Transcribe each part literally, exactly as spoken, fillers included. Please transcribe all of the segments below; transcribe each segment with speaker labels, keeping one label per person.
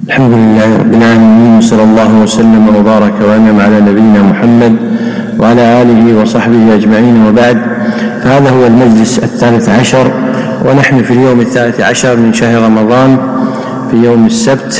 Speaker 1: الحمد لله رب العالمين، صلى الله وسلم وبارك وانعم على نبينا محمد وعلى آله وصحبه أجمعين، وبعد. فهذا هو المجلس الثالث عشر، ونحن في اليوم الثالث عشر من شهر رمضان في يوم السبت،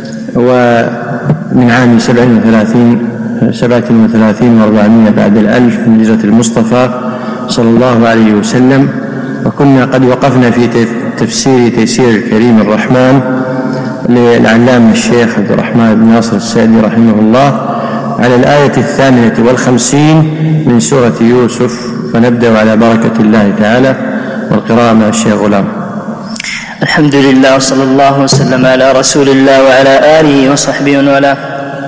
Speaker 1: ومن عام سبع وثلاثين سبعة وثلاثين وأربعمائة بعد الألف من هجرة المصطفى صلى الله عليه وسلم. وكنا قد وقفنا في تفسير تيسير الكريم الرحمن للعلامة الشيخ عبد الرحمن بن ناصر السعدي رحمه الله على الآية الثامنة والخمسين من سورة يوسف، فنبدأ على بركة الله تعالى والقراءة مع الشيخ غلام.
Speaker 2: الحمد لله وصلى الله وسلم على رسول الله وعلى آله وصحبه وله.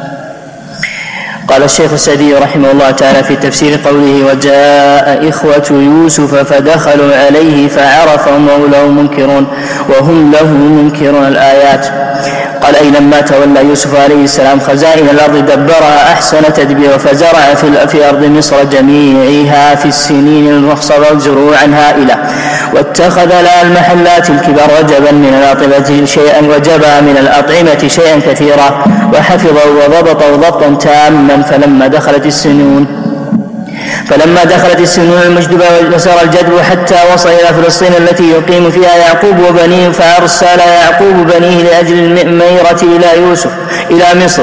Speaker 2: قال الشيخ السعدي رحمه الله تعالى في تفسير قوله: وجاء إخوة يوسف فدخلوا عليه فعرفهم وهم له منكرون وهم له منكرون الآيات. قال: أي لما تولى يوسف عليه السلام خزائن الأرض دبرها أحسن تدبير، فزرع في أرض مصر جميعها في السنين المخصبة زروعا هائلة، واتخذ لها المحلات الكبار وجبا من الأطعمة شيئا وجبا من الأطعمة شيئا كثيرا، وحفظه وضبطه ضبطا تاما. فلما دخلت السنون فلما دخلت السنون المجدبة وسار الجدب حتى وصل إلى فلسطين التي يقيم فيها يعقوب وبنيه، فأرسل يعقوب بنيه لأجل الميرة إلى يوسف إلى مصر،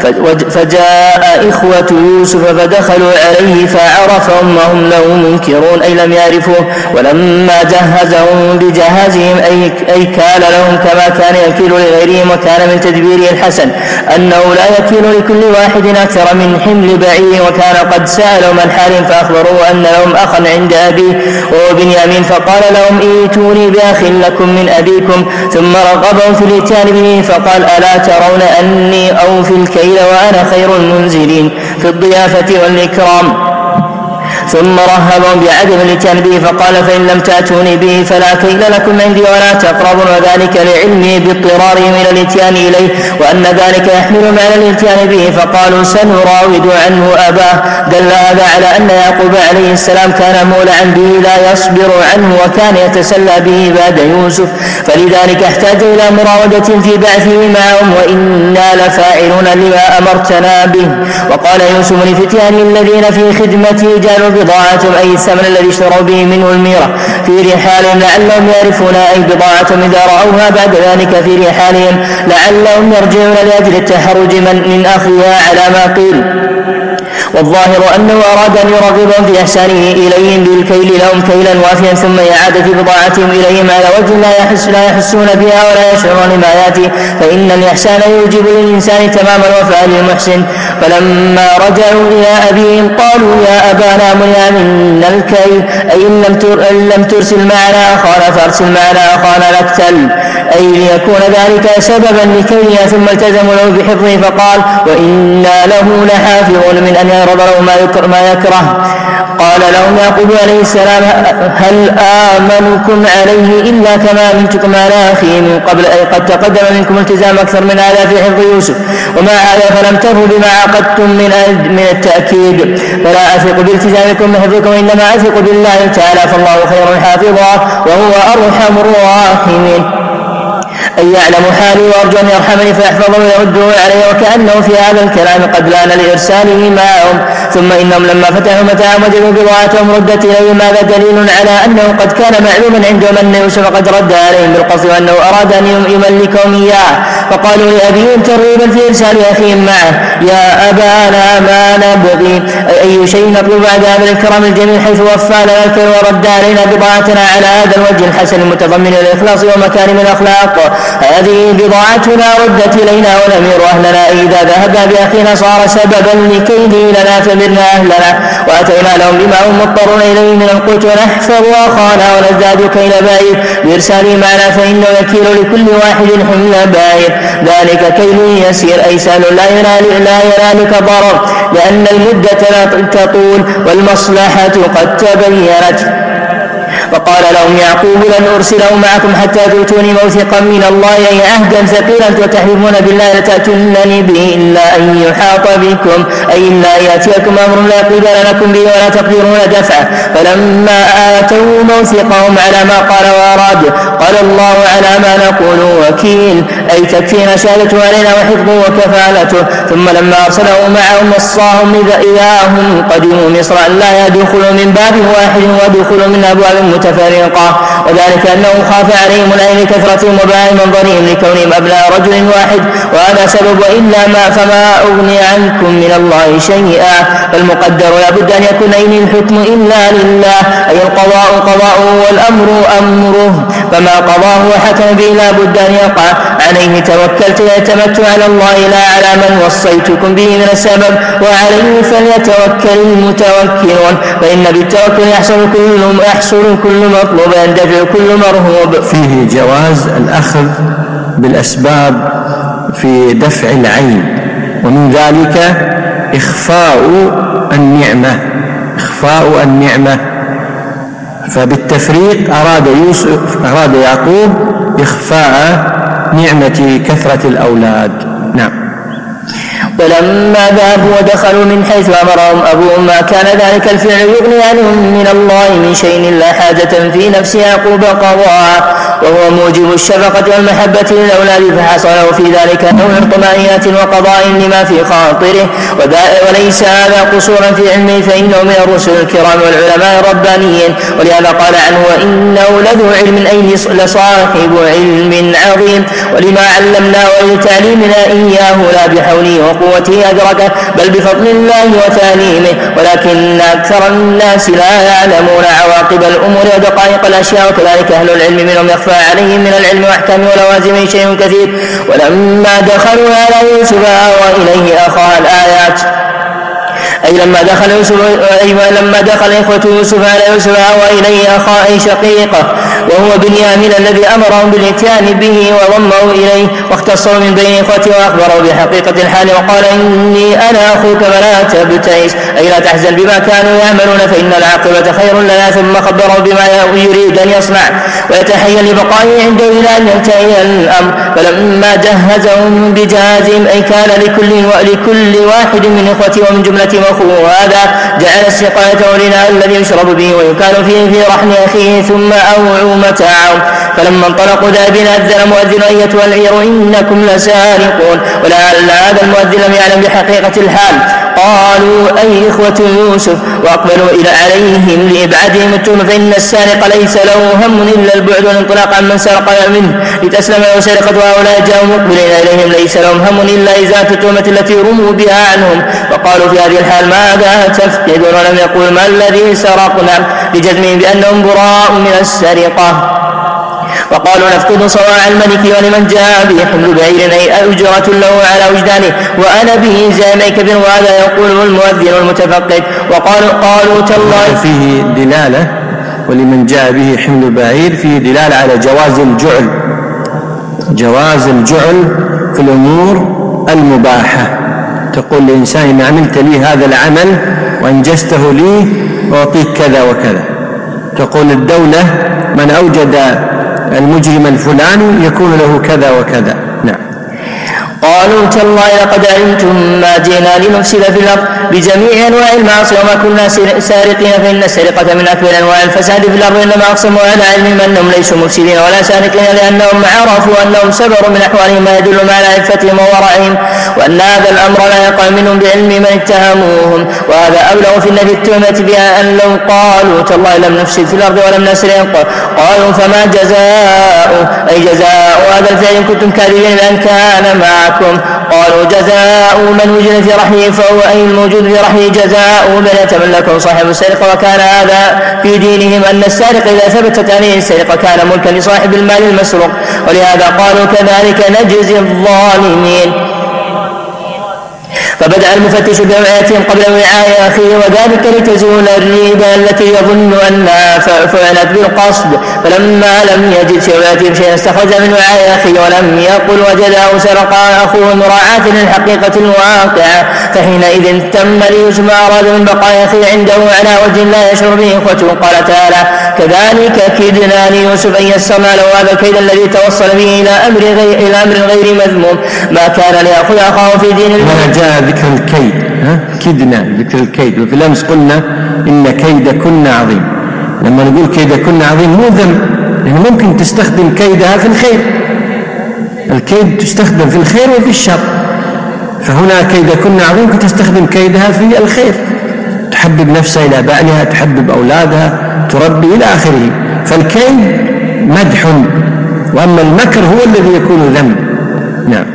Speaker 2: فجاء إخوة يوسف فدخلوا عليه فعرفهم وهم له منكرون، أي لم يعرفوه. ولما جهزهم بجهازهم أي كال لهم كما كان يكيل لغيرهم، وكان من تدبيره الحسن أنه لا يكيل لكل واحد أكثر من حمل بعير. وكان قد سألوا من حال فأخبروه أن لهم أخا عند أبيه وهو بنيامين، فقال لهم: ائتوني بأخ لكم من أبيكم. ثم رغبهم في الاتيان به، فقال: ألا ترون أني أوفي الكيل وأنا خير المنزلين في الضيافة والإكرام؟ ثم رهبهم بعدم الاتيان به، فقال: فإن لم تأتوني به فلا كيل لكم عندي ولا تقربون، وذلك لعلمي باضطرارهم إلى الاتيان إليه، وأن ذلك يحملهم على الاتيان به. فقالوا: سنراود عنه أباه. دل هذا على أن يعقوب عليه السلام كان مولعا به لا يصبر عنه، وكان يتسلى به بعد يوسف، فلذلك احتاج إلى مراودة في بعثه معهم: وإنا لفاعلون لما أمرتنا به. وقال يوسف لفتيانه الذين في خدمته: جعلوا بضاعتهم، أي الثمن الذي اشتروا به منه الميرة، في رحالهم لعلهم يعرفون، أي بضاعتهم إذا رأوها بعد ذلك في رحالهم لعلهم يرجعون لأجل التحرج من أخذها على ما قيل. والظاهر أنه أراد أن يرغبهم في إحسانه إليهم بالكيل لهم كيلا وافيا، ثم إعادة بضاعتهم إليهم على وجه لا, يحس لا يحسون بها ولا يشعرون ما يأتي، فإن الإحسان يوجب للإنسان تمام الوفاء للمحسن. فلما رجعوا إلى أبيهم قالوا: يا أبانا منع منا الكيل، أي إن لم ترسل معنا أخانا فارسل معنا أخانا نقتل، أي ليكون ذلك سببا لكيلنا. ثم التزموا له بحفظه، فقال: وإنا له لحافظون من أن يعرض له ما يكره. قال لهم يعقوب عليه السلام: هل آمنكم عليه إلا كما أمنتكم على أخيه من قبل، أي قد تقدم منكم التزام أكثر من هذا في حفظ يوسف، وما هذا فلم تروا بما عقدتم من التأكيد. فلا أثق بالتزامكم من حفظكم، إنما أثق بالله تعالى، فالله خير حافظا وهو أرحم الراحمين. أي يعلم حالي وأرجو أن يرحمني فيحفظه ويرده عليه. وكأنه في هذا الكلام قد لان لإرساله معهم. ثم إنهم لما فتحوا متاعهم وجدوا بضاعتهم ردت إليهم، هذا دليل على أنه قد كان معلوما عندهم أن يوسف قد رد عليهم بالقصد، وأنه أراد أن يملكهم إياه. فقالوا لأبيهم ترغيبا في إرسال أخيهم معه: يا أبانا ما نبغي، أي شيء نطلب بعد هذا الكرم الجميل، حيث وفى لنا الكيل ورد علينا بضاعتنا على هذا الوجه الحسن المتضمن للإخلاص ومكارم الأخلاق. هذه بضاعتنا ردت إلينا ونمير أهلنا، إذا ذهب بأخينا صار سببا لكيده لنا فمرنا أهلنا، وأتينا لهم بما هم مضطرون إليه من القوت، ونحفظ أخانا ونزداد كيل بعير بإرساله معنا، فإنه يكيل لكل واحد حمل بعير، ذلك كيل يسير، أي سهل لا ينال لا ينالك ضرر، لأن المدة تطول والمصلحة قد تبينت. فقال لهم يعقوب لن أرسله معكم حتى تؤتوني موثقا من الله أي عهدا ثقيلا وتحلفون بالله لتأتونني به إلا أن يحاط بكم أي إلا أن يأتيكم أمر لا قبل لكم به ولا تقدرون دفعه. فلما آتوا موثقهم على ما قال وأراد قال الله على ما نقول وكيل أي تكفينا شهادته علينا وحفظه وكفالته. ثم لما أرسله معهم وصاهم إذا هم قدموا مصر أن لا يدخلوا من باب واحد ودخلوا من أبواب متفرقة وذلك أنه خاف عليهم العين كثرتهم وباع منظرهم لكونهم أبناء رجل واحد وهذا سبب إلا ما فما أغني عنكم من الله شيئا. فالمقدر لا بد أن يكون إن الحكم إلا لله أي القضاء قضاؤه والأمر أمره فما قضاه وحكم به لا بد أن يقع عليه توكلت يتمت على الله لا على من وصيتكم به من السبب وعليه فليتوكل المتوكلون فإن بالتوكل يحصل كل يحصل كل مطلوب يندفع كل مرهوب.
Speaker 1: فيه جواز الأخذ بالأسباب في دفع العين ومن ذلك إخفاء النعمة إخفاء النعمة فبالتفريق أراد يوسف أراد يعقوب إخفاء نعمة كثرة الأولاد. نعم.
Speaker 2: ولما ذهبوا ودخلوا من حيث أمرهم أبوهم ما كان ذلك الفعل يغني عنهم من الله من شيء لا حاجة في نفس يعقوب قضاء وهو موجب الشفقة والمحبة للأولاد فحصل في ذلك نوع طمأنينة وقضاء لما في خاطره وليس هذا قصورا في علمه فإنه من الرسل الكرام والعلماء الربانيين ولهذا قال عنه وإنه لذو علم أي لصاحب علم عظيم ولما علمناه ولتعليمنا إياه لا بحوله وقوته أدركه بل بفضل الله وتعليمه ولكن أكثر الناس لا يعلمون عواقب الأمور ودقائق الأشياء وكذلك أهل العلم منهم يخفى عليهم من العلم وأحكام ولوازمه شيء كثير. ولما دخلوا على يوسف آوى إليه أخاه الآيات أي لما دخل يوسف أي لما دخل إخوة يوسف على يوسف آوى إليه أخاه أي شقيقه وهو بنيامين الذي أمرهم بالإتيان به وضمه إليه واختصوا من بين إخوته وأخبروا بحقيقة الحال وقال إني أنا أخوك فلا تبتئس أي لا تحزن بما كانوا يعملون فإن العاقبة خير لنا ثم خبروا بما يريد أن يصنع ويتحيى لبقائه عنده إلى أن ينتهي الأمر. فلما جهزهم بجهازهم أي كان لكل ولكل واحد من إخوته ومن جملة أخوه هذا جعل السقاية لنا الذي يشرب به ويكال فيه في رحم أخيه ثم أوعوا متاعهم. فلما انطلقوا ذهبين أذن مؤذن أيتها العير إنكم لسارقون ولعل هذا المؤذن لم يعلم بحقيقة الحال قالوا أي إخوة يوسف وأقبلوا إلى عليهم لإبعادهم التهم فإن السارق ليس له هم إلا البعد والانطلاق عن من سرق منه لتسلم له سرقة وهؤلاء جاءوا مقبلين إليهم ليس لهم هم إلا إزالة التهمة التي رموا بها عنهم فقالوا في هذه الحال ماذا تفقدون ولم يقول ما الذي سرقنا لجزمهم بأنهم براء من السرقة. وقالوا نفقد صواع الملك ولمن جاء به حمل بعير أي أجرة له على وجدانه وأنا به زعيم كبير وهذا يقوله المؤذن المتفقد. وقالوا قالوا تالله
Speaker 1: فيه دلالة ولمن جاء به حمل بعير فيه دلالة على جواز الجعل جواز الجعل في الأمور المباحة تقول لإنسان إن عملت لي هذا العمل وأنجزته لي وأعطيك كذا وكذا. تقول الدولة من أوجد المجرم الفلاني يكون له كذا وكذا. نعم.
Speaker 2: قالوا تالله لقد علمتم ما جئنا لنفسد في الأرض بجميع أنواع المعاصي وما كنا سارقين فإن السرقة من أكبر أنواع الفساد في الأرض إنما أقسموا على علم أنهم ليسوا مفسدين ولا سارقين لأنهم عرفوا أنهم سبروا من أحوالهم ما يدل على عفتهم وورعهم وأن هذا الأمر لا يقع منهم بعلم من اتهموهم وهذا أبلغ في النبي التهمة بها أن لو قالوا تالله لم نفسد في الأرض ولم نسرق قالوا فما جزاء أي جزاء هذا الفعل إن كنتم كاذبين بأن كان معكم. قالوا جزاء من وجد في رحله فهو أي الموجود في رحله جزاء من يتملكه صاحب السرقة وكان هذا في دينهم أن السارق إذا ثبتت عليه السرقة كان ملكا لصاحب المال المسروق ولهذا قالوا كذلك نجزي الظالمين. فبدأ المفتش بوعيتهم قبل وعاء أخيه، وذلك لتزول الريبة التي يظن أنها فعلت بالقصد. فلما لم يجد في وعيتهم شيئا استخرج من وعاء أخيه ولم يقل وجده سرق أخوه مراعاة للحقيقة الواقعة، فحينئذ تم ليوسف ما أراد من بقاء أخيه عنده على وجه لا يشعر به إخوته. قال تعالى: كذلك كدنا ليوسف أن يسرنا له هذا الكيد الذي توصل به إلى أمر غير, إلى أمر غير مذموم، ما كان ليأخذ أخاه في دين الله.
Speaker 1: هنا جاء ذكر الكيد، ها؟ كدنا ذكر الكيد. وفي الأمس قلنا إن كيدكن عظيم. لما نقول كيدكن عظيم مو ذنب، يعني ممكن تستخدم كيدها في الخير، الكيد تستخدم في الخير وفي الشر، فهنا كيدكن عظيم ممكن تستخدم كيدها في الخير، تحبب نفسها إلى بعلها، تحبب أولادها، تربي إلى آخره. فالكيد مدح، وأما المكر هو الذي يكون ذنب. نعم.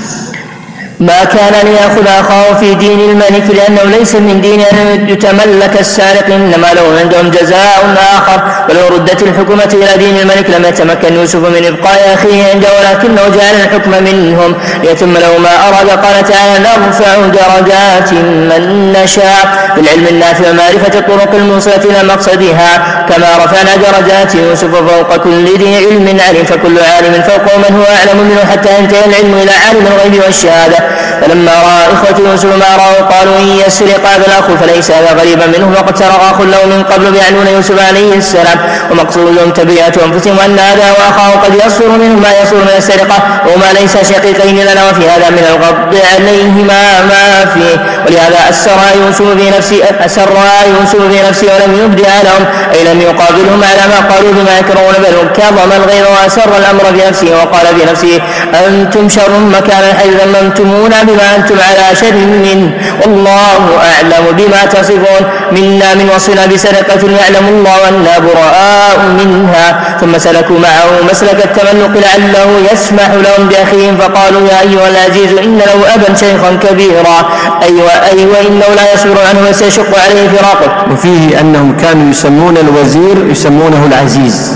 Speaker 2: ما كان ليأخذ أخاه في دين الملك لأنه ليس من دين أن يتملك السارق، إنما له عندهم جزاء آخر. ولو ردت الحكومة إلى دين الملك لم يتمكن يوسف من إبقاء أخيه عنده، ولكنه جعل الحكم منهم ليتم له ما أراد. قال تعالى: نرفع درجات من نشاء بالعلم النافع ومعرفة الطرق الموصلة إلى مقصدها، كما رفعنا درجات يوسف فوق كل ذي علم عليم، فكل عالم فوق من هو أعلم منه حتى ينتهي العلم إلى عالم الغيب والشهادة. فلما رأى إخوة يوسف ما رأوا قالوا: إن يسرق هذا الأخ فليس هذا غريبا منه، وقد سرق أخ له من قبل بيعنون يوسف عليه السلام، ومقصودهم تبرئة أنفسهم وأن هذا وأخاه قد يصدر منهم ما يصدر من السرقة، وما ليس شقيقين لنا، وفي هذا من الغض عليهما ما فيه. ولهذا أسر يوسف في نفسه أسر يوسف في نفسه ولم يبدها لهم، أي لم يقابلهم على ما قالوا بما يكرهون، بل كظم الغيظ وأسر الأمر بنفسه وقال بنفسه: أنتم شر مكانا حيث ذممتمونا بما أنتم على شر منه، والله أعلم بما تصفون، منا من وصفنا بسرقة يعلم الله أننا براء منها. ثم سلكوا معه مسلك التملق لعله يسمح لهم بأخيهم، فقالوا: يا أيها العزيز إن له أبا شيخا كبيرا، أيوة أيوة إنه لا يصبر عنه وسيشق عليه فراقه.
Speaker 1: وفيه أنهم كانوا يسمون الوزير يسمونه العزيز،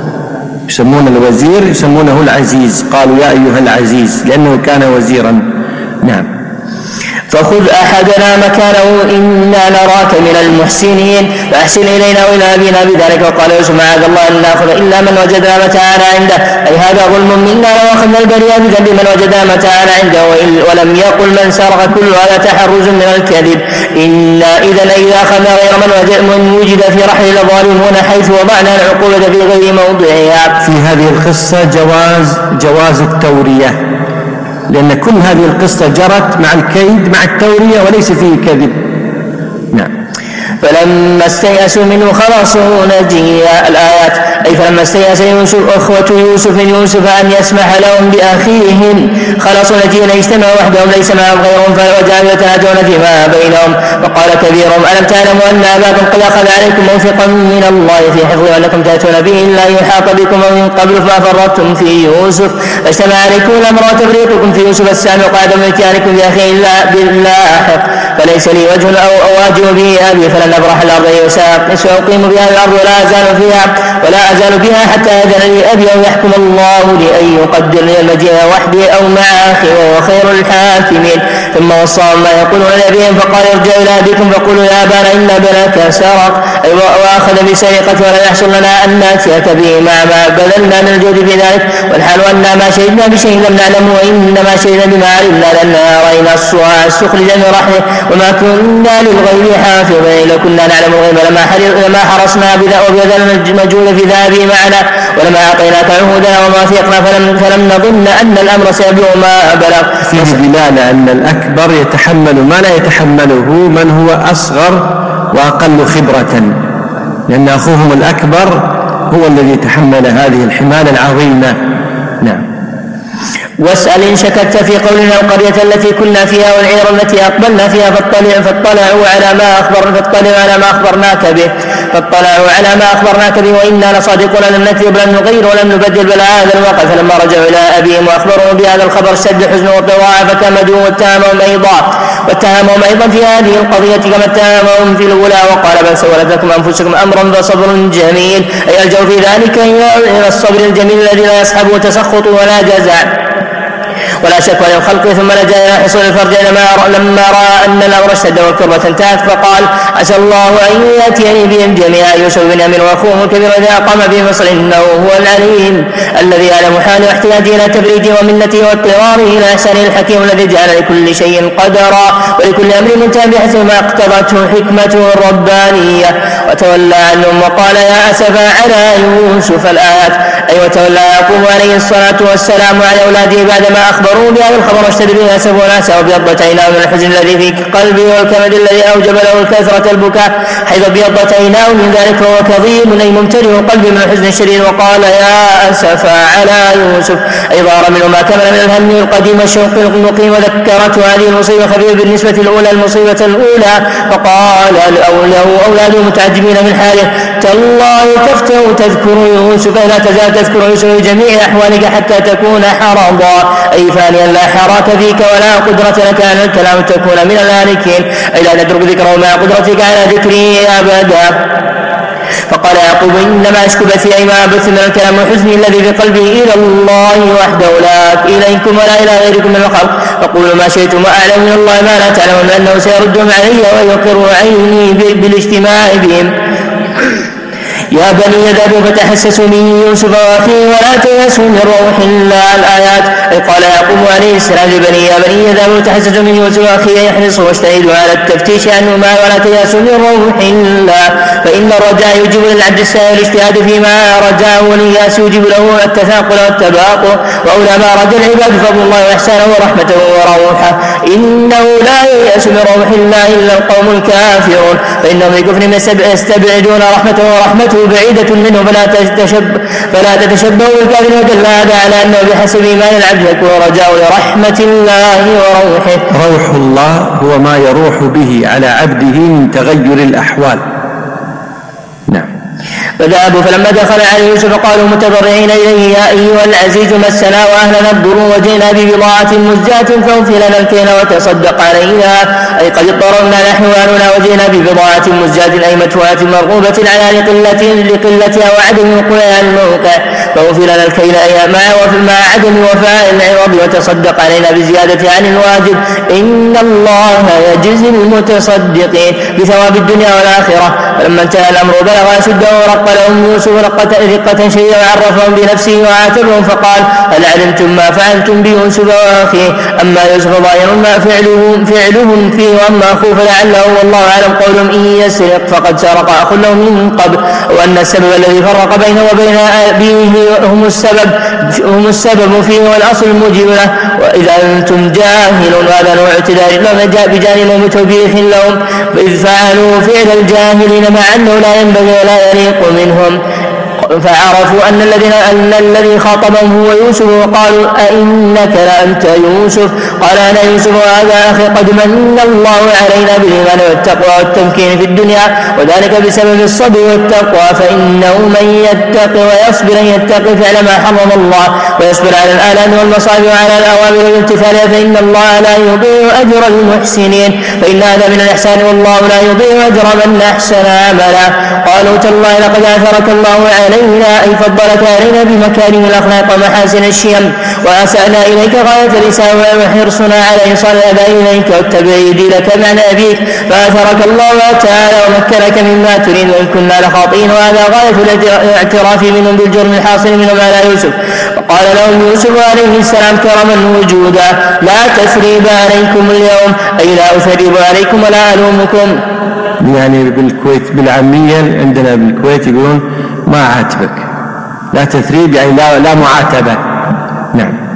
Speaker 1: يسمون الوزير يسمونه العزيز، قالوا: يا أيها العزيز، لأنه كان وزيرا. نعم.
Speaker 2: فخذ أحدنا مكانه إنا نراك من المحسنين، فأحسن إلينا وإلى أبينا بذلك. وقال يوسف: معاذ الله أن نأخذ إلا من وجدنا متاعنا عنده، أي هذا ظلم منا لو أخذنا البريء بذنب من وجدنا متاعنا عنده. ولم يقل من سرق، كل هذا تحرز من الكذب. إنا إذا إذا أخذنا غير من وجد في رحل الظالمون، حيث وضعنا العقوبة في غير موضعها.
Speaker 1: في هذه القصة جواز جواز التورية، لأن كل هذه القصة جرت مع الكيد مع التورية وليس فيه كذب. نعم.
Speaker 2: فلما استيأسوا منه خلصوا نجيا. الآيات: أي فلما استيأس يوسف أخوة يوسف يوسف أن يسمح لهم بأخيهم خلصوا نجيا يجتمعوا وحدهم ليس معهم غيرهم، فجعلوا يتناجون فيما بينهم. وقال كبيرهم: ألم تعلموا أن أباكم قد أخذ عليكم موثقا من الله في حفظه وأنكم تأتون به إلا يحاط بكم ومن قبل فما فرطتم في يوسف، فاجتمع عليكم الأمر وتفريطكم في يوسف السامع وقعدم إتيانكم بأخيه إلا باللاحق، فليس لي وجه أو أواجه به أبي، فلن أبرح الأرض سأقيم بها الأرض ولا أزال فيها ولا أزال بها حتى يأذن لي أبي أو يحكم الله لي أن يقدر لي المجيء وحدي أو مع أخي وهو خير الحاكمين. ثم وصاهم ما يقولون لأبيهم، فقال: ارجعوا إلى أبيكم فقولوا يا أبانا إن ابنك سرق، أي وأخذ بسرقته، ولا يحصل لنا أن نأتيك به مع ما بذلنا من الجهد في ذلك، والحال أننا ما شهدنا بشيء لم نعلمه، وإنما شهدنا بما علمنا لأننا رأينا الصواع استخرج من رحله، وما كنا للغيب حافظين، لو كنا نعلم الغيب لما حرصنا وبذلنا المجهول في ذهابه معنا، ولما أعطيناك عهودنا ومواثيقنا، فلم, فلم نظن أن الأمر سيبلغ ما بلغ.
Speaker 1: فيه دلالة أن الأكبر يتحمل ما لا يتحمله من هو أصغر وأقل خبرة، لأن أخوهم الأكبر هو الذي تحمل هذه الحمالة العظيمة. نعم.
Speaker 2: واسأل إن شككت في قولنا القرية التي كنا فيها والعير التي أقبلنا فيها، فاطلع فاطلعوا على ما أخبر فاطلعوا على ما أخبرناك به فاطلعوا على ما أخبرناك به وإنا لصادقون لم نكذب ولم نغير ولم نبدل بل هذا الواقع. فلما رجعوا إلى أبيهم وأخبرهم بهذا الخبر اشتد حزن وضراعا، فكمدوا واتهمهم أيضا واتهمهم أيضا في هذه القضية كما اتهمهم في الأولى، وقال: بل سولت لكم أنفسكم أمرا فصبر جميل، أي ألجوا في ذلك إلى الصبر الجميل الذي لا يصحبه تسخط ولا جزع. ولا شكوى للخلق ثم لجأ إلى حصول الفرج لما رأى أن الأمر اشتد والكربة انتهت فقال عسى الله أن يأتيني بهم جميعا يوسف بن يمين وأخوه الكبير إذا أقام بمصر إنه هو العليم الذي يعلم حاله واحتياجه إلى تفريجه ومنته واضطراره إلى إحسانه الحكيم الذي جعل لكل شيء قدرا ولكل أمر منتهى بحسب ما اقتضته حكمته الربانية وتولى عنهم وقال يا أسفا على يوسف الآيات أي وتولى يعقوب عليه الصلاة والسلام على أولاده بعدما أخبروا بهذا الخبر واشتد به أسف وناسه وبيضت عيناه من الحزن الذي في قلبه والكمد الذي أوجب له الكثرة البكاء حيث بيضت عيناه من ذلك وهو كظيم أي ممتلئ قلبه من الحزن الشديد وقال يا أسفا على يوسف أي ظهر منه ما كمل من الهم القديم الشوق المقيم وذكرته هذه المصيبة خفيفة بالنسبة الأولى المصيبة الأولى فقال له أولاده متعجبين من حاله تالله تفتأ تذكر يوسف لا تزال تذكر يوسف في جميع أحوالك حتى تكون حرضا أي فانيا لا حراك فيك ولا قدرة لك على الكلام تكون من الهالكين أي لا تترك ذكره مع قدرتك على ذكره أبدا. فقال يعقوب إنما أشكو بثي أي ما أبث من الكلام والحزن الذي في قلبي إلى الله وحده لا إليكم ولا إلى غيركم من الخلق فقولوا ما شئتم وأعلم من الله ما لا تعلمون أنه سيردهم علي ويقر عيني بالاجتماع بهم. يا بني اذهبوا فتحسسوا من يوسف واخيه ولا تيأسوا من روح الله الآيات أي قال يعقوب عليه السلام لبني يا بني اذهبوا فتحسسوا من يوسف واخيه يحرصوا واجتهدوا على التفتيش عنهما ولا تيأسوا من روح الله فإن الرجاء يجب للعبد السائل الاجتهاد فيما رجاه والياس يجب له التثاقل والتباقع وأولى ما رجا العباد فضل الله وإحسانه ورحمته وروحه إنه لا ييأس من روح الله إلا القوم الكافرون فإنهم بكفرهم يستبعدون رحمته ورحمته بعيدة منه فلا تتشبه فلا تتشبهوا بالكافر ودل هذا على أنه بحسب إيمان العبد يكون رجاء لرحمة الله وروحه.
Speaker 1: روح الله هو ما يروح به على عبده من تغير الأحوال. نعم.
Speaker 2: فذهبوا فلما دخل على يوسف قالوا متضرعين إليه يا أيها العزيز مسنا وأهلنا الضر وجئنا ببضاعة مزجاة فاوفي لنا الكيل وتصدق علينا أي قد اضطررنا نحن وأهلنا وجئنا ببضاعة مزجاة أي مدفوعة مرغوبة على لقلة لقلتها وعدم وقوعها الموقع فاوفي لنا الكيل أي مع عدم وفاء العوض وتصدق علينا بزيادة عن الواجب إن الله يجزي المتصدقين بثواب الدنيا والآخرة. فلما انتهى الأمر بلغ أشده ورق لهم يوسف رقة شديدة وعرفهم بنفسه وعاتبهم فقال هل علمتم ما فعلتم بيوسف وأخيه أما يوسف ظاهر ما فعلهم, فعلهم فيه وأما أخوه فلعله والله أعلم قولهم إن يسرق فقد سرق أخ له من قبل وأن السبب الذي فرق بينه وبين أبيه هم السبب هم السبب فيه والأصل الموجب له وإذا أنتم جاهلون هذا نوع اعتذار لهم جاء بجانب وتوبيخ لهم فإذ فعلوا فعل الجاهلين مع أنه لا ينبغي ولا يليق منهم فعرفوا أن الذين أن الذي خاطبهم هو يوسف وقالوا أئنك لأنت يوسف قال أنا يوسف وهذا أخي قد من الله علينا بالإيمان والتقوى والتمكين في الدنيا وذلك بسبب الصبر والتقوى فإنه من يتقي ويصبر أن يتقي فعل ما حرم الله ويصبر على الآلام والمصائب وعلى الأوامر والامتثال فإن الله لا يضيع أجر المحسنين فإن هذا من الإحسان والله لا يضيع أجر من أحسن عملا. قالوا تالله لقد آثرك الله علينا أي فضلك علينا بمكارم الأخلاق ومحاسن الشيم وأسأنا إليك غاية الإساءة وحرصنا على إيصال الأداء إليك والتبعيد لك معنى أبيك فآثرك الله تعالى ومكنك مما تريد وإن كنا لخاطئين وهذا غاية الاعتراف منهم بالجرم الحاصل منهم على يوسف. وقال لهم يوسف عليه السلام كرما وجودا لا تثريب عليكم اليوم أي لا أثريب عليكم ولا ألومكم.
Speaker 1: يعني بالكويت بالعامية عندنا بالكويت يقولون ما عاتبك لا تثريب يعني لا, لا معاتبة. نعم.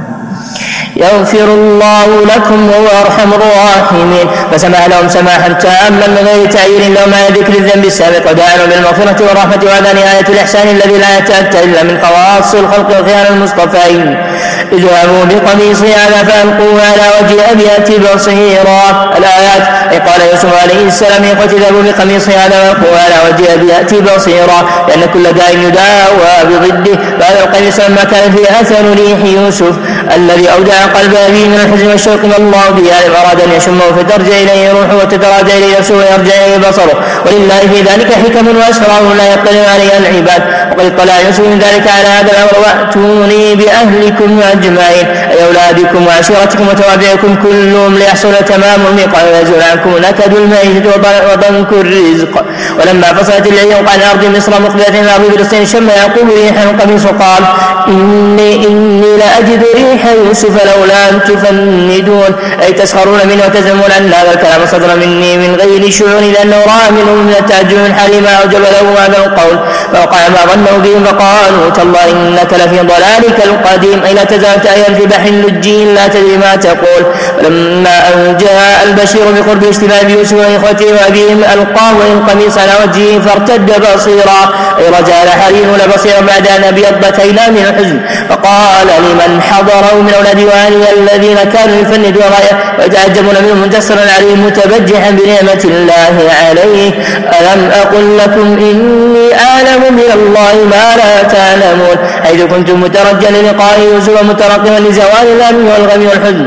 Speaker 2: يغفر الله لكم وهو أرحم الراحمين فسمح لهم سماحا تاما من غير تعيير لهم على ذكر الذنب السابق ودعاهم بالمغفرة والرحمة وهذا نهاية الإحسان الذي لا يتأتى إلا من خواص الخلق الخيار المصطفين. اذهبوا بقميصي هذا فألقوه على وجه أبي يأتي بصيرا الآيات أي قال يوسف عليه السلام إخوتي اذهبوا بقميصي هذا فألقوه على وجه أبي يأتي بصيرا لأن كل داء يداوى بضده فهذا القميص لما كان فيه أثر ريح يوسف الذي أودع قلب أبيه من الحزن والشوق من الله به يعني أراد أن يشمه فترجع إليه روحه وتتراجع إليه نفسه ويرجع إليه بصره ولله في ذلك حكم وأسرار لا يطلع عليها العباد. وقد اطلع يوسف من ذلك على هذا الأمر وأتوني بأهلكم أجمعين أي أولادكم وعشيرتكم وتوابعكم كلهم ليحصل تمام الميقات ويزول عنكم نكد المعيشة وضنك الرزق. ولما فصلت العيون عن أرض مصر مقبلة إلى أرض فلسطين شم يعقوب ريحا قميص قال إني, إني لأجد ريح يوسف لولا أن تفندون أي تسخرون منه وتزعمون أن هذا الكلام صدر مني من غير شعور لأنه رأى منه من التعجب من حال ما أوجب له هذا القول فوقع ما ظنوا بهم فقالوا تالله إنك لفي ضلالك القديم أي لا تزال تأيا في بحر لجين لا تدري ما تقول. ولما أن جاء البشير بقرب اشتباه بيوسف وإخوته وأبيهم ألقاه القميص على وجهه فارتد بصيرا أي رجع حريم لبصيرا بعد أن أبيضت عيناه من الحزن فقال لمن حضره من أولاد واني الذين كانوا يفندون غاية ويتعجبون منه منتصرا عليه متبجحا بنعمة الله عليه ألم أقل لكم إني أعلم من الله ما لا تعلمون حيث كنتم مترجا للقاء يوسف ومترقبا لزوال الهم والغم والحزن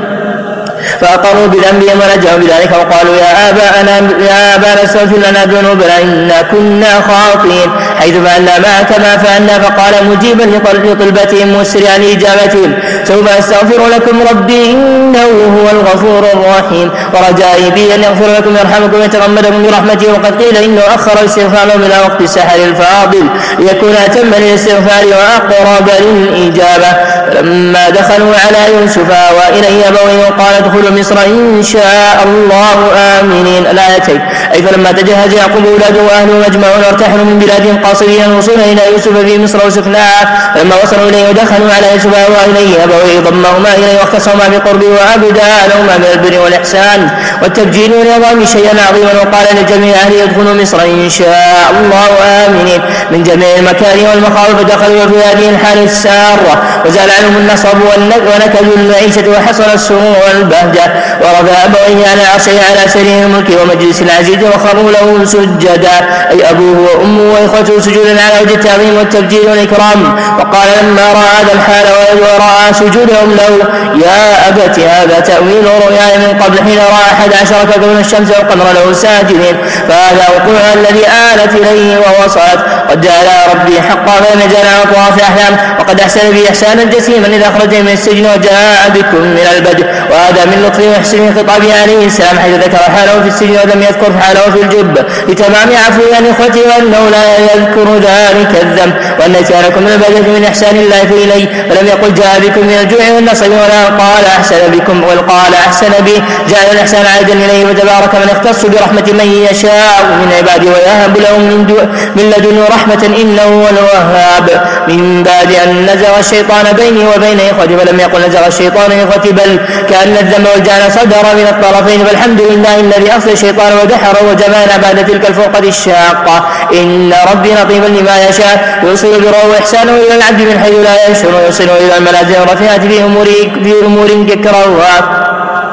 Speaker 2: فأقروا بذنبهم ونجوا بذلك وقالوا يا آباءنا يا آبانا استغفر لنا ذنوبنا إنا كنا خاطئين حيث فعلنا معك ما فعلنا فقال مجيبا لطلبتهم مسرعا لإجابتهم سوف أستغفر لكم ربي إنه هو الغفور الرحيم ورجائي بي أن يغفر لكم يرحمكم ويتغمدكم برحمته وقد قيل إنه أخر الاستغفار لهم إلى وقت السحر الفاضل ليكون أتم للاستغفار وأقرب للإجابة. فلما دخلوا على يوسف وإليه أبويه وقال ادخلوا مصر إن شاء الله آمنين الآيتين أي فلما تجهز يعقوب أولاده وأهله مجمعون وارتحلوا من بلادهم قاصدين الوصول إلى يوسف في مصر وسكناها فلما وصلوا إليه ودخلوا على يوسف وإليه أبويه ضمهما إليه واختصهما بقربه وأبدى لهما من البر والإحسان والتبجيل والعظام شيئا عظيما وقال لجميع أهله يدخلوا مصر إن شاء الله آمنين من جميع المكان والمخاوف فدخلوا في هذه الحال السارة وزال عنهم النصب ونكد المعيشة وحصل السرور والبهجة ورفع أبويه على عرشه على سرير الملك ومجلس العزيز وخروا له سجدا أي أبوه وأمه وإخوته سجودا على وجه التعظيم والتبجيل والإكرام. وقال لما رأى هذا الحال ورأى سجودهم له يا أبت هذا تأويل رؤياي من قبل حين رأى أحد عشر كوكبا الشمس والقمر له ساجدين فهذا وقوع الذي آلت إليه ووصلت قد جعل ربي حقا فلم يجعل أطواف أحلام وقد أحسن به إحسانا جسيما إذا أخرجه من السجن وجاء بكم من البدء وهذا من لطفه وحسن خطابه عليه السلام حيث ذكر حاله في السجن ولم يذكر حاله في الجب لتمام عفوه عن إخوته وأنه لا يذكر ذلك الذنب وأن كانكم من البدء من إحسان الله إليه فلم يقل جاء بكم من الجوع والنصب ولا قال أحسن بكم وقال أحسن به جعل الإحسان عائدا إليه وتبارك من اختص برحمة من يشاء من عباده ويهب لهم من, من لدنه رحمة إنه هو الوهاب من بعد أن نزغ الشيطان بيني وبين إخوتي فلم يقل نزغ الشيطان إخوتي بل كأن الذنب والجعل صدر من الطرفين فالحمد لله الذي أخذ الشيطان ودحره وجمعنا بعد تلك الفرقة الشاقة إن ربي لطيف لما يشاء يوصل بره وإحسانه إلى العبد من حيث لا يشعر ويوصل إلى المنازل الرفيعة في أمور في أمور ككرهها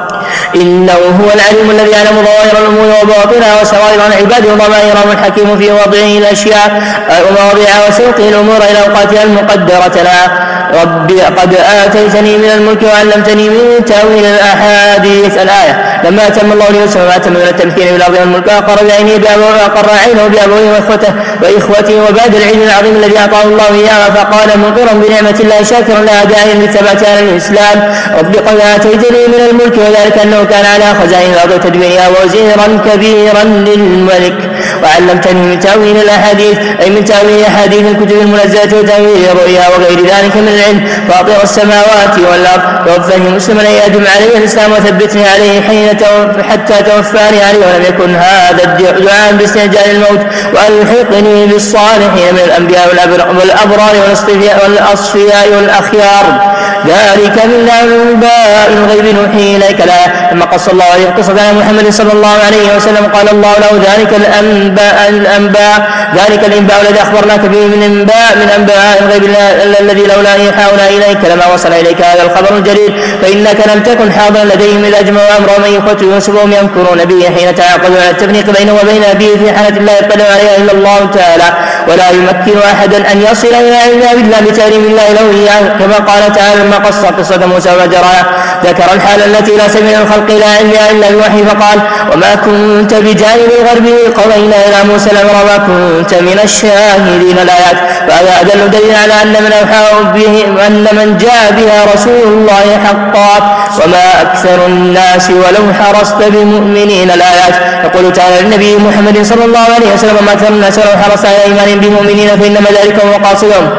Speaker 2: إنه هو العليم الذي يعلم ظواهر الأمور وباطنها وسرائر العباد وضمائرهم الحكيم في وضعه الأشياء ومواضعها وسوقه الأمور إلى أوقاتها المقدرة لها. ربي قد آتيتني من الملك وعلمتني من تأويل الأحاديث الآية. لما أتم الله ليوسف ما أتم من التمكين بالأرض والملك أقر بعينه أقر عينه بأبويه وإخوته وإخوته وبعد العلم العظيم الذي أعطاه الله إياه فقال مقرا بنعمة الله شاكرا لها داعيا للثبات على الإسلام. ربي قد آتيتني من الملك وذلك أنه كان على خزائن الأرض تدبيرها وزيرا كبيرا للملك وعلمتني من تأويل الأحاديث أي من تأويل أحاديث الكتب المنزلة وتأويل الرؤيا وغير ذلك من العلم فاطر السماوات والأرض توفني مسلما يدم علي الإسلام وثبتني عليه حين حتى توفاني عليه ولم يكن هذا الدعاء باستعجال الموت وألحقني بالصالحين من الأنبياء والأبرار والأصفياء والأخيار ذلك من أنباء الغيب نوحي إليك لا لما قص الله عليه قصة على محمد صلى الله عليه وسلم قال الله له ذلك الأنباء الأنباء ذلك الإنباء الذي أخبرناك به من أنباء من أنباء الغيب الذي لولا يوحانا إليك لما وصل إليك هذا الخبر الجليل فإنك لم تكن حاضرا لديهم إذ أجمعوا أمرهم أن يقتلوا يوسف وهم يمكرون به حين تعاقدوا على التفريق بينه وبين أبيه في حالة لا يطلع عليها إلا الله تعالى ولا يمكن أحدا أن يصل إلى علمها إلا بتعليم الله له إياه كما قال تعالى لما قص قصة موسى وجرى ذكر الحال التي لا سبيل الخلق الخلق لا علم إلا بوحي فقال وما كنت بجانب الغرب قضينا إلى موسى الأمر وما كنت من الشاهدين الآيات. فهذا أدل دليل على أن من أوحى به أن من جاء بها رسول الله حقا وما أكثر الناس ولو حرصت بمؤمنين الآيات. يقول تعالى للنبي محمد صلى الله عليه وسلم ما أكثر الناس ولو حرصت على إيمان بمؤمنين فإنما ذلك هو قاصدهم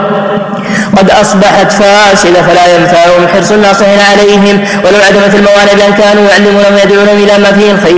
Speaker 2: قد أصبحت فاسدة فلا ينفعهم حرص الناصحين عليهم ولو عدمت الموانع بأن كانوا يعلمونهم ويدعونهم إلى ما فيه الخير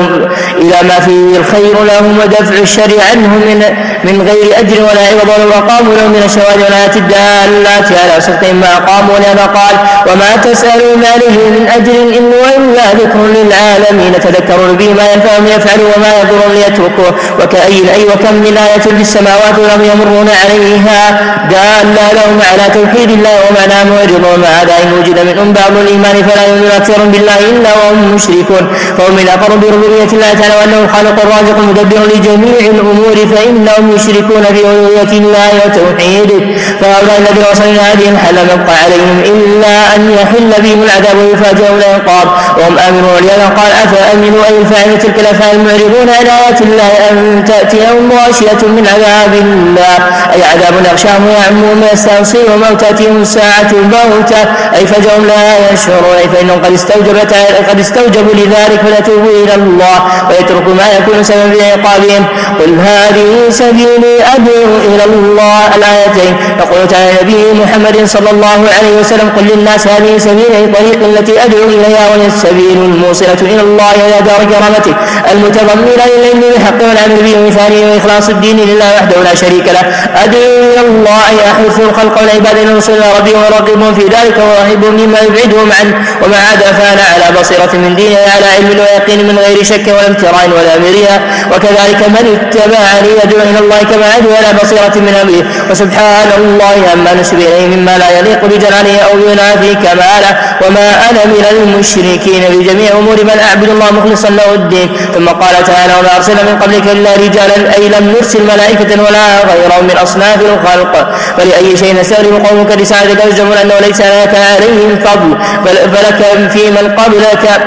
Speaker 2: إلى ما فيه الخير لهم ودفع الشر عنهم من من غير أجر ولا عوض ولو أقاموا لهم من الشواهد والآيات الدالات على صدقهم ما أقاموا لهذا قال وما تسألون عليه من أجر إن إلا ذكر للعالمين تذكرون به ما ينفعهم يفعلوا وما يضرهم ليتركوه وكأي أي وكم من آية في السماوات والأرض يمرون عليها دالة لهم على توحيد الله ومعناه معرضون هذا إن وجد منهم بعض الإيمان فلا يؤمن أكثر بالله إلا وهم مشركون فهم من أقر بربوبية الله تعالى وأنه الخالق الرازق المدبر لجميع الأمور فإنهم يشركون بألوهية الله وتوحيده. فهؤلاء الذين وصلوا هذه الحال لم يبقى عليهم إلا أن يحل بهم العذاب ويفاجئهم العقاب وهم آمنون. لهذا قال أفأمنوا أي الفاعل تلك الأفعال المعرضون على آيات الله أن تأتيهم غاشية من عذاب الله أي عذاب يغشاهم ويعمهم ويستنصرهم أو تأتيهم الساعة بغتة أي فجأهم لا يشعرون أي فإنهم قد استوجبوا قد استوجبوا لذلك فليتوبوا إلى الله ويتركوا ما يكون سببا في عقابهم. قل هذه سبيلي أدعو إلى الله الآيتين. يقول تعالى نبي محمد صلى الله عليه وسلم قل للناس هذه سبيلي طريق التي أدعو إليها وهي السبيل الموصلة إلى الله وإلى دار كرامته المتضمنة للعلم بحق والعمل به ومثاله وإخلاص الدين لله وحده لا شريك له. أدعو إلى الله أحث الخلق والعباد إلى رسول ربهم ورغبهم في ذلك ورهبهم مما يبعدهم عنه وما عدا فأنا على بصيرة من دينه على علم ويقين من غير شك ولا امتراء ولا مريا. وكذلك من اتبعني يدعو إلى الله كما أدعو على بصيرة من أمره وسبحان الله عما نسب إليه مما لا يليق بجلاله أو ينافي كماله وما أنا من المشركين بجميع أمور من أعبد الله مخلصا له الدين. ثم قال تعالى وما أرسلنا من قبلك إلا رجالا أي لم نرسل ملائكة ولا غيرهم من أصناف الخلق فلأي شيء نستغرب قومك لساعدك يزعمون أنه ليس لك عليهم فضل فلك في من قبلك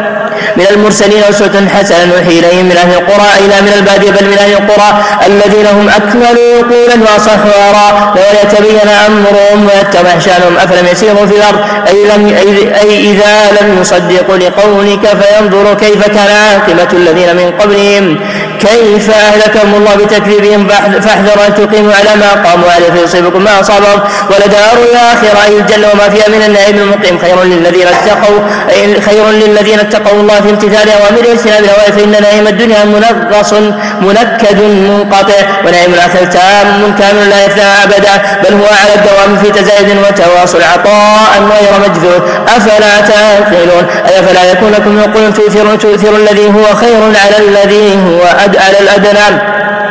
Speaker 2: من المرسلين أسوة حسنة نوحي إليهم من أهل القرى إلى من البادية بل من أهل القرى الذين هم أكملوا عقولا وأصح آراء ويتبين أمرهم ويتضح شأنهم أفلم يسيروا في الأرض أي, لم أي إذا لم يصدقوا لقولك فينظروا كيف كان عاقبة الذين من قبلهم كيف أهلكهم الله بتكذيبهم فاحذروا أن تقيموا على ما قاموا عليه فيصيبكم ما أصابهم ولدار الآخرة أي الجنة وما فيها من النعيم المقيم خير للذين اتقوا خير للذين اتقوا الله في امتثال أوامره واجتناب نواهيه فإن نعيم الدنيا منغص منكد منقطع ونعيم الآخرة تام كامل لا يفنى أبدا بل هو على الدوام في تزايد وتواصل عطاء غير مجذور أفلا تعقلون أي فلا يكون لكم عقول تؤثر تؤثر الذي هو خير على الذي هو على الأدنى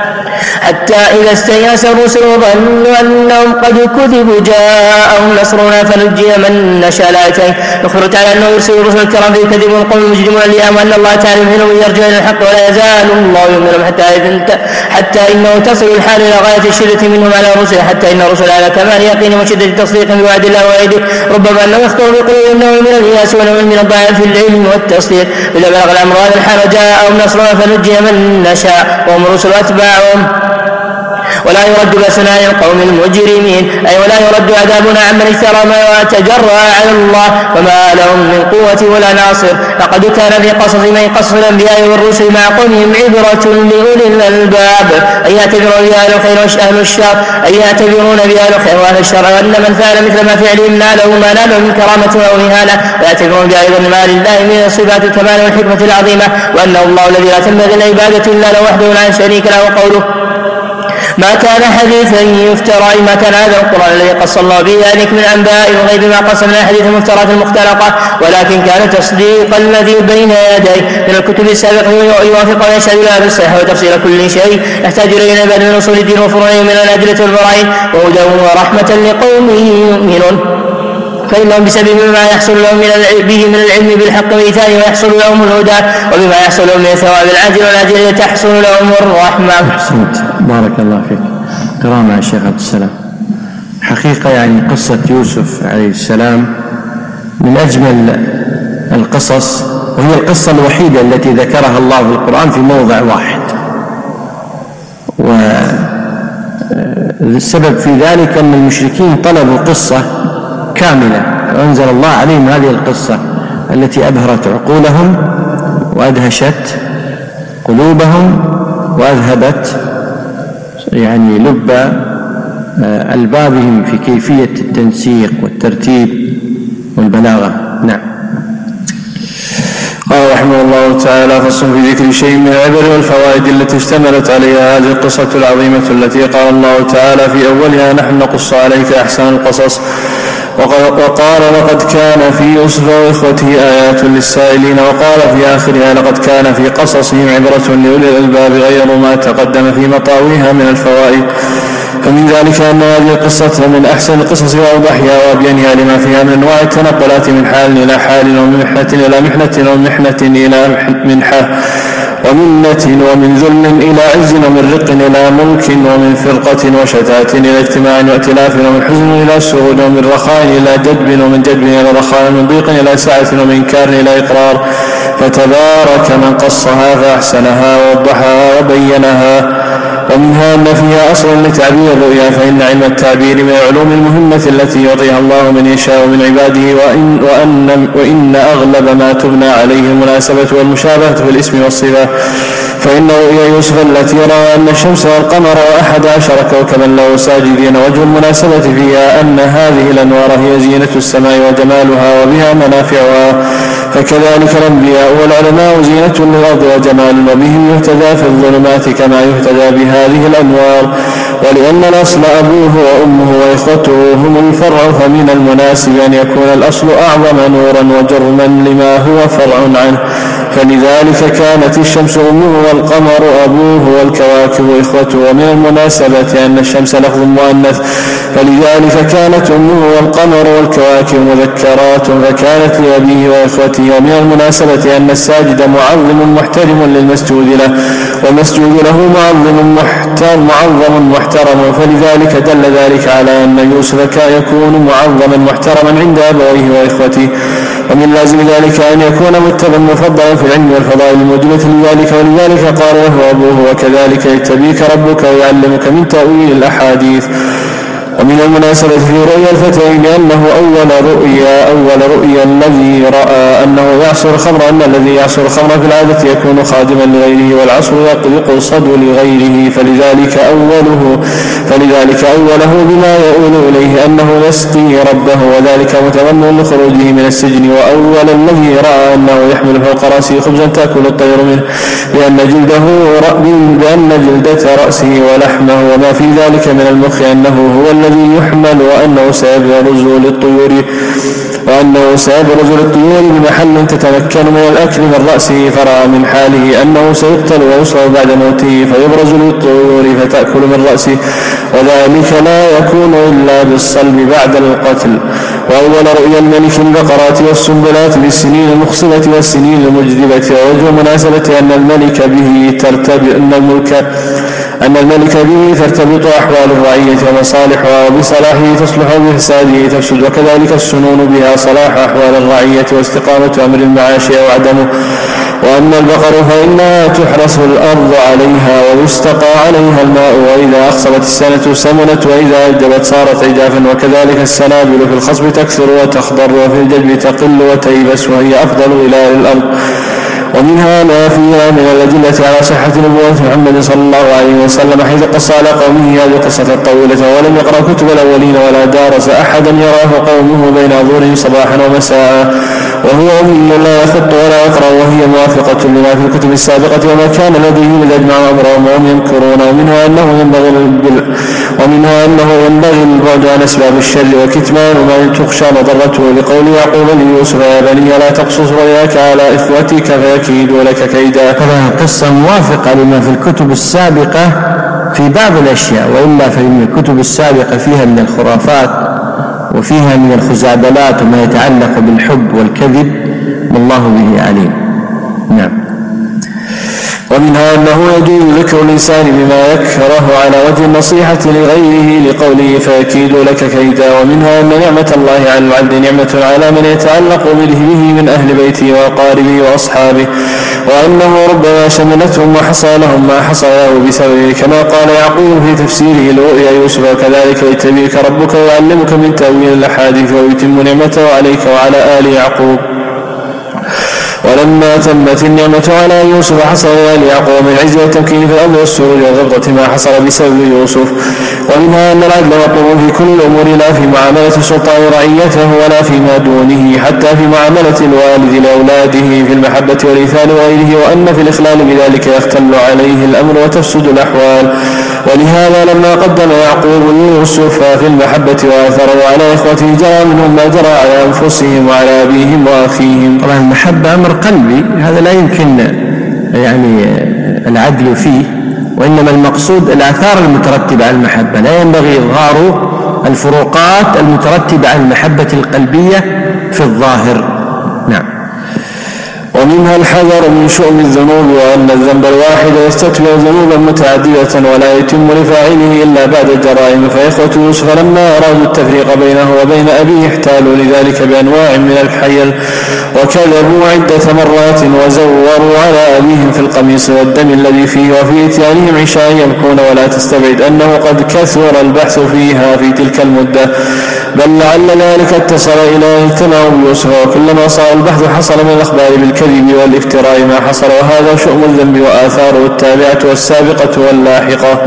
Speaker 2: حتى إذا استيأس الرسل وظنوا أنهم قد كذبوا جاءهم نصرنا فنجي من نشاء الآيتين. نخبر تعالى أنه يرسل الرسل الكرام فيكذبون القوم المجرمون الأيام وأن الله تعالى يمهلهم ويرجع إلى الحق ولا يزال الله يمهلهم حتى حتى إنه تصل الحال إلى غاية الشدة منهم على الرسل حتى إن الرسل على كمال يقين وشدة تصديق بوعد الله ووعده ربما أنه يخطر بقلوبهم أنه من الإياس ونوع من الضعف في العلم والتصديق إذا بلغ الأمر هذا الحال جاءهم نصرنا فنجي من نشاء وهم الرسل أتباعهم ولا يرد بأسنا عن القوم المجرمين أي ولا يرد عذابنا عمن اجترى ما تجرأ على الله وما لهم من قوة ولا ناصر. لقد كان في قصص من قصص الأنبياء والرسل مع قومهم عبرة لأولي الألباب أي يعتبرون بها أهل الخير وأهل الشر أي يعتبرون بها أهل الخير وأهل الشر وأن من فعل مثل ما فعلهم ناله ما ناله من كرامة أو إهانة ويعتبرون بها أيضا ما لله من صفات الكمال والحكمة العظيمة وأنه الله الذي لا تنبغي العبادة إلا له وحده لا شريك له. وقوله ما كان حديثا يفترى ما كان هذا القرآن الذي قص الله به يعني من أنباء الغيب ما قص من الحديث المفترات المختلقة ولكن كان تصديق الذي بين يديه من الكتب السابقة يوافق ويشهد له بالصحة وتفصيل كل شيء يحتاج إليه بعد من أصول الدين وفروعه من الأدلة والبراهين وهدى ورحمة لقوم يؤمنون فإنهم بسبب ما يحصل لهم من به من العلم بالحق وإيثاره ويحصل لهم الهدى وبما يحصل لهم من ثواب العاجل والعاجل تحصل لهم الرحمة.
Speaker 1: أحسنت بارك الله فيك. قراءة مع الشيخ عبد السلام. حقيقة يعني قصة يوسف عليه السلام من أجمل القصص وهي القصة الوحيدة التي ذكرها الله في القرآن في موضع واحد. والسبب في ذلك أن المشركين طلبوا قصة كاملة، وأنزل الله عليهم هذه القصة التي أبهرت عقولهم وأدهشت قلوبهم وأذهبت يعني لب ألبابهم في كيفية التنسيق والترتيب والبلاغة. نعم.
Speaker 3: قال رحمه الله تعالى: فصل في ذكر شيء من العبر والفوائد التي اشتملت عليها هذه القصة العظيمة التي قال الله تعالى في أولها: نحن نقص عليك أحسن القصص. وقال: لقد كان في يوسف وإخوته آيات للسائلين. وقال في آخرها: لقد كان في قصصهم عبرة لأولي الألباب غير ما تقدم في مطاويها من الفوائد. فمن ذلك أن هذه القصة من أحسن القصص وأوضحها وأبينها لما فيها من أنواع التنقلات من حال إلى حال ومن محنة إلى محنة ومن محنة إلى منحة ومنة ومن ذل إلى عز ومن رق إلى ملك ومن فرقة وشتات إلى اجتماع وائتلاف ومن حزن إلى سرور ومن رخاء إلى جدب ومن جدب إلى رخاء ومن ضيق إلى سعة ومن كار إلى إقرار. فتبارك من قصها فأحسنها ووضحها وبينها. ومنها أن فيها أصل لتعبير الرؤيا، فإن علم التعبير من العلوم المهمة التي يعطيها الله من يشاء من عباده، وإن, وأن, وإن أغلب ما تبنى عليه المناسبة والمشابهة في الاسم والصفة. فإن رؤيا يوسف التي رأى أن الشمس والقمر وأحد عشر كوكبا له ساجدين وجه المناسبة فيها أن هذه الأنوار هي زينة السماء وجمالها وبها منافعها. فكذلك الأنبياء والعلماء زينة للأرض وجمال، وبهم يهتدى في الظلمات كما يهتدى بهذه الأنوار. ولأن الأصل أبوه وأمه وإخوته هم الفرع، فمن المناسب أن يكون الأصل أعظم نورا وجرما لما هو فرع عنه. فلذلك كانت الشمس أمه والقمر أبوه والكواكب إخوته. ومن المناسبة أن الشمس لفظ مؤنث، فلذلك كانت أمه والقمر والكواكب مذكرات، فكانت لأبيه وإخوته. ومن المناسبة أن الساجد معظم محترم للمسجود له، والمسجود له معظم محترم, معظم محترم، فلذلك دل ذلك على أن يوسف يكون معظما محترما عند أبويه وإخوته. ومن لازم ذلك أن يكون متبا مفضلا في العلم والفضائل الموجبة لذلك، ولذلك قال له أبوه: وكذلك يتبيك ربك ويعلمك من تأويل الأحاديث. ومن المناسبة في رؤيا الفتيين أنه أول رؤيا أول رؤيا الذي رأى أنه يعصر خمرا، أن الذي يعصر الخمر في العادة يكون خادما لغيره، والعصر يقصد لغيره، فلذلك أوله فلذلك أوله بما يؤول إليه أنه يسقي ربه، وذلك متضمن لخروجه من السجن. وأول الذي رأى أنه يحمل فوق رأسه خبزا تأكل الطير منه، لأن جلده بأن جلدة رأسه ولحمه وما في ذلك من المخ أنه هو الذي يحمل، وأنه سيبرز للطيور وأنه سيبرز للطيور بمحل تتمكن من الأكل من رأسه. فرأى من حاله أنه سيقتل ويصلب بعد موته، فيبرز للطيور فتأكل من رأسه، وذلك لا يكون إلا بالصلب بعد القتل. وأول رؤيا الملك البقرات والسنبلات بالسنين المخصبة والسنين المجذبة. ووجه مناسبة أن الملك به ترتبط أن الملك أن الملك به ترتبط أحوال الرعية ومصالحها، وبصلاحه تصلح وبفساده تفسد، وكذلك السنون بها صلاح أحوال الرعية واستقامة أمر المعاش أو عدمه. وأما البقر فإنها تحرس الأرض عليها ويستقى عليها الماء، وإذا أخصبت السنة سمنت، وإذا أجدبت صارت عجافا. وكذلك السنابل في الخصب تكثر وتخضر، وفي الجدب تقل وتيبس، وهي أفضل ظلال الأرض. ومنها ما فيها من الأدلة على صحة نبوة محمد صلى الله عليه وسلم، حيث قص على قومه هذه القصة الطويلة، ولم يقرأ كتب الأولين ولا دارس أحدا يراه قومه بين ظهره صباحا ومساء، وهو أمي لا يخط ولا يقرأ، وهي موافقة لما في الكتب السابقة وما كان لديهم إذ أجمعوا أمرهم وهم يمكرون. ومنها أنه ينبغي ومنها أنه ينبغي البعد عن أسباب الشر وكتمان ما تخشى مضرته، لقول يعقوب ليوسف: يا بني لا تقصص رؤياك على إخوتك فيكيدوا لك كيدا.
Speaker 1: هذه القصة موافقة لما في الكتب السابقة في بعض الأشياء، وإلا فإن الكتب السابقة فيها من الخرافات وفيها من الخزعبلات وما يتعلق بالحب والكذب والله به عليم. نعم.
Speaker 3: ومنها أنه يجوز ذكر الإنسان بما يكره على وجه النصيحة لغيره لقوله فيكيد لك كيدا. ومنها أن نعمة الله على العبد نعمة على من يتعلق به من أهل بيته وأقاربه وأصحابه، وأنه ربما شملتهم وحصل لهم ما حصل له بسببه، كما قال يعقوب في تفسيره لرؤيا يوسف وكذلك يتبيك ربك ويعلمك من تأويل الأحاديث ويتم نعمته عليك وعلى آل يعقوب. ولما تمت النعمة على يوسف حصل لآل يعقوب من العز والتمكين في الأرض والسرور والغبطة ما حصل بسبب يوسف. ومنها أن العدل مطلوب في كل الأمور لا في معاملة السلطان رعيته ولا فيما دونه، حتى في معاملة الوالد لأولاده في المحبة والإيثار وغيره، وأن في الإخلال بذلك يختل عليه الأمر وتفسد الأحوال. ولهذا لما قدم يعقوب يوسف في المحبة وآثره على إخوته جرى منهم ما جرى على أنفسهم وعلى أبيهم وأخيهم.
Speaker 1: طبعا المحبة أمر قلبي، هذا لا يمكن يعني العدل فيه، وإنما المقصود الآثار المترتبة على المحبة، لا ينبغي إظهار الفروقات المترتبة على المحبة القلبية في الظاهر. نعم.
Speaker 3: ومنها الحذر من شؤم الذنوب، وأن الذنب الواحد يستتبع ذنوبا متعددة ولا يتم لفاعله إلا بعد الجرائم. فإخوة يوسف لما أرادوا التفريق بينه وبين أبيه احتالوا لذلك بأنواع من الحيل، وكذبوا عدة مرات وزوروا على أبيهم في القميص والدم الذي فيه، وفي إتيانهم عشاء يبكون، ولا تستبعد أنه قد كثر البحث فيها في تلك المدة، بل لعل ذلك اتصل إلى اجتماع بيوسف، وكلما صار البحث حصل من الأخبار بالكذب والافتراء ما حصل، وهذا شؤم الذنب وآثاره التابعة والسابقة واللاحقة.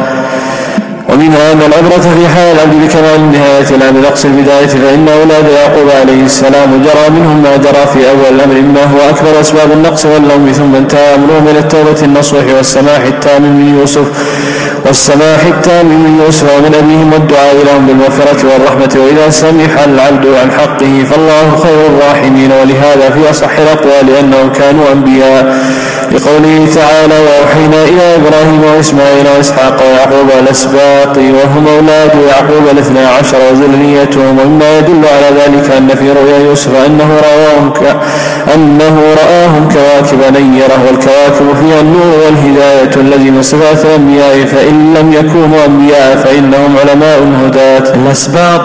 Speaker 3: ومنها أن العبرة في حال العبد بكمال النهاية لا بنقص البداية، فإن أولاد يعقوب عليه السلام جرى منهم ما جرى في أول الأمر مما هو أكبر أسباب النقص واللوم، ثم انتهى أمرهم إلى التوبة النصوح والسماح التام من يوسف والسماح التام من يوسف ومن أبيهم والدعاء لهم بالمغفرة والرحمة، وإذا سمح العبد عن حقه فالله خير الراحمين. ولهذا في أصح الأقوال أنهم كانوا أنبياء، لقوله تعالى وأوحينا إلى إبراهيم وإسماعيل وإسحاق ويعقوب الأسباط وهم أولاد يعقوب الاثنى عشر وذريتهم. ومما يدل على ذلك أن في رؤيا يوسف أنه رآهم أنه رآهم كواكب نيرة، والكواكب فيها النور والهداية الذي من صفات الأنبياء، فإن لم يكونوا أنبياء فإنهم علماء هداة.
Speaker 1: الأسباط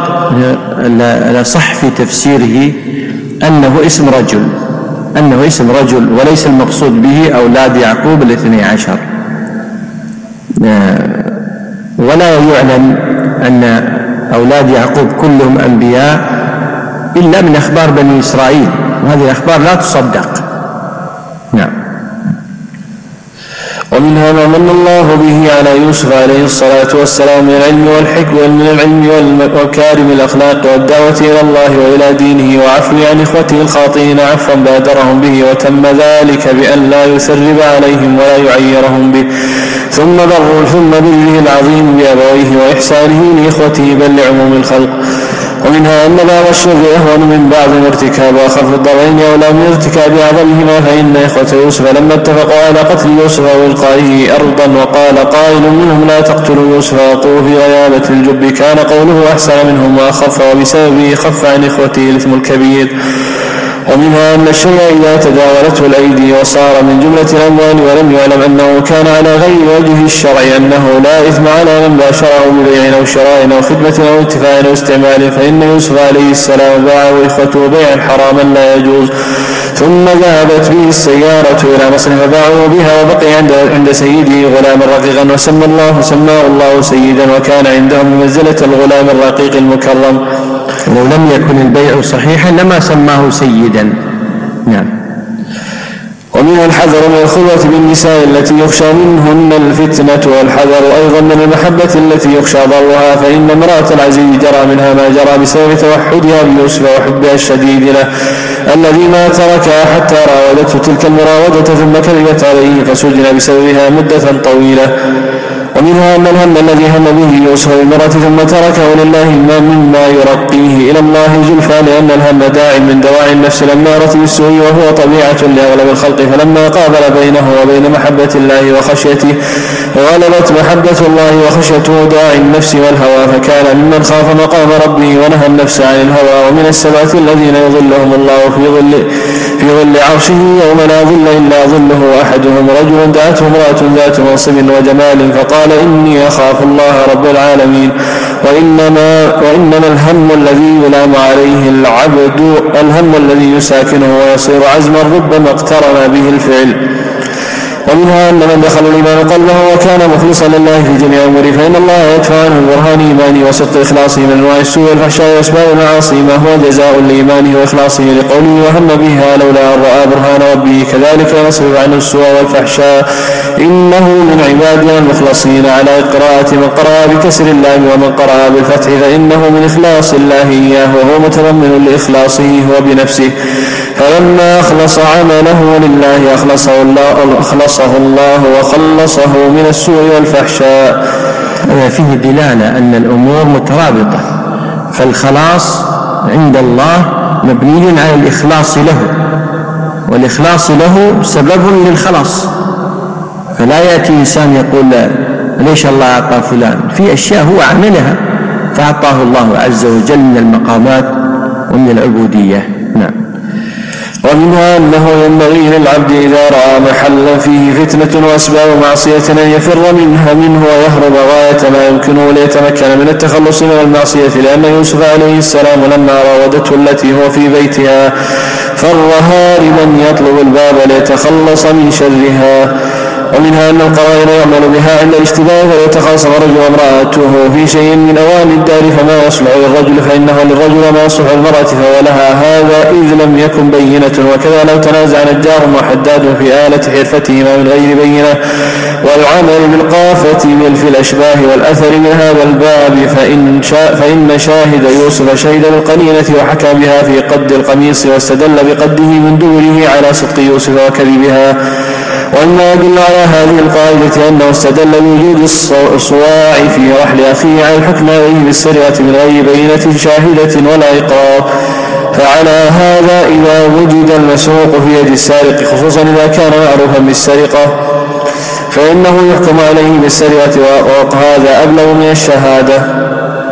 Speaker 1: الأصح في تفسيره أنه اسم رجل أنه اسم رجل وليس المقصود به أولاد يعقوب الاثني عشر، ولا يعلم أن أولاد يعقوب كلهم أنبياء إلا من أخبار بني إسرائيل، وهذه الأخبار لا تصدق. نعم.
Speaker 3: ومنها ما من الله به على يوسف عليه الصلاة والسلام من العلم والحكمة من العلم والمكارم الأخلاق والدعوة إلى الله وإلى دينه، وعفو عن إخوته الخاطئين عفوا بادرهم به، وتم ذلك بأن لا يسرب عليهم ولا يعيرهم به، ثم بر ثم بره العظيم بأبويه وإحسانه لإخوته بل لعموم الخلق. ومنها أن بعض الشر أهون من بعض ارتكاب وأخف الضررين أولى من ارتكاب أعظمهما، فإن إخوة يوسف لما اتفقوا على قتل يوسف وإلقائه أرضا وقال قائل منهم لا تقتلوا يوسف وألقوه في غيابة الجب، كان قوله أحسن منهم وأخف، وبسببه خف عن إخوته الإثم الكبير. ومنها أن الشيء إذا تداولته الأيدي وصار من جملة الأموال ولم يعلم أنه كان على غير وجه الشرع أنه لا إثم على من باشره ببيع أو شراء أو خدمة أو انتفاع أو استعمال، فإن يوسف عليه السلام باعه إخوته بيعا حراما لا يجوز، ثم ذهبت به السيارة إلى مصر فباعوا بها، وبقي عند عند سيده غلام رقيقا وسمى الله سماه الله سيدا، وكان عندهم بمنزلة الغلام الرقيق المكرم.
Speaker 1: لو لم يكن البيع صحيحا لما سماه سيدا. نعم.
Speaker 3: ومنها الحذر من الخلوة بالنساء التي يخشى منهن الفتنة، والحذر أيضا من المحبة التي يخشى ضرها، فإن امرأة العزيز جرى منها ما جرى بسبب توحدها بيوسف وحبها الشديد له الذي ما تركها حتى راودته تلك المراودة ثم كذبت عليه فسجن بسببها مدة طويلة. ومنها أن الهم الذي هم به يوسف بالمرأة ثم تركه لله ما مما يرقيه إلى الله زلفى، لأن الهم داع من دواعي النفس الأمارة بالسوء، وهو طبيعة لأغلب الخلق، فلما قابل بينه وبين محبة الله وخشيته غلبت محبة الله وخشيته داعي النفس والهوى، فكان ممن خاف مقام ربه ونهى النفس عن الهوى. ومن السبعة الذين يظلهم الله في ظل في ظل عرشه يوم لا ظل إلا ظله أحدهم رجل دعته امرأة ذات منصب وجمال فقال إني أخاف الله رب العالمين. وإنما, وإنما الهم الذي يلام عليه العبد الهم الذي يساكنه ويصير عزما ربما اقترن به الفعل. ومنها أن من دخل الإيمان قلبه وكان مخلصا لله في جميع أموره فإن الله يدفع عنه برهان إيمانه وصدق إخلاصه من أنواع السوء والفحشاء وأسباب المعاصي ما هو جزاء لإيمانه وإخلاصه، لقوله وهم بها لولا أن رأى برهان ربه كذلك نصرف عنه السوء والفحشاء إنه من عبادنا المخلصين. على قراءة من قرأ بكسر اللام ومن قرأ بالفتح فإنه من إخلاص الله إياه وهو متضمن لإخلاصه هو بنفسه، فلما أخلص عمله لله أخلصه الله, أخلصه الله وخلصه من السوء والفحشاء.
Speaker 1: فيه دلالة أن الأمور مترابطة، فالخلاص عند الله مبني على الإخلاص له، والإخلاص له سبب للخلاص. فلا يأتي إنسان يقول ليش الله أعطى فلان، في أشياء هو عملها فأعطاه الله عز وجل من المقامات ومن العبودية. نعم.
Speaker 3: ومنها أنه ينبغي للعبد إذا رأى محلا فيه فتنة وأسباب معصية أن يفر منها منه ويهرب غاية ما يمكنه ليتمكن من التخلص من المعصية، لأن يوسف عليه السلام لما راودته التي هو في بيتها فر هاربا يطلب الباب ليتخلص من شرها. ومنها أن القرائن يعمل بها عند الاشتباه فيتخاصم رجل وامرأته في شيء من أواني الدار فما يصلح للرجل فإنه للرجل ما يصلح للمرأة فهو لها هذا إذ لم يكن بينة. وكذا لو تنازع نجار وحداد في آلة حرفتهما من غير بينة والعمل بالقافة في الأشباه والأثر من هذا الباب فإن, شا فإن شاهد يوسف شهد بالقنينة وحكى بها في قد القميص واستدل بقده من دوره على صدق يوسف وكذبها. وأما يدل على هذه القاعدة أنه استدل بوجود الصواع في رحل أخيه على الحكم عليه بالسرقة من غير بينة شاهدة ولا إقرار، فعلى هذا إذا وجد المسروق في يد السارق خصوصا إذا كان معروفا بالسرقة فإنه يحكم عليه بالسرقة وهذا أبلغ من الشهادة.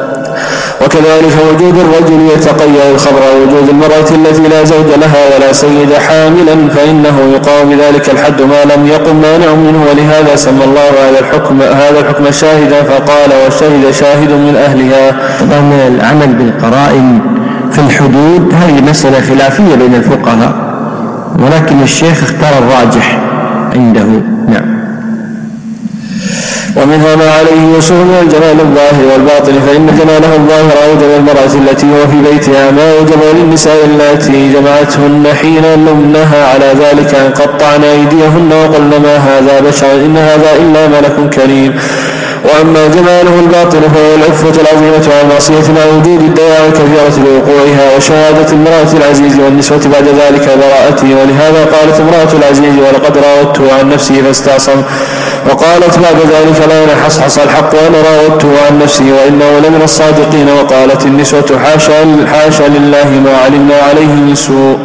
Speaker 3: وكذلك وجود الرجل يتقيأ الخبر ووجود المرأة التي لا زوج لها ولا سيد حاملا فإنه يقام بذلك الحد ما لم يقم مانع منه، ولهذا سمى الله هذا الحكم هذا الحكم شاهدا فقال وشهد شاهد من أهلها.
Speaker 1: طبعا العمل بالقرائن في الحدود هذه مسألة خلافية بين الفقهاء، ولكن الشيخ اختار الراجح عنده. نعم.
Speaker 3: ومنها ما عليه يوسف من الجمال الظاهر والباطن، فإن جماله الظاهر أوجب المرأة التي هو في بيتها ما أوجب للنساء التي جمعتهن حين لمنها على ذلك أن قطعن أيديهن وقلن ما هذا بشر إن هذا إلا ملك كريم. وأما جماله الباطن فهو العفة العظيمة عن معصية مع وجود الدواعي الكثيرة لوقوعها وشهادة امرأة العزيز والنسوة بعد ذلك براءته. ولهذا قالت امرأة العزيز ولقد راودته عن نفسه فاستعصم، وقالت بعد ذلك لا ينحصحص الحق وأنا راودته عن نفسه وإنه لمن الصادقين. وقالت النسوة حاشا, حاشا لله ما علمنا عليه من سوء.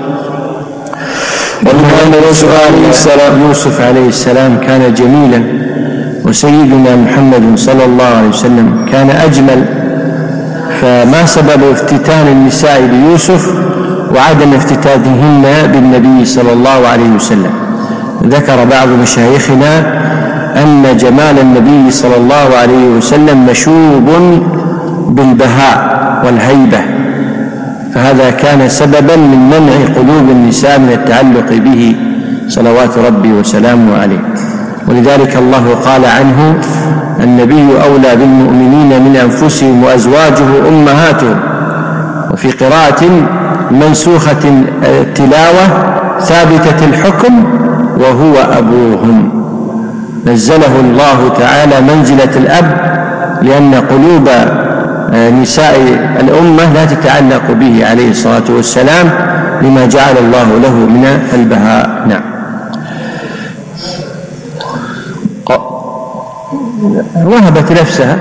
Speaker 1: ومن يوسف عليه السلام يوسف عليه السلام كان جميلا، وسيدنا محمد صلى الله عليه وسلم كان أجمل، فما سبب افتتان النساء بيوسف وعدم افتتانهن بالنبي صلى الله عليه وسلم؟ ذكر بعض مشايخنا أن جمال النبي صلى الله عليه وسلم مشوب بالبهاء والهيبة، فهذا كان سببا من منع قلوب النساء من التعلق به صلوات ربي وسلامه عليه. ولذلك الله قال عنه النبي أولى بالمؤمنين من أنفسهم وأزواجه أمهاتهم، وفي قراءة منسوخة التلاوة ثابتة الحكم وهو أبوهم، نزله الله تعالى منزلة الأب لأن قلوب نساء الأمة لا تتعلق به عليه الصلاة والسلام لما جعل الله له من البهاء. نعم. وهبت نفسها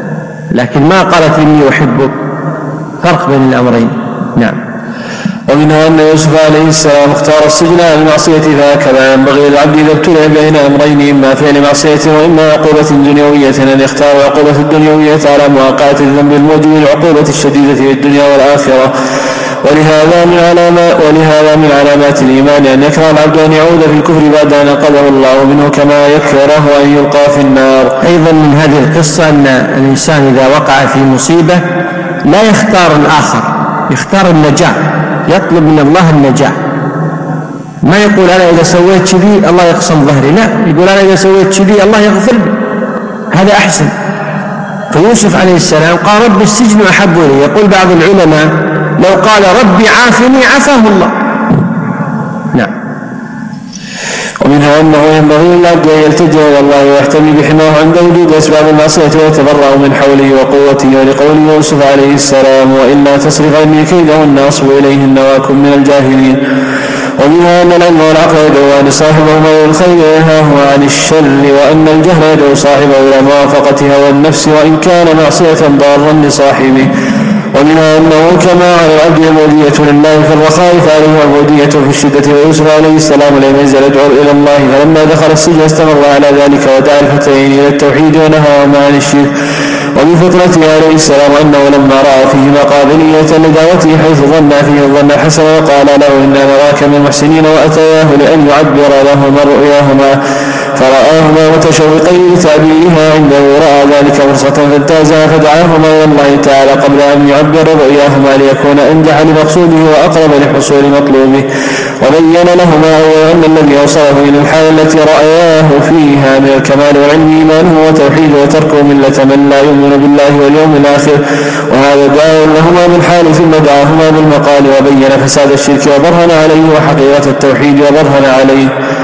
Speaker 1: لكن ما قالت إني أحبك، فرق بين الأمرين. نعم.
Speaker 3: ومنها أن يوسف عليه السلام اختار السجن على المعصية، فهكذا ينبغي للعبد إذا ابتلي بين أمرين إما فعل معصية وإما عقوبة دنيوية أن يختار العقوبة الدنيوية على مواقعة الذنب الموجب العقوبة الشديدة في الدنيا والآخرة. ولهذا من علامات ولهذا من علامات الإيمان أن يكره العبد أن يعود في الكفر بعد أن أنقذه الله منه، كما يكره أن يلقى في النار.
Speaker 1: أيضا من هذه القصة أن الإنسان إذا وقع في مصيبة لا يختار الآخر، يختار النجاة، يطلب من الله النجاة. ما يقول أنا إذا سويت كذي الله يقسم ظهري، لا، يقول أنا إذا سويت كذي الله يغفر لي، هذا أحسن. فيوسف عليه السلام قال رب السجن أحب إلي. يقول بعض العلماء لو قال ربي عافني عفاه الله. نعم.
Speaker 3: ومنها أنه ينبغي للعبد أن يلتجئ إلى الله ويحتمي بحماه عند وجود أسباب المعصية ويتبرأ من حوله وقوته، ولقول يوسف عليه السلام وإلا تصرف عني كيدهن أصب إليهن وأكن من الجاهلين. ومنها أن العلم والعقل يدعوان صاحبهما إلى الخير وينهاه عن الشر، وأن الجهل يدعو صاحبه إلى موافقة هوى النفس وإن كان معصية ضارا لصاحبه. ومنها أنه كما على العبد العبودية لله في الرخاء فعليه العبودية في الشدة. ويوسف عليه السلام لم يزل يدعو إلى الله، فلما دخل السجن استمر على ذلك ودعا الفتيين إلى التوحيد ونهاهما عن الشرك. ومن فطرته عليه السلام أنه لما رأى فيهما قابلية لدعوته حيث ظن فيه الظن الحسن وقال له إنا نراك من المحسنين، وأتياه لأن يعبر لهما رؤياهما فرآهما متشوقين لتعبيرها، عنده رأى ذلك فرصة فانتهزها فدعاهما إلى الله تعالى قبل أن يعبر رؤياهما ليكون أنجح لمقصوده وأقرب لحصول مطلوبه. وبين لهما أولا أن الذي أوصله إلى الحال التي رأياه فيها من الكمال والعلم إيمانه وتوحيده وتركه ملة من لا يؤمن بالله واليوم الآخر، وهذا دعاء لهما بالحال ثم دعاهما بالمقال وبين فساد الشرك وبرهن عليه وحقيقة التوحيد وبرهن عليه.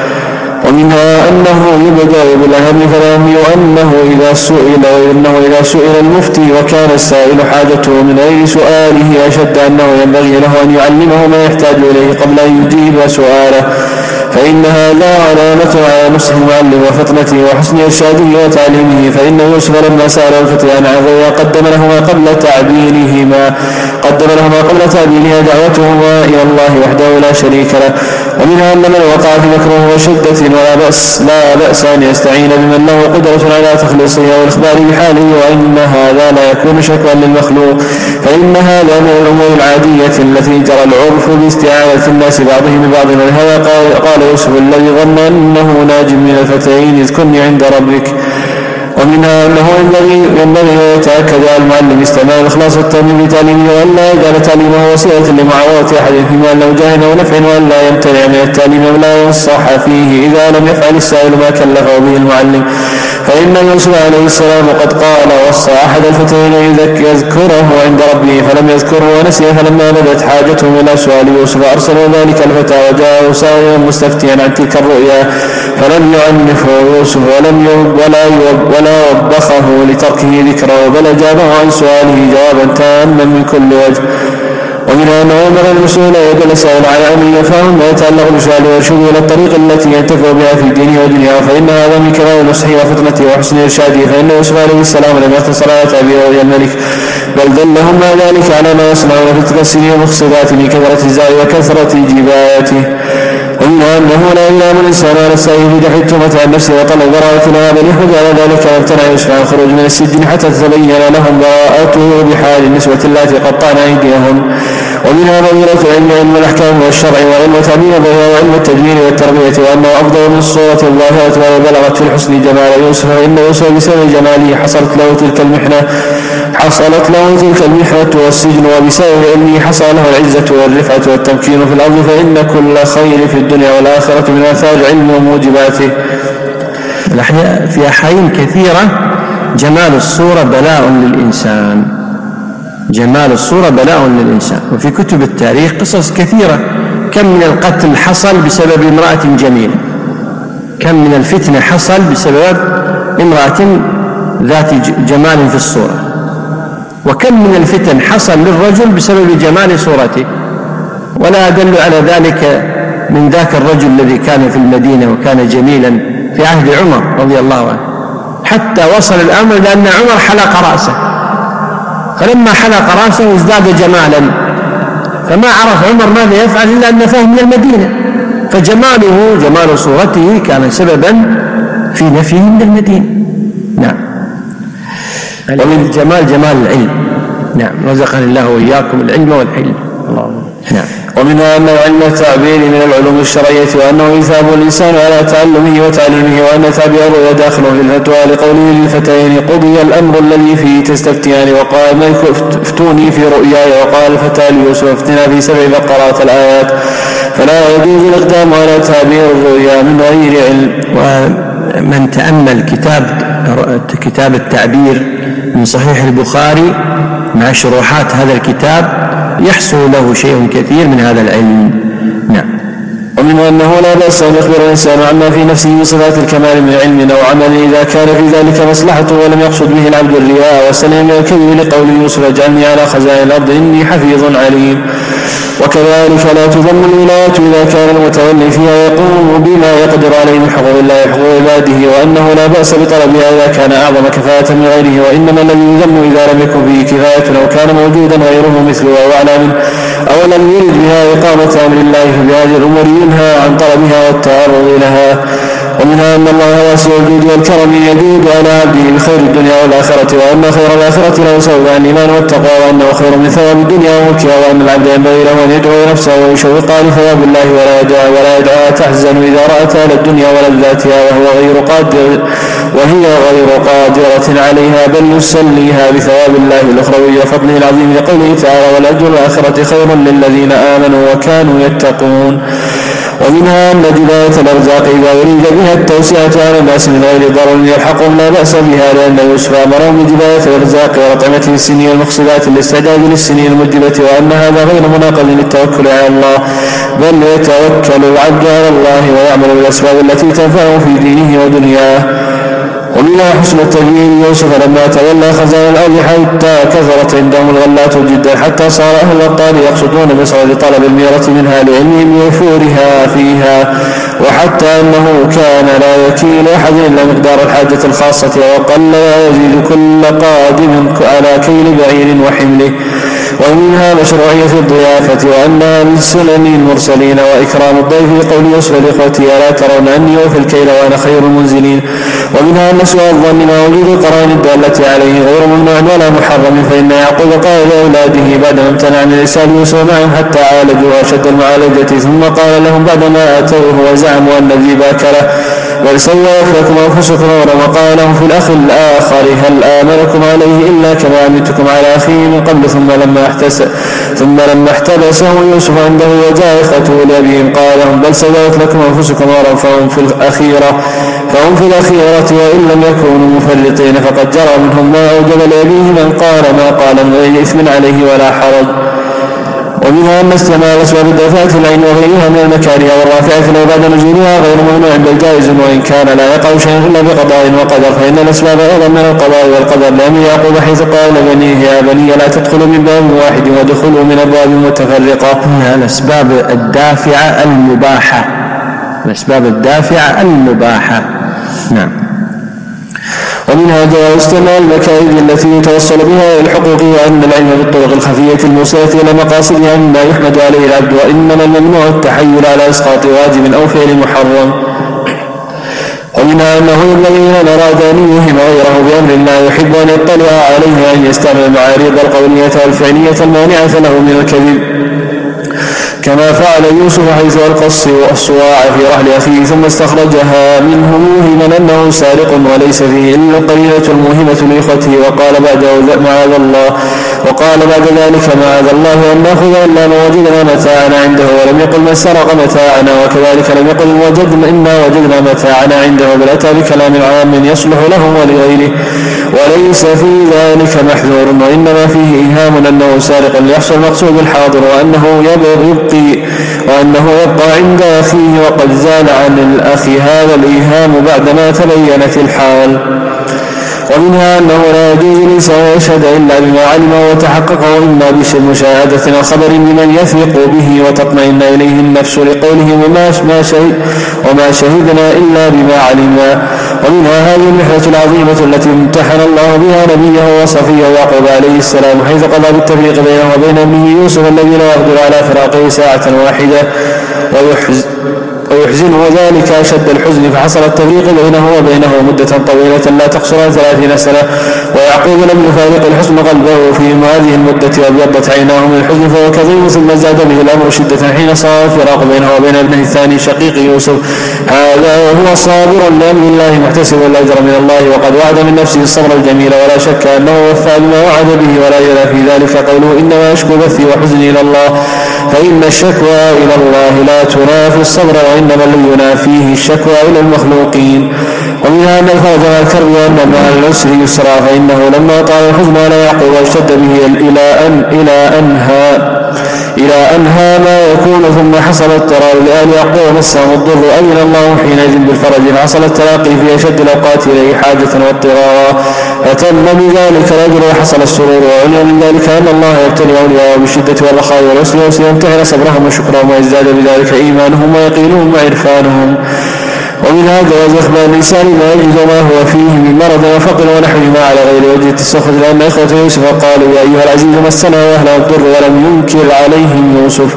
Speaker 3: ومنها أنه يبدأ بالأهم فلم أنه إذا سئل وإنه إذا سئل المفتي وكان السائل حاجته من غير سؤاله أشد أنه ينبغي له أن يعلمه ما يحتاج إليه قبل أن يجيب سؤاله، فإن هذا علامة على نصح المعلم وفطنته وحسن إرشاده وتعليمه. فإن يوسف لما سأل الفتيان عن رؤيا قدم لهما قبل تعبيرهما قدم لهما قبل تعبيرها دعوتهما إلى الله وحده لا شريك له. ومنها أن من وقع في مكروه وشدة ولا بأس لا بأس أن يستعين بمن له قدرة على تخليصه والإخبار بحاله، وإن هذا لا يكون شكرا للمخلوق، فإن هذا من الأمور العادية التي جرى العرف باستعانة الناس بعضهم ببعض. ولهذا قال, قال يوسف الذي ظن أنه ناج من الفتيين اذكرني عند ربك. ومنها أنه ينبغي أن يتأكد على المعلم استعمال الإخلاص والتأمين بتعليمه، وأن لا يجعل تعليمه وسيلة لمعاوضة أحد فيما أنه جاهل أو نفع، وأن لا يمتنع من التعليم ولا ينصح فيه إذا لم يفعل السائل ما كلفه به المعلم. فإن يوسف عليه السلام قد قال وصى أحد الفتيين يذكره عند ربه فلم يذكره ونسي، فلما بدت حاجته إلى سؤال يوسف أرسلوا ذلك الفتى وجاءه سائلا مستفتيا عن تلك الرؤيا، فلم يعنفه يوسف ولم ولا ولا وبخه لتركه ذكره، بل أجابه عن سؤاله جوابا تاما من كل وجه. ومنها أنه أمر المسؤول يدل سائل على أمر يفهم ما يتعلق بسؤاله ويرشده إلى الطريق التي ينتفع بها في دينه ودنياه، فإن هذا من كمال نصحه وفطنته وحسن إرشاده. فإن يوسف عليه السلام لم يختصر على تعبير رؤيا الملك، بل دلهم مع ذلك على ما يصنعون في تلك السنين المقصدات من كثرة الزعي وكثرة جبايته. ومنها أنه لا يلام الإنسان على السعي في دفع التهمة عن نفسه وطلب براءة لها، بل يحمد على ذلك وامتنع يوسف عن الخروج من السجن حتى تتبين لهم براءته بحال النسوة اللاتي قطعن أيديهن. ومنها فضيلة العلم علم الأحكام والشرع وعلم التعبير وعلم التدبير والتربية، وأنه أفضل من الصورة الظاهرة وبلغت في الحسن جمال يوسف، فإن يوسف بسبب جماله حصلت له تلك المحنة حصلت له تلك المحنة والسجن، وبسبب علمه حصل له العزة والرفعة والتمكين في الأرض، فإن كل خير في الدنيا والآخرة من آثار العلم وموجباته.
Speaker 1: في أحيان كثيرة جمال الصورة بلاء للإنسان، جمال الصورة بلاء للإنسان. وفي كتب التاريخ قصص كثيرة، كم من القتل حصل بسبب امرأة جميلة، كم من الفتنة حصل بسبب امرأة ذات جمال في الصورة، وكم من الفتن حصل للرجل بسبب جمال صورته. ولا أدل على ذلك من ذاك الرجل الذي كان في المدينة وكان جميلا في عهد عمر رضي الله عنه، حتى وصل الأمر لأن عمر حلق رأسه، فلما حلق رأسه ازداد جمالا، فما عرف عمر ماذا يفعل إلا أن فهم من المدينة، فجماله جمال صورته كان سببا في نفيه من المدينة. نعم. ومن الجمال جمال العلم. نعم. رزقنا الله وإياكم العلم والحلم. الله. نعم.
Speaker 3: ومنها أن علم التعبير من العلوم الشرعية، وأنه يثاب الإنسان على تعلمه وتعليمه، وأن تعبير الرؤيا داخل في الفتوى، لقوله للفتيين قضي الأمر الذي فيه تستفتيان، وقال الملك افتوني في رؤياي، وقال الفتى ليوسف افتنا في سبع بقرات الآيات. فلا يجوز الإقدام على تعبير الرؤيا من غير علم.
Speaker 1: ومن تأمل كتاب كتاب التعبير من صحيح البخاري مع شروحات هذا الكتاب يحصل له شيء كثير من هذا العلم. نعم.
Speaker 3: ومنه أنه لا بأس أن يخبر الإنسان عما في نفسه من صفات الكمال من علم أو عمل إذا كان في ذلك مصلحته ولم يقصد به العبد الرياء والسلام من الكذب، لقول يوسف اجعلني على خزائن الأرض إني حفيظ عليم. وكذلك لا تذم الولاية إذا كان المتولي فيها يقوم بما يقدر عليه من حقوق الله وحقوق عباده، وأنه لا بأس بطلبها إذا كان أعظم كفاءة من غيره، وإنما الذي يذم إذا لم يكن فيه كفاية أو كان موجودا غيره مثله أو أعلى منه أو لم يرد بها إقامة أمر الله، فبهذه الأمور ينهى عن طلبها والتعرض لها. ومنها أن الله واسع الجود والكرم يجود على عبده بخير الدنيا والآخرة، وأن خير الآخرة له سبب عن الإيمان والتقوى، وأنه خير من ثواب الدنيا وملكها، وأن العبد ينبغي له أن يدعو نفسه ويشوق لثواب الله ولا يدعى ولا يدعى تحزن إذا رأت أهل الدنيا ولذاتها وهو غير قادر وهي غير قادرة عليها، بل يسليها بثواب الله الأخروي وفضله العظيم، لقوله تعالى والأجر الآخرة خير للذين آمنوا وكانوا يتقون. ومنها أن دلاله الأرزاق إذا أريد بها التوسعة على الناس من غير ضرر يلحقهم لا بأس بها، لأن يوسف أمرهم بدلاله الأرزاق ورطعمته السنين المخصبات الاستعداد للسنين المجدبة، وأن هذا غير مناقض للتوكل على الله، بل يتوكل العبد على الله ويعمل بالأسباب التي تنفعه في دينه ودنياه. ومنها حسن التدبير يوسف لما تولى خزائن الأرض حتى كثرت عندهم الغلات جدا، حتى صار أهل الطال يقصدون مصر لطلب الميرة منها لعلمهم بوفورها فيها، وحتى أنه كان لا يكيل أحد إلا مقدار الحاجة الخاصة، وقل لا يزيد كل قادم على كيل بعير وحمله. ومنها مشروعية الضيافة وأنها من سنن المرسلين وإكرام الضيف، لقول يوسف لإخوته ألا ترون أني أوفي الكيل وأنا خير المنزلين. ومنها أن سوء الظن ما وجود القرائن الدالة عليه غير ممنوع ولا محرم، فإن يعقوب قال لأولاده بعدما امتنع من إرسال يوسف معهم حتى عالجوا أشد المعالجة، ثم قال لهم بعدما أتوه وزعموا أن الذئب أكله بل سوت لكم أنفسكم أمرا، وقال لهم في الأخ الآخر هل آمنكم عليه إلا كما أمنتكم على أخيه من قبل، ثم لما احتس ثم لما احتبسه يوسف عنده وجاء إخوته لأبيهم قال لهم بل سوت لكم أنفسكم أمرا فهم في الأخيرة فهم في الأخيرة وإن لم يكونوا مفرطين فقد جرى منهم ما أوجب لأبيه من قال ما قال من غير إثم عليه ولا حرج. ومنها أن استعمال أسباب الدافعة العين وغيرها من المكاره والرافعة لو بعد نزولها غير ممنوع بل جائز، وإن كان لا يقع شيء إلا بقضاء وقدر، فإن الأسباب أيضا من القضاء والقدر، لأن يعقوب حيث قال لبنيه يا بني لا تدخلوا من باب واحد ودخلوا من أبواب متفرقة.
Speaker 1: الأسباب الدافعة المباحة الأسباب الدافعة المباحة. نعم.
Speaker 3: ومنها جواز استعمال المكائد التي يتوصل بها إلى الحقوق، وأن العلم بالطرق الخفية الموصلة إلى مقاصدها مما يحمد عليه العبد، وإنما الممنوع التحيل على إسقاط واجب أو فعل محرم. ومنها أنه ينبغي من أراد أن يوهم غيره بأمر لا يحب أن يطلع عليه أن يستعمل المعارض القولية والفعلية المانعة له من الكذب، كما فعل يوسف حيث ألقى الصواع في رحل أخيه ثم استخرجها منه موهما أنه سارق وليس فيه إلا القرينة الموهمة لإخوته، وقال بعد معاذ الله وقال بعد ذلك معاذ الله أن نأخذ إلا ما وجدنا متاعنا عنده، ولم يقل من سرق متاعنا، وكذلك لم يقل وجدنا إنا وجدنا متاعنا عنده، بل أتى بكلام عام يصلح لهم ولغيره، وليس في ذلك محذور، وإنما فيه إيهام أنه سارق ليحصل المقصود الحاضر، وأنه يبقي وأنه يبقى عند أخيه وقد زال عن الأخ هذا الإيهام بعدما تبينت الحال. ومنها أنه لا يجوز الإنسان يشهد إلا بما علم وتحقق، وإما بمشاهدة الخبر بمن يثق به وتطمئن إليه النفس، لقوله وما شهد وما شهدنا إلا بما علمنا. ومنها هذه المحنة العظيمة التي امتحن الله بها نبيه وصفيه يعقوب عليه السلام، حيث قضى بالتفريق بينه وبين ابنه يوسف الذي لا يقدر على فراقه ساعة واحدة ويحزن ويحزنه ذلك أشد الحزن، فحصل التفريق بينه وبينه مدة طويلة لا تقصر عن ثلاثين سنة، ويعقوب لم يفارق الحزن قلبه في هذه المدة وابيضت عيناه من الحزن فهو كظيم، ثم زاد به الأمر شدة حين صار الفراق بينه وبين ابنه الثاني شقيق يوسف هذا وهو صابر لأمر الله محتسب الأجر من الله، وقد وعد من نفسه الصبر الجميل، ولا شك أنه وفى بما وعد به، ولا يرى في ذلك قوله إنما أشكو بثي وحزني إلى الله، فإن الشكوى إلى الله لا تنافي الصبر، وإنما الذي ينافيه الشكوى إلى المخلوقين. ومنها أن الفرج مع الكرب وأن مع العسر يسرا، فإنه لما طال الحزن على يعقوب واشتد به إلى أن إلى أنها إلى أنها ما يكون ثم حصل اضطرار لآل يعقوب مسهم الضر أذن الله حينئذ بالفرج، فحصل التلاقي في أشد الأوقات إليه حاجة واضطرارا، فتم بذلك الأجر وحصل السرور. وعلم من ذلك أن الله يبتلي أولياءه بالشدة والرخاء والعسر وسيمتحن صبرهم وشكرهم، ويزداد بذلك إيمانهم ويقينهم وعرفانهم. ومن هذا جواز إخبار الإنسان ما يجد ما هو فيه من مرض وفقر ونحوهما على غير وجه التسخط، لأن إخوة يوسف قالوا يا أيها العزيز مسنا وأهله الضر ولم ينكر عليهم يوسف.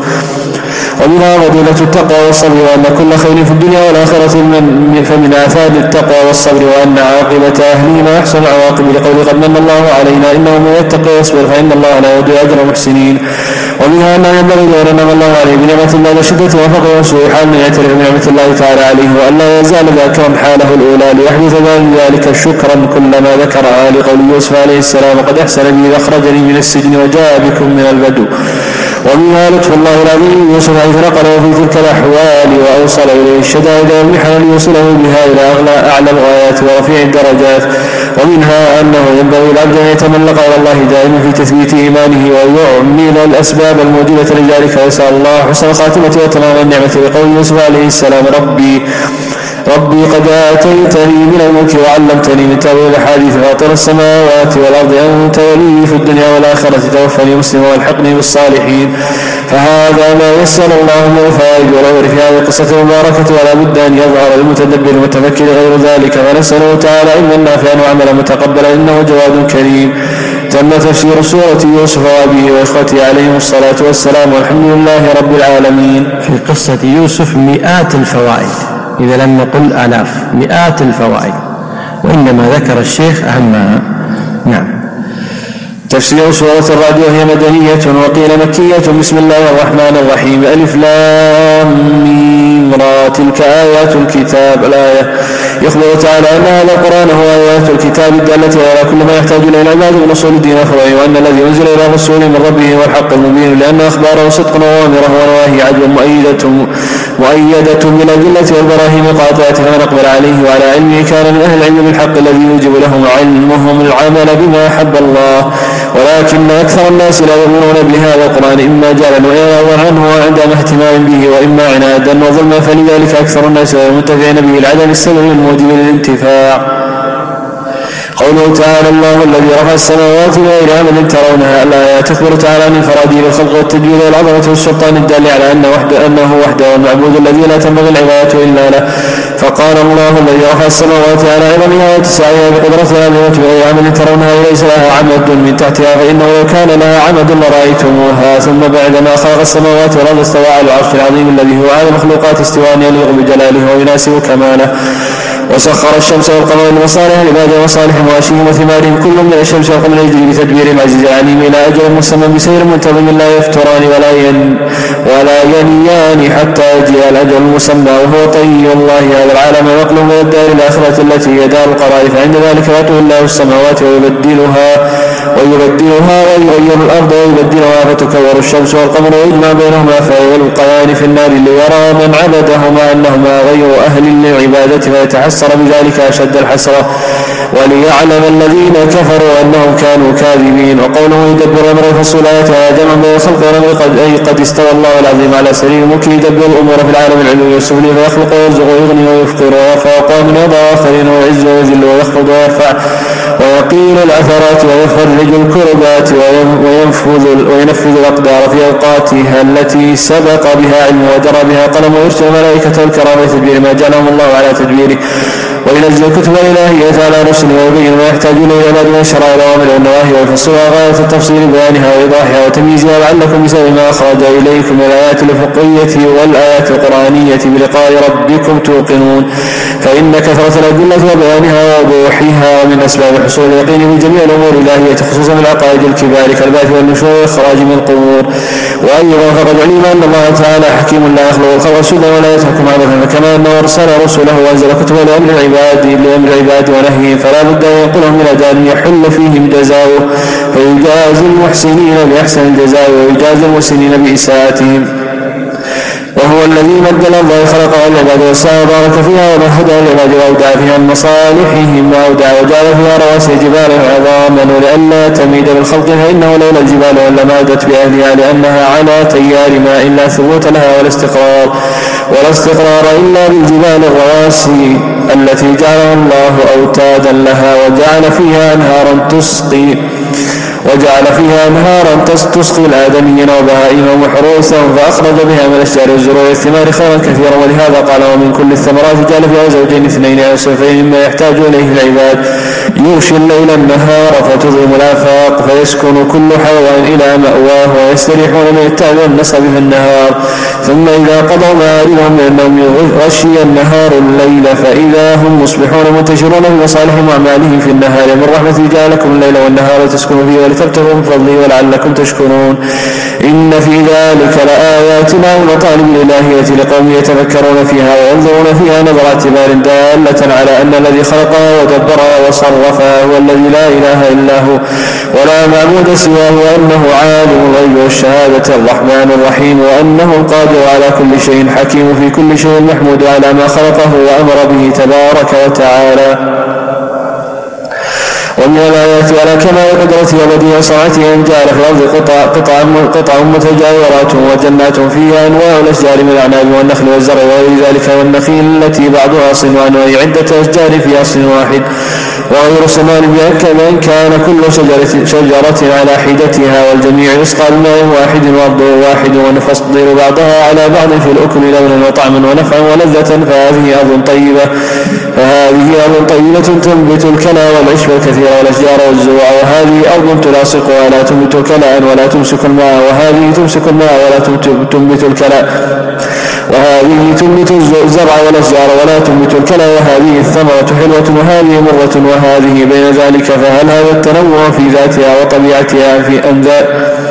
Speaker 3: ومنها فضيلة التقوى والصبر، وأن كل خير في الدنيا والآخرة فمن آثار التقوى والصبر، وأن عاقبة أهلهما أحسن العواقب، لقول قد من الله علينا إنه من يتقي ويصبر فإن الله لا يضيع أجر المحسنين. ومنها أنه ينبغي أن ينعم الله عليه بنعمة الله وشدة وفقر وسوء حال من يعترف بنعمة الله تعالى عليه، وأن لا يزال ذاكرا حاله الأولى ليحدث ذلك شكرا كلما ذكرها، لقول يوسف عليه السلام قد أحسن بي إذ أخرجني من السجن وجاء بكم من البدو. ومنها لطف الله العظيم يوسف حيث نقله في تلك الأحوال وأوصل إليه الشدائد والمحن ليوصله بها إلى أغلى أعلى الغايات ورفيع الدرجات. ومنها أنه ينبغي العبد أن يتملق على الله دائما في تثبيت إيمانه ويعمل الأسباب الموجبة لذلك، ويسأل الله حسن الخاتمة وتمام النعمة، لقول يوسف عليه السلام ربي ربي قد آتيتني من الملك وعلمتني من تأويل الأحاديث فاطر السماوات والأرض أنت ولي في الدنيا والآخرة توفني مسلما والحقني بالصالحين. فهذا ما يسر الله من الفوائد والأمر في هذه القصة المباركة، ولا بد أن يظهر المتدبر المتفكر غير ذلك، فنسأله تعالى علما نافعا وعملا متقبلا إنه جواد كريم. تم تفسير سورة يوسف وأبيه وإخوته عليهم الصلاة والسلام، والحمد لله رب العالمين.
Speaker 1: في قصة يوسف مئات الفوائد، إذا لم نقل آلاف، مئات الفوائد، وإنما ذكر الشيخ أهمها. نعم.
Speaker 3: تفسير سورة الرعد وهي مدنية وقيل مكية. بسم الله الرحمن الرحيم. ألف لام ميم را تلك آيات الكتاب. الآية يخبر تعالى أن هذا القرآن هو آيات الكتاب الدالة على كل ما يحتاج إليه العباد من أصول الدين الفرعي، وأن الذي أنزل إلى الرسول من ربه هو الحق المبين، لأن أخباره صدق وأوامره ونواهي عدل مؤيدة مؤيدة بالأدلة والبراهين القاطعة، فمن أقبل عليه وعلى علمه كان من أهل العلم بالحق الذي يوجب لهم علمهم العمل بما أحب الله، ولكن أكثر الناس لا يؤمنون بهذا القرآن، إما جهلا وإعراضا عنه وعدم اهتمام به، وإما عنادا وظلما، فلذلك أكثر الناس لا ينتفعون به العدم السبب الموجب للانتفاع. قوله تعالى الله الذي رفع السماوات بغير عمد ترونها. الآيات تخبر تعالى عن انفراده بالخلق والتدبير والعظمة والسلطان الدال على أن وحده أنه وحده المعبود الذي لا تنبغي العبادة إلا له، فقال الله الذي رفع السماوات على عظمها واتساعها بقدرتها بغير عمد ترونها وليس لها عمد من تحتها، فإنه لو كان لها عمد لرأيتموها. ثم بعدما خلق السماوات والأرض استوى على العرش العظيم الذي هو على المخلوقات استواء يليق بجلاله ويناسب كماله، وسخر الشمس والقمر لمصالح عباده وصالح مواشيهم وثمارهم كل من الشمس والقمر يجري بتدبير العزيز العليم إلى أجل مسمى بسير منتظم لا يفتران ولا ين ولا ينيان حتى يجيء الأجل المسمى، وهو طي الله هذا العالم ويقلب من الدار الآخرة التي هي دار القرار، فعند ذلك يطوي الله السماوات ويبدلها ويبدلها ويغير الأرض ويبدلها، فتكور الشمس والقمر ويجمع بينهما فيلقيان في النار ليرى من عبدهما أنهما غير أهل للعبادة فيتحسر بذلك أشد الحسرة، وليعلم الذين كفروا أنهم كانوا كاذبين. وقوله يدبر الأمر يفصل آياتها جمعا بين الخلق والأمر قد أي قد استوى الله العظيم على سرير ملكه يدبر الأمور في العالم العلوي والسفلي، فيخلق ويرزق ويغني ويفقر ويرفع أقوام ويضع آخرين ويعز ويذل ويخفض ويرفع ويقيل العثرات ويفرج الكربات وينفذ وينفذ الأقدار في أوقاتها التي سبق بها علم وجرى بها قلم، ويرسل ملائكته الكرام لتدبير ما جعلهم الله على تدبيره، وينزل الكتب الإلهية على رسله ويبين ما يحتاج إليه العباد من الشرائع والأوامر والنواهي ويفصلها غاية التفصيل بيانها وإيضاحها وتمييزها لعلكم بسبب ما أخرج إليكم من الآيات الفقهية والآيات القرآنية بلقاء ربكم توقنون. فإن كثرة الأدلة وبيانها ووضوحها من أسباب حصول اليقين بجميع الأمور الإلهية خصوصا العقائد الكبار كالبعث والنشور والإخراج من القبور. وأيضا فقد علم أن الله تعالى حكيم لا يخلق الخلق سدى ولا يتركم عبثا، فكما أنه أرسل رسله وأنزل كتبه لأمر العباد لأمر العباد ونهيهم فلا بد أن ينقلهم إلى دار يحل فيهم جزاؤه فيجازي المحسنين بأحسن الجزاء ويجازي المحسنين بإساءتهم. وهو الذي مد الأرض خلقها العباد والسماء بارك فيها ومهدها العباد وأودع فيها من مصالحهم وأودع وجعل فيها رواسي جبال عظاما ولئلا تميد بالخلق فإنه لولا الجبال لمادت بأهلها لأنها على تيار ماء لا ثبوت لها ولا استقرار ولا استقرار إلا بالجبال الرواسي التي جعلها الله أوتادا لها وجعل فيها أنهارا تسقي وجعل فيها أنهارا تسقي الآدميين وبهائمهم وحروسهم فأخرج بها من الأشجار والزروع والثمار خيرا كثيرا. ولهذا قال ومن كل الثمرات جعل فيها زوجين اثنين أو صنفين مما يحتاج إليه العباد يغشي الليل النهار فتظلم الآفاق فيسكن كل حيوان إلى مأواه ويستريحون من التعب والنصب في النهار. ثم إذا قضوا مآربهم من النوم غشي النهار الليل فإذا هم مصبحون منتشرون في مصالحهم وأعمالهم في النهار. من رحمته جعل لكم الليل والنهار تسكنوا فيه ولتبتغوا من فضله ولعلكم تشكرون. إن في ذلك لآيات ومطالب الإلهية لقوم يتفكرون فيها وينظرون فيها نظر اعتبار دالة على أن الذي خلقها ودبرها وصرفها هو الذي لا إله إلا هو ولا معبود سواه وأنه عالم الغيب والشهادة الرحمن الرحيم وأنه القادر على كل شيء حكيم في كل شيء محمود على ما خلقه وأمر به تبارك وتعالى. ومن الآيات على كمال قدرته وبديع صنعته أن جعل في الأرض قطع, قطع, قطع متجاورات وجنات فيها أنواع الأشجار من الأعناب والنخل والزرع وغير ذلك والنخيل التي بعضها صنوان وهي عدة أشجار في أصل واحد وغير صنوان بأن كان كل شجرة, شجرة على حدتها والجميع يسقى بماء واحد والضوء واحد ونفصل بعضها على بعض في الأكل لونا وطعما ونفعا ولذة. فهذه أرض طيبة فهذه أرض طيبة تنبت الكلى والعشب الكثير والأشجار والزروع وهذه أرض تلاصقها لا تنبت كلاء ولا تمسك الماء وهذه تمسك الماء ولا تنبت الكلاء وهذه تنبت الزرع والأشجار ولا تنبت الكلى وهذه الثمرة حلوة وهذه مرة وهذه بين ذلك. فهل هذا التنوع في ذاتها وطبيعتها في أنذار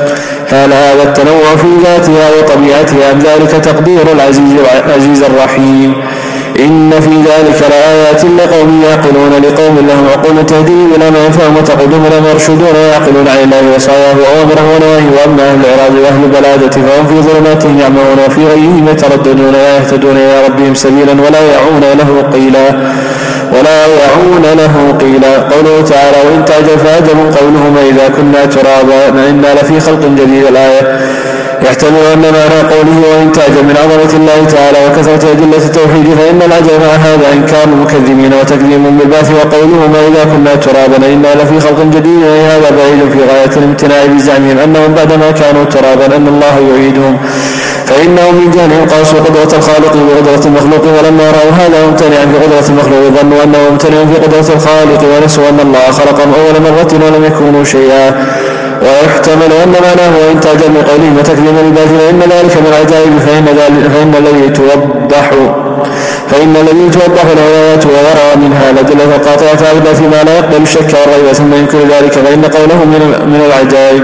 Speaker 3: هل هذا التنوع في ذاتها وطبيعتها أم ذلك تقدير العزيز الرحيم؟ إن في ذلك لآيات لقوم يعقلون لقوم لهم عقول تهدي إلى ما ينفعهم وتقودهم إلى ما يرشدون ويعقلون عن الله وصاياه وأوامره ونواهيه. وأما أهل الإعراض وأهل البلادة فهم في ظلماتهم يعمهون وفي غيهم يترددون لا يهتدون إلى ربهم سبيلا ولا يعون له قيلا ولا يعون له قيلا. قوله تعالى وإن تعجب فعجب قولهم إذا كنا ترابا إنا لفي خلق جديد. الآية يحتمل أن معنى قوله وإن تعجب من عظمة الله تعالى وكثرة أدلة التوحيد فإن العجب مع هذا إنكار المكذبين وتكذيب بالبعث. وقوله ما إذا كنا ترابا إنا لفي خلق جديد هذا بعيد في غاية الامتناع بزعمهم أنهم بعدما كانوا ترابا أن الله يعيدهم فإنهم من جهلهم قاسوا قدرة الخالق بقدرة المخلوق ولما رأوا هذا ممتنعا في قدرة المخلوق ظنوا أنه ممتنع في قدرة الخالق ونسوا أن الله خلقهم أول مرة ولم يكونوا شيئا. ويحتمل أن معناه وإن تعجب من قولهم وتكذيبا بالباطل إن ذلك من العجائب فإن, فإن الذي توضح فإن الذي توضح الآيات ويرى منها الأدلة القاطعة على فيما لا يقبل الشك والريب ثم ينكر ذلك فإن قوله من العجائب.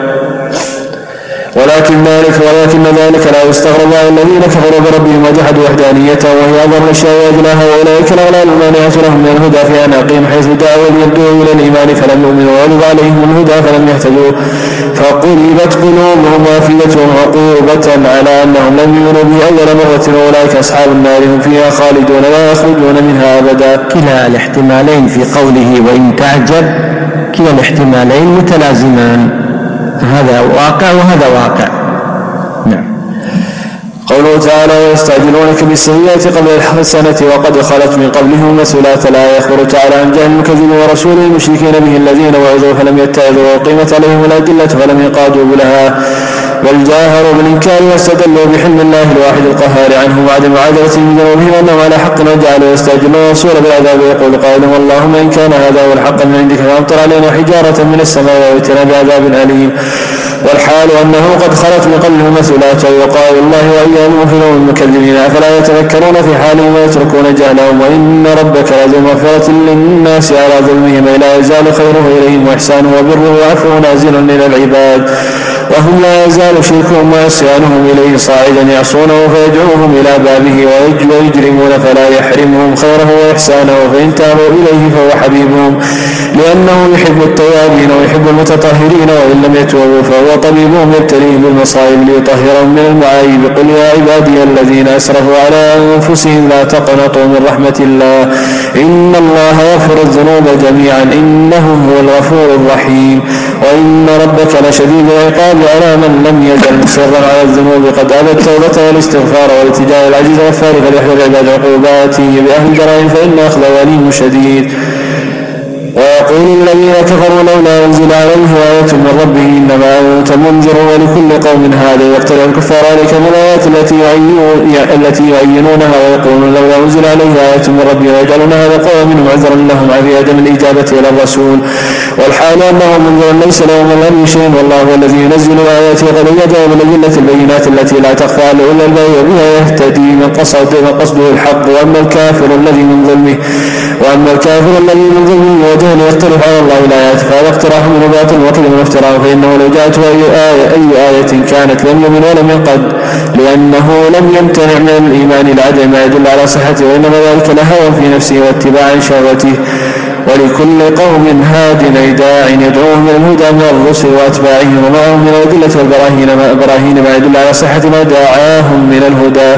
Speaker 3: ولكن ذلك ولكن ذلك لا يستغرب عن الذين كفروا بربهم وجحدوا وحدانيته وهي أعظم الأشياء وأجلاها وأولئك الأغلال المانعة لهم من الهدى في أعناقهم حيث دعوا ليدعوا إلى الإيمان فلم يؤمنوا وغلظ عليهم الهدى فلم يهتدوا فقلبت قلوبهم وافدتهم عقوبة على أنهم لم يؤمنوا به أول مرة وأولئك أصحاب النار هم فيها خالدون لا يخرجون منها أبدا.
Speaker 1: كلا الاحتمالين في قوله وإن تعجب كلا الاحتمالين متلازمان هذا واقع وهذا واقع. نعم.
Speaker 3: قوله تعالى ويستعجلونك بالسيئات قبل الحسنة وقد خلت من قبلهم مثلات. لا يخبر تعالى عن جهل المكذب ورسوله المشركين به الذين وعظوا فلم يتعظوا وقيمت عليهم الأدلة فلم ينقادوا لها بل جاهروا بالإنكار واستدلوا بحلم الله الواحد القهار عنهم وعدم معادلة من ذنوبهم أنهم على حق وجعلوا يستعجلون الرسول بالعذاب ويقول قائلهم اللهم إن كان هذا هو الحق من عندك فأمطر علينا حجارة من السماء وائتنا بعذاب أليم. والحال أنه قد خلت من قبله مثلات وقال الله وأيامه في يوم المكذبين أفلا يتذكرون في حالهم ويتركون جهلهم وإن ربك لذو مغفرة للناس على ظلمهم لا يزال خيره إليهم وإحسانه وبره وعفوه نازل إلى العباد وهم لا يزال شركهم وعصيانهم إليه صاعدا يعصونه فيدعوهم إلى بابه ويجرمون فلا يحرمهم خيره وإحسانه فإن تابوا إليه فهو حبيبهم لأنه يحب التوابين ويحب المتطهرين وإن لم يتوبوا فهو طبيبهم يبتليهم بالمصائب ليطهرهم من المعايب. قل يا عبادي الذين أسرفوا على أنفسهم لا تقنطوا من رحمة الله إن الله يغفر الذنوب جميعا إنه هو الغفور الرحيم وإن ربك لشديد العقاب على من لم يزل مصرا على الذنوب قد أبى التوبة والاستغفار والالتجاء العزيز والغفار فليحذر العباد عقوباته بأهل الجرائم فإن أخذ وليم شديد. ويقول الذين كفروا لولا أنزل عليه آية من ربه إنما أنت منذر ولكل قوم هذا يقتلع الكفار عليك من الآيات التي التي يعينونها ويقولون لولا أنزل عليه آية من ربه ويجعلون هذا قوم منهم عذرا لهم في عدم الإجابة إلى الرسول والحال أنه منذر ليس له من الأمر شيء والله هو الذي ينزل الآيات وقد يجعل من الأدلة البينات التي لا تخفى على إلا الباقي وبها يهتدي من قصده الحق. وأما الكافر الذي من ظلمه وأما الكافر الذي من ظلمه وجهل يختلف على الله الآيات فهذا اقتراح من باطل وكذب افتراء فإنه لو جاءته أي آية, أي آية كانت لم يؤمن ولم ينقد لأنه لم يمتنع من الإيمان لعدم ما يدل على صحته وإنما ذلك لهوى في نفسه واتباع شهوته ولكل قوم هاد أي داع يدعوهم من الهدى من الرسل وأتباعهم ومعهم من الأدلة والبراهين ما, براهين ما يدل على صحة ما دعاهم من الهدى.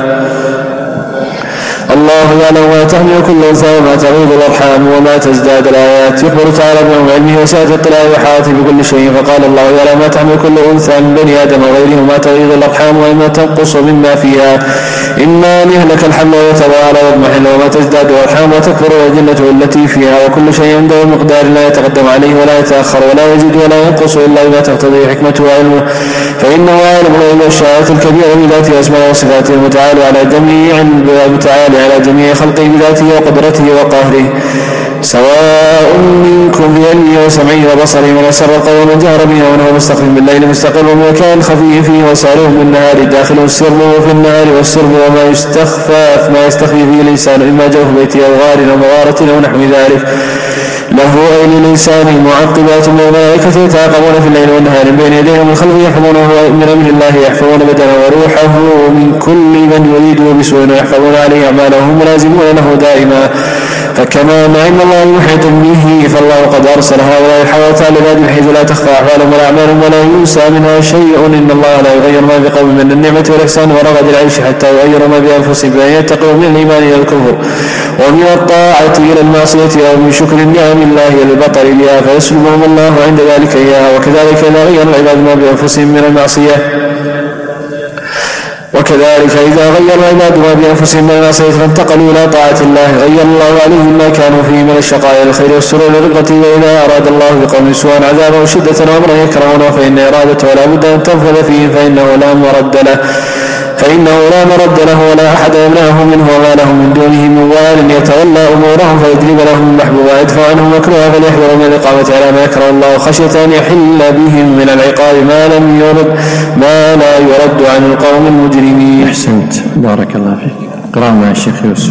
Speaker 3: الله يعلم ما تحمل كل أنثى وما تغيض الأرحام وما تزداد الآيات. يخبر تعالى بهم علمه وسعة اطلاعه وحاطه بكل شيء فقال الله يعلم ما تحمل كل أنثى من بني آدم وغيره وما تغيض الأرحام وما تنقص مما فيها إما ليهلك الحمل ويتوالى ويضمحل وما تزداد الأرحام وتكبر الجنة التي فيها وكل شيء عنده مقدار لا يتقدم عليه ولا يتأخر ولا يزيد ولا ينقص إلا بما تقتضي حكمته وعلمه فإنه عالم الغيب والشهادة الكبير بذاته أسماء وصفاته المتعالي على جميع المتعالي على جميع خلقه بذاته وقدرته وقهره سواء منكم بعلمه وسمعه وبصره من أسر القول ومن جهر به ومن مستخف بالليل مستقر ومكان خفي فيه وساره بالنهار داخل السر في النهار والسر وما يستخفى ما يستخفي فيه الإنسان إما جوف بيته أو غار أو مغارة أو نحو ذلك له أي للإنسان معقبات من الملائكة يتعاقبون في الليل والنهار بين يديه ومن خلفه يحفظونه من أمر الله يحفظون بدنه وروحه من كل من يريده بسوء ويحفظون عليه أعمالهم ملازمون له دائما فكما نعم الله محيط به فالله قد أرسل هؤلاء الحوادث على العباد بحيث لا تخفى أحوالهم ولا أعمالهم ولا ينسى منها شيء إن الله لا يغير ما بقوم من النعمة والإحسان ورغد العيش حتى يغير ما بأنفسهم بأن يتقوا من الإيمان إلى الكفر ومن الطاعة إلى المعصية أو من شكر النعم الله إلى البطر بها فيسلمهم الله عند ذلك إياها وكذلك إذا غير العباد ما بأنفسهم من المعصية وكذلك إذا غير العباد ما بأنفسهم من المعصية فانتقلوا إلى طاعة الله غير الله عليهم ما كانوا فيه من الشقاء الخير والسرور والرغبة وإذا أراد الله بقوم سوءا عذابا وشدة وأمرا يكرهونه فإن إرادته ولا بد أن تنفذ فيه فإنه لا مرد له فإنه لا مرد له ولا أحد يمنعه منه وما له من دونه من وال يتولى أمورهم فيجلب لهم المحبوب ويدفع عنهم مكروها فليحذروا من الإقامة على ما يكره الله خشية أن يحل بهم من العقاب ما لم يرد ما لا يرد عن القوم المجرمين.
Speaker 1: أحسنت بارك الله فيك. اقرأ مع الشيخ يوسف.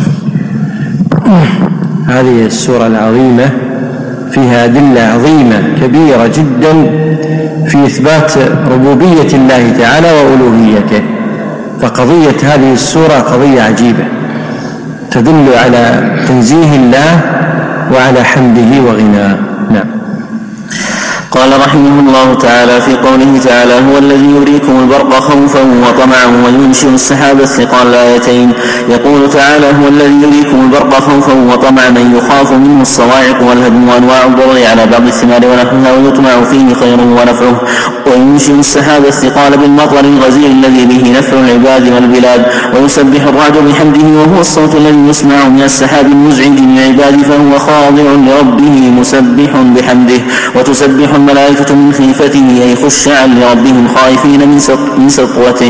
Speaker 1: هذه السورة العظيمة فيها أدلة عظيمة كبيرة جدا في إثبات ربوبية الله تعالى وألوهيته فقضية هذه السورة قضية عجيبة تدل على تنزيه الله وعلى حمده وغناه. نعم.
Speaker 2: قال رحمه الله تعالى في قوله تعالى هو الذي يريكم البرق خوفا وطمعا وينشئ السحاب الثقال الآيتين يقول تعالى هو الذي يريكم البرق خوفا وطمعا أن يخاف منه الصواعق والهدم وأنواع الضرر على بعض الثمار ونحوها ويطمع فيه خيره ونفعه وينشئ السحاب الثقال بالمطر الغزير الذي به نفع العباد والبلاد. ويسبح الرعد بحمده وهو الصوت الذي يسمع من السحاب المزعج للعباد فهو خاضع لربه مسبح بحمده. وتسبح الملائكة من خيفته أي خشعا لربهم خائفين من سطوته.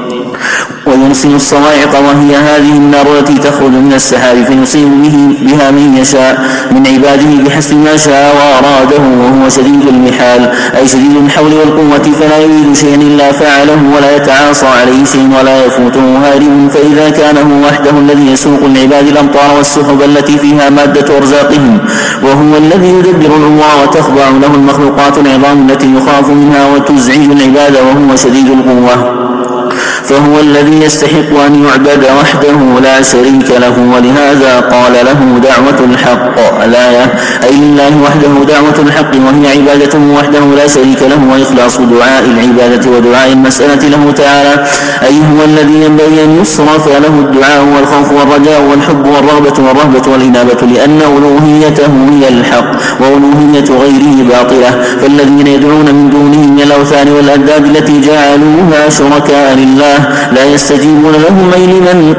Speaker 2: ويرسل الصواعق وهي هذه النار التي تخرج من السحاب فيصيب به بها من يشاء من عباده بحسب ما شاء وأراده وهو شديد المحال أي شديد الحول والقوة فلا يريد شيئا إلا فعله ولا يتعاصى عليه شيء ولا يفوته هارب. فإذا كان هو وحده الذي يسوق العباد الأمطار والسحب التي فيها مادة أرزاقهم وهو الذي يدبر الأمور وتخضع له المخلوقات العظام التي يخاف منها وتزعج العباد وهو شديد القوة فهو الذي يستحق أن يعبد وحده لا شريك له. ولهذا قال له دعوة الحق الآية أي لله وحده دعوة الحق وهي عبادته وحده لا شريك له وإخلاص دعاء العبادة ودعاء المسألة له تعالى أي هو الذي ينبغي أن يصرف له الدعاء والخوف والرجاء والحب والرغبة والرهبة والإنابة لأن ألوهيته هي الحق وألوهية غيره باطلة. فالذين يدعون من دونه من الأوثان والأنداد التي جعلوها شركاء لله لا يستجيبون لهم أي لمن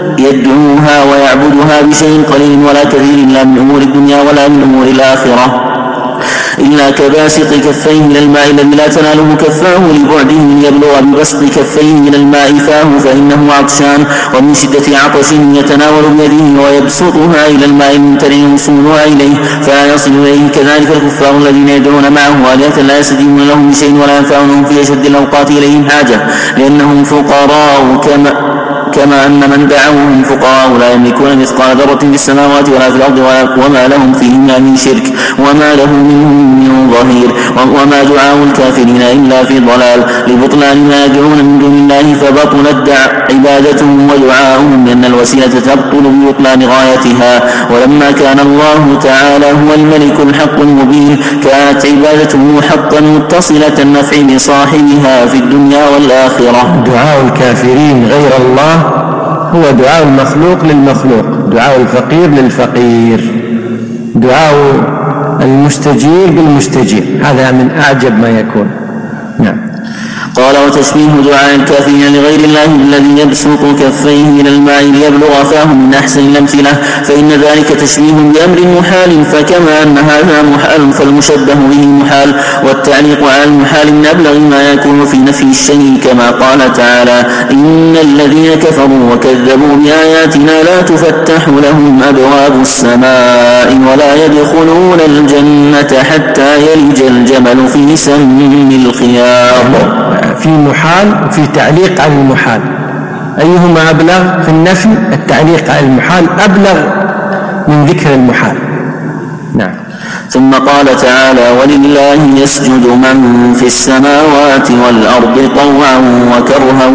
Speaker 2: يدعوها ويعبدها بشيء قليل ولا كثير لا من أمور الدنيا ولا من أمور الآخرة إلا كباسط كفيه إلى الماء الذي لا تناله كفاه لبعده يبلغ ببسط كفيه إلى الماء فاه فإنه عطشان ومن شدة عطش يتناول بيده ويبسطها إلى الماء الممتلئ وصولها إليه فلا يصل إليه. كذلك الكفار الذين يدعون معه آلهة لا يستجيبون لهم بشيء ولا ينفعونهم في أشد الأوقات إليهم حاجة لأنهم فقراء كما كما أن من دعوهم فقراء لا يملكون مثقال ذرة في السماوات ولا في الأرض وما لهم فيهما من شرك وما له منهم من ظهير. وما دعاء الكافرين إلا في ضلال لبطلان ما يدعون من دون الله فبطلت عبادتهم ودعاؤهم لأن الوسيلة تبطل ببطلان غايتها. ولما كان الله تعالى هو الملك الحق المبين كانت عبادته حقا متصلة النفع بصاحبها في الدنيا والآخرة.
Speaker 1: دعاء الكافرين غير الله هو دعاء المخلوق للمخلوق دعاء الفقير للفقير دعاء المستجير بالمستجير هذا من أعجب ما يكون. نعم.
Speaker 2: قال وتشبيه دعاء الكافرين لغير الله الذي يبسط كفيه إلى الماء ليبلغ فاه من أحسن الأمثلة فإن ذلك تشبيه بأمر محال فكما أن هذا محال فالمشبه به محال والتعليق على المحال من أبلغ ما يكون في نفي الشيء كما قال تعالى إن الذين كفروا وكذبوا بآياتنا لا تفتح لهم أبواب السماء ولا يدخلون الجنة حتى يلج الجمل في سم الخياط.
Speaker 1: في محال وفي تعليق على المحال أيهما أبلغ في النفي؟ التعليق على المحال أبلغ من ذكر المحال. نعم.
Speaker 2: ثم قال تعالى ولله يسجد من في السماوات والأرض طوعا وكرها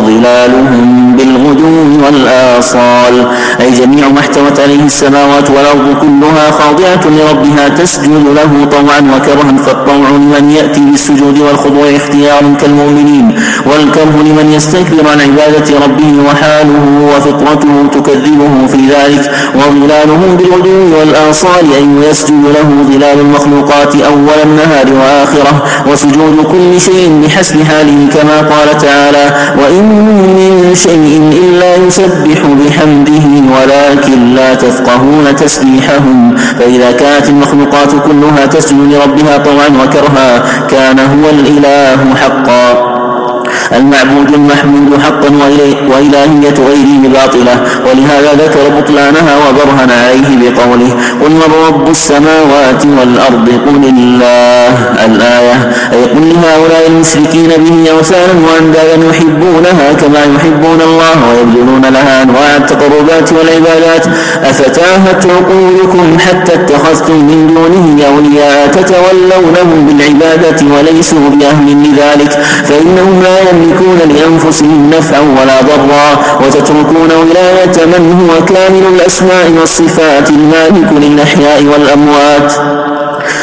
Speaker 2: وظلالهم بالغدو والآصال أي جميع ما احتوت عليه السماوات والأرض كلها خاضعة لربها تسجد له طوعا وكرها فالطوع لمن يأتي بالسجود والخضوع اختيار كالمؤمنين والكره لمن يستكبر عن عبادة ربه وحاله وفطرته تكذبه في ذلك. وظلالهم بالغدو والآصال أي يسجد له ظلال المخلوقات أول النهار وآخره وسجود كل شيء بحسب حاله كما قال تعالى وإن من شيء إلا يسبح بحمده ولكن لا تفقهون تسبيحهم. فإذا كانت المخلوقات كلها تسجد لربها طوعا وكرها كان هو الإله حقا المعبود المحمود حقا وإلهية غيره باطلة. ولهذا ذكر بطلانها وبرهن عليه بقوله قل من رب السماوات والأرض قل الله الآية أي قل لهؤلاء المشركين به أوثانا وأندادا يحبونها كما يحبون الله ويبذلون لها أنواع التقربات والعبادات أفتاهت عقولكم حتى اتخذتم من دونه أولياء تتولونهم بالعبادة وليسوا بأهل لذلك فإنهم لا يملكون لأنفسهم نفعا ولا ضرا وتتركون ولاية من هو كامل الأسماء والصفات المالك للأحياء والأموات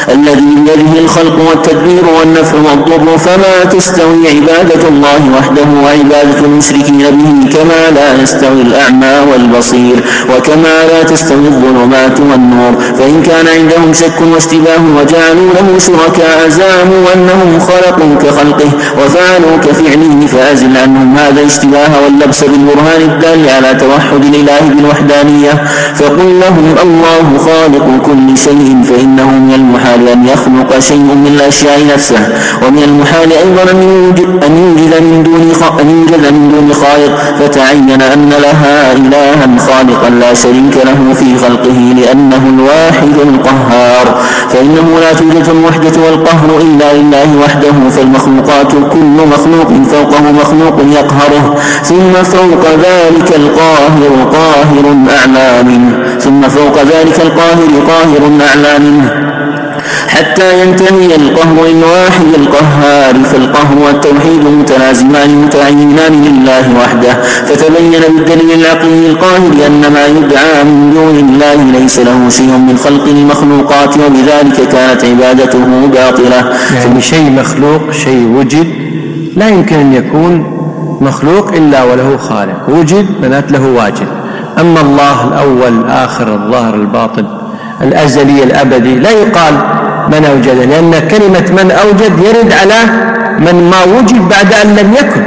Speaker 4: الذي بيده الخلق والتدبير والنفع والضر، فما تستوي عبادة الله وحده وعبادة المشركين به، كما لا يستوي الأعمى والبصير، وكما لا تستوي الظلمات والنور. فإن كان عندهم شك واشتباه وجعلوا له شركاء زعموا أنهم خلقوا كخلقه وفعلوا كفعله، فأزل عنهم هذا الاشتباه واللبس بالبرهان الدال على توحد الإله بالوحدانية، فقل لهم الله خالق كل شيء، فإنه من المحال أن يخلق شيء من الأشياء نفسه، ومن المحال أيضا أن يوجد من دون أن يوجد من دون خالق، فتعين أن لها إلها خالقا لا شريك له في خلقه لأنه الواحد القهار، فإنه لا توجد الوحدة والقهر إلا لله وحده، فالمخلوقات كل مخلوق فوقه مخلوق يقهره، ثم فوق ذلك القاهر قاهر أعلى منه ثم فوق ذلك القاهر قاهر أعلى منه حتى ينتهي القهر الواحد القهار. فالقهر والتوحيد متلازمان متعينان لله وحده، فتبين بالدليل العقلي القاهر أن ما يدعى من دون الله ليس له شيء من خلق المخلوقات، وبذلك كانت عبادته باطلة.
Speaker 1: يعني شيء مخلوق، شيء وجد، لا يمكن أن يكون مخلوق إلا وله خالق، وجد بنات له واجد. أما الله الأول الآخر الظاهر الباطن الأزلي الأبدي لا يقال من أوجد، لأن كلمة من أوجد يرد على من ما وجد بعد أن لم يكن.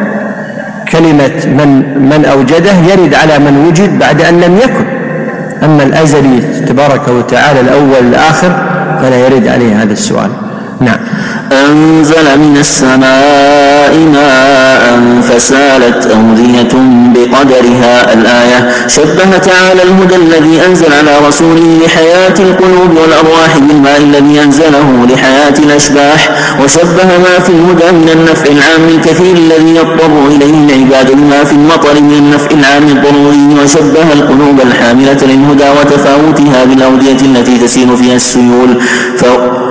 Speaker 1: كلمة من, من أوجده يرد على من وجد بعد أن لم يكن. أما الأزلي تبارك وتعالى الأول الآخر فلا يرد عليه هذا السؤال. نعم.
Speaker 4: أنزل من السماء ماء فسالت أودية بقدرها. الآية. شبه تعالى الهدى الذي أنزل على رسوله لحياة القلوب والأرواح بالماء الذي أنزله لحياة الأشباح، وشبه ما في الهدى من النفع العام الكثير الذي يضطر إليه العباد بما في المطر من النفع العام الضروري، وشبه القلوب الحاملة للهدى وتفاوتها بالأودية التي تسير فيها السيول، ف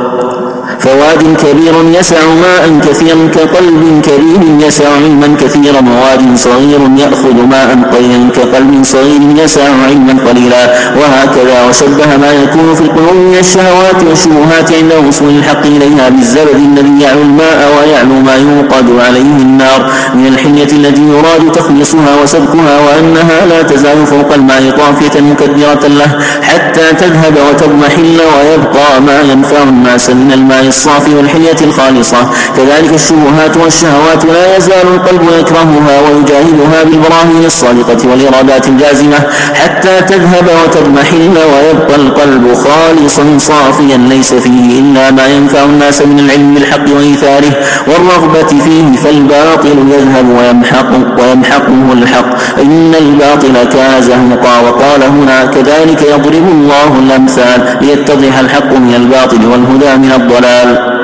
Speaker 4: فواد كبير يسع ماء كثيرا كقلب كريم يسع علما كثيرا، وواد صغير يأخذ ماء قليلا كقلب صغير يسع علما قليلا، وهكذا. وشبه ما يكون في القلوب من الشهوات والشبهات عند وصول الحق إليها بالزبد الذي يعلو الماء ويعلو ما يوقد عليه النار من الحلية التي يراد تخليصها وسبكها، وأنها لا تزال فوق الماء طافية مكدرة له حتى تذهب وتضمحل ويبقى ما ينفع الناس من الماء الصافي والحلية الخالصة. كذلك الشبهات والشهوات لا يزال القلب يكرهها ويجاهدها بالبراهين الصادقة والإرادات الجازمة حتى تذهب وتضمحل ويبقى القلب خالصا صافيا ليس فيه إلا ما ينفع الناس من العلم بالحق وإيثاره والرغبة فيه، فالباطل يذهب ويمحق ويمحقه الحق، إن الباطل كان زهوقا. وقال هنا كذلك يضرب الله الأمثال ليتضح الحق من الباطل والهدى من الضلال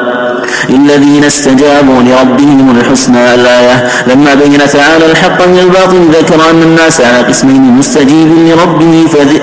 Speaker 4: للذين استجابوا لربهم الحسنى. الآية. لما بين تعالى الحق من الباطل ذكر أن الناس على قسمين: مستجيب لربه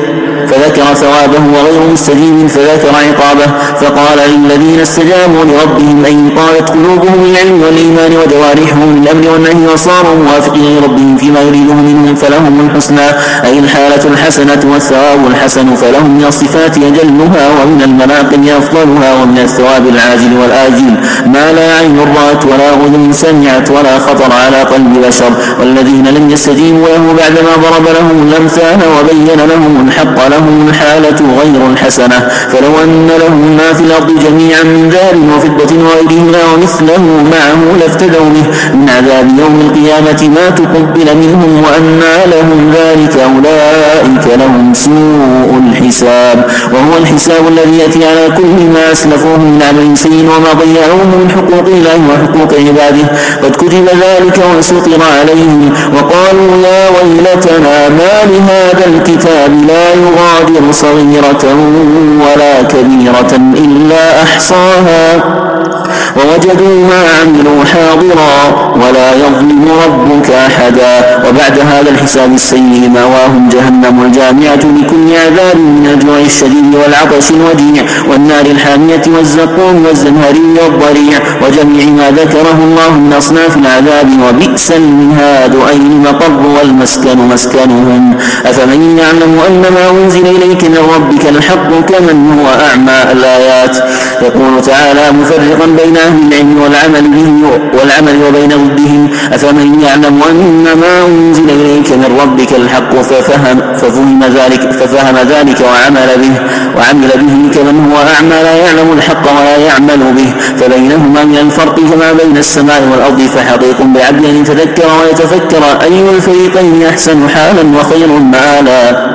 Speaker 4: فذكر ثوابه وغير مستجيب فذكر عقابه، فقال للذين استجابوا لربهم أي طالت قلوبهم للعلم والإيمان وجوارحهم للأمر والنهي وصاروا موافقين لربهم فيما يريده منهم فلهم الحسنى أي الحالة الحسنة والثواب الحسن، فلهم من الصفات أجلها ومن المناقب أفضلها ومن الثواب العاجل والآجل ما لا عين رأت ولا أذن سمعت ولا خطر على قلب بشر. والذين لم يستجيبوا له بعدما ضرب لهم الأمثال وبين لهم الحق لهم الحالة غير الحسنة، فلو أن لهم ما في الأرض جميعا من ذهب وفضة وغيرهما ومثله معه لافتدوا به من عذاب يوم القيامة ما تقبل منهم وأنى لهم ذلك أولئك لهم سوء الحساب، وهو الحساب الذي يأتي على كل ما أسلفوه من عمل سيء وما ضيعوه من حقوق الله وحقوق عباده قد كتب ذلك وسطر عليهم وقالوا يا ويلتنا ما لهذا الكتاب لا يغادر صغيرة ولا كبيرة إلا أحصاها ووجدوا ما عملوا حاضرا ولا يظلم ربك أحدا. وبعد هذا الحساب السيء مأواهم جهنم الجامعة لكل عذاب من الجوع الشديد والعطش الوجيع والنار الحامية والزقوم والزمهري والضريع وجميع ما ذكره الله من أصناف العذاب. وبئس المهاد أي المقر والمسكن مسكنهم. أفمن يعلم أن ما أنزل إليك من ربك الحق كمن هو أعمى. الآيات. يقول تعالى مفرقا بين أهل العلم والعمل به والعمل وبين ضدهم. أفمن يعلم أن ما أنزل إليك من ربك الحق ففهم, ففهم ذلك ففهم ذلك وعمل به وعمل به كمن هو أعمى لا يعلم الحق ولا يعمل به. فبينهما من الفرق كما بين السماء والأرض. فحقيق بعبد أن يتذكر ويتفكر أي الفريقين أحسن حالا وخير مآلا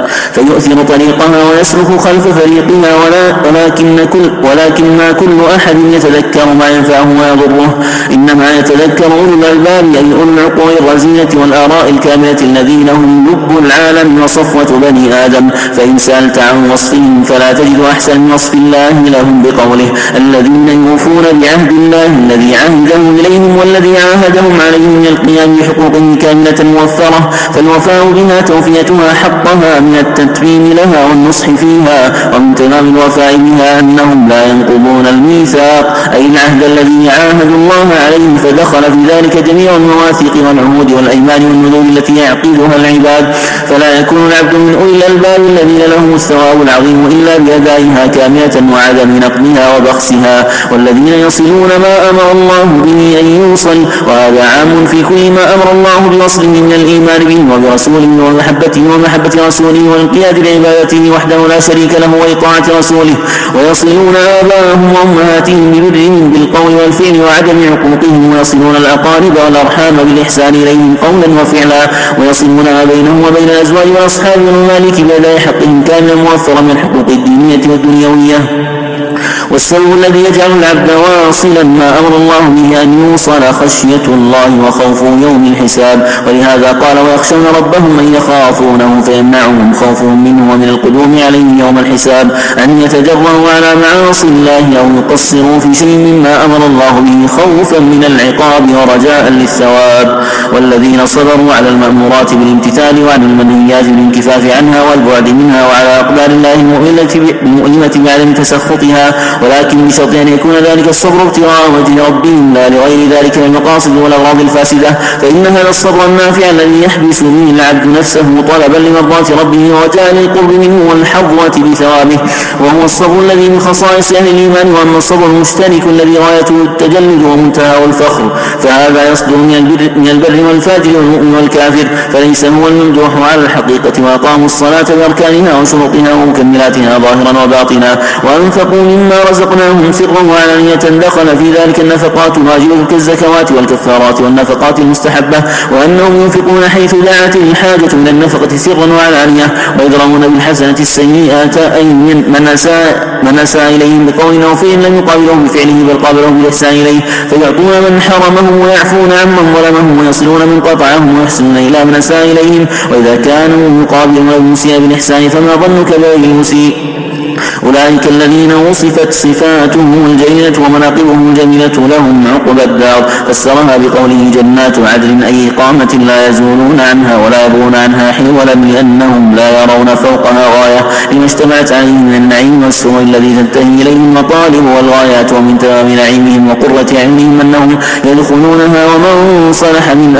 Speaker 4: فيؤثر طريقها ويسلك خلف فريقها. ولا ولكن, كل ولكن ما كل أحد يتذكر ما ينفعه ويضره، إنما يتذكر أولو الألباب أي أولو العقول الرزينة والآراء الكاملة الذين هم لب العالم وصفوة بني آدم. فإن سألت عن وصفهم فلا تجد أحسن من وصف الله لهم بقوله الذين يوفون بعهد الله الذي عاهدهم إليهم والذي عاهدهم عليه من القيام بحقوقه كاملة موفرة. فالوفاء بها توفيتها حقها من التتميم لها والنصح فيها. ومن تمام الوفاء بها أنهم لا ينقضون الميثاق أي العهد الذي عاهدوا الله عليه. فدخل في ذلك جميع المواثيق والعهود والأيمان والنذور التي يعقدها العباد. فلا يكون العبد من أولي الألباب الذين لهم الثواب العظيم إلا بأدائها كاملة وعدم نقضها وبخسها. والذين يصلون ما أمر الله به أن يوصل. وهذا عام في كل ما أمر الله بوصله من الإيمان به وبرسوله ومحبته ومحبة رسوله والانقياد لعبادته وحده لا شريك له وإطاعة رسوله. ويصلون آباءهم وأمهاتهم ببرهم بالقول والفعل وعدم عقوقهم. ويصلون الأقارب والأرحام بالإحسان إليهم قولا وفعلا. ويصلون ما بينهم وبين الأزواج والأصحاب والمالك بأداء حقهم كاملا موفرا من الحقوق الدينية والدنيوية. والسبب الذي يجعل العبد واصلا ما أمر الله به أن يوصل خشية الله وخوف يوم الحساب. ولهذا قال ويخشون ربهم من يخافونه فيمنعهم خوفهم منه ومن القدوم عليه يوم الحساب أن يتجرؤوا على معاصي الله أو يقصروا في شيء مما أمر الله به خوفا من العقاب ورجاء للثواب. والذين صبروا على المأمورات بالامتثال وعن المنهيات بالانكفاف عنها والبعد منها وعلى أقدار الله المؤلمة بعدم تسخطها. ولكن بشرط أن يكون ذلك الصبر ابتغاء وجه ربهم لا لغير ذلك من المقاصد والأغراض الفاسدة. فإن هذا الصبر النافع الذي يحبس به العبد نفسه طلبا لمرضاة ربه وجاء للقرب منه والحظوة بثوابه. وهو الصبر الذي من خصائص أهل الإيمان. وأما الصبر المشترك الذي غايته التجلد ومنتهى الفخر فهذا يصدر من البر, من البر والفاجر والمؤمن والكافر. فليس هو الممدوح على الحقيقة. وأقاموا الصلاة بأركانها وشروطها ومكملاتها ظاهرا وباطنا. وأنفقوا مما رزقناهم سرا وعلانية. دخل في ذلك النفقات الواجبة كالزكوات والكفارات والنفقات المستحبة. وأنهم ينفقون حيث دعت الحاجة من النفقة سرا وعلانية. ويدرون بالحسنة السيئات أي من أساء من أساء إليهم بقول أو فعل لم يقابله بفعله بل قابله بالإحسان إليه. فيعطون من حرمهم ويعفون عمن ظلمهم ويصلون من قطعهم ويحسنون إلى من أساء إليهم. وإذا كانوا يقابلون المسيء بالإحسان فما ظنك بغير المسيء. أولئك الذين وصفت صفاتهم الجليلة ومناقبهم الجميلة لهم عقبى الدار. فسرها بقوله جنات عدن أي إقامة لا يزولون عنها ولا يبغون عنها حولا لأنهم لا يرون فوقها غاية لما اشتملت عليه من النعيم والسرور الذي تنتهي إليه المطالب والغايات. ومن تمام نعيمهم وقرة عينهم أنهم يدخلونها ومن صلح من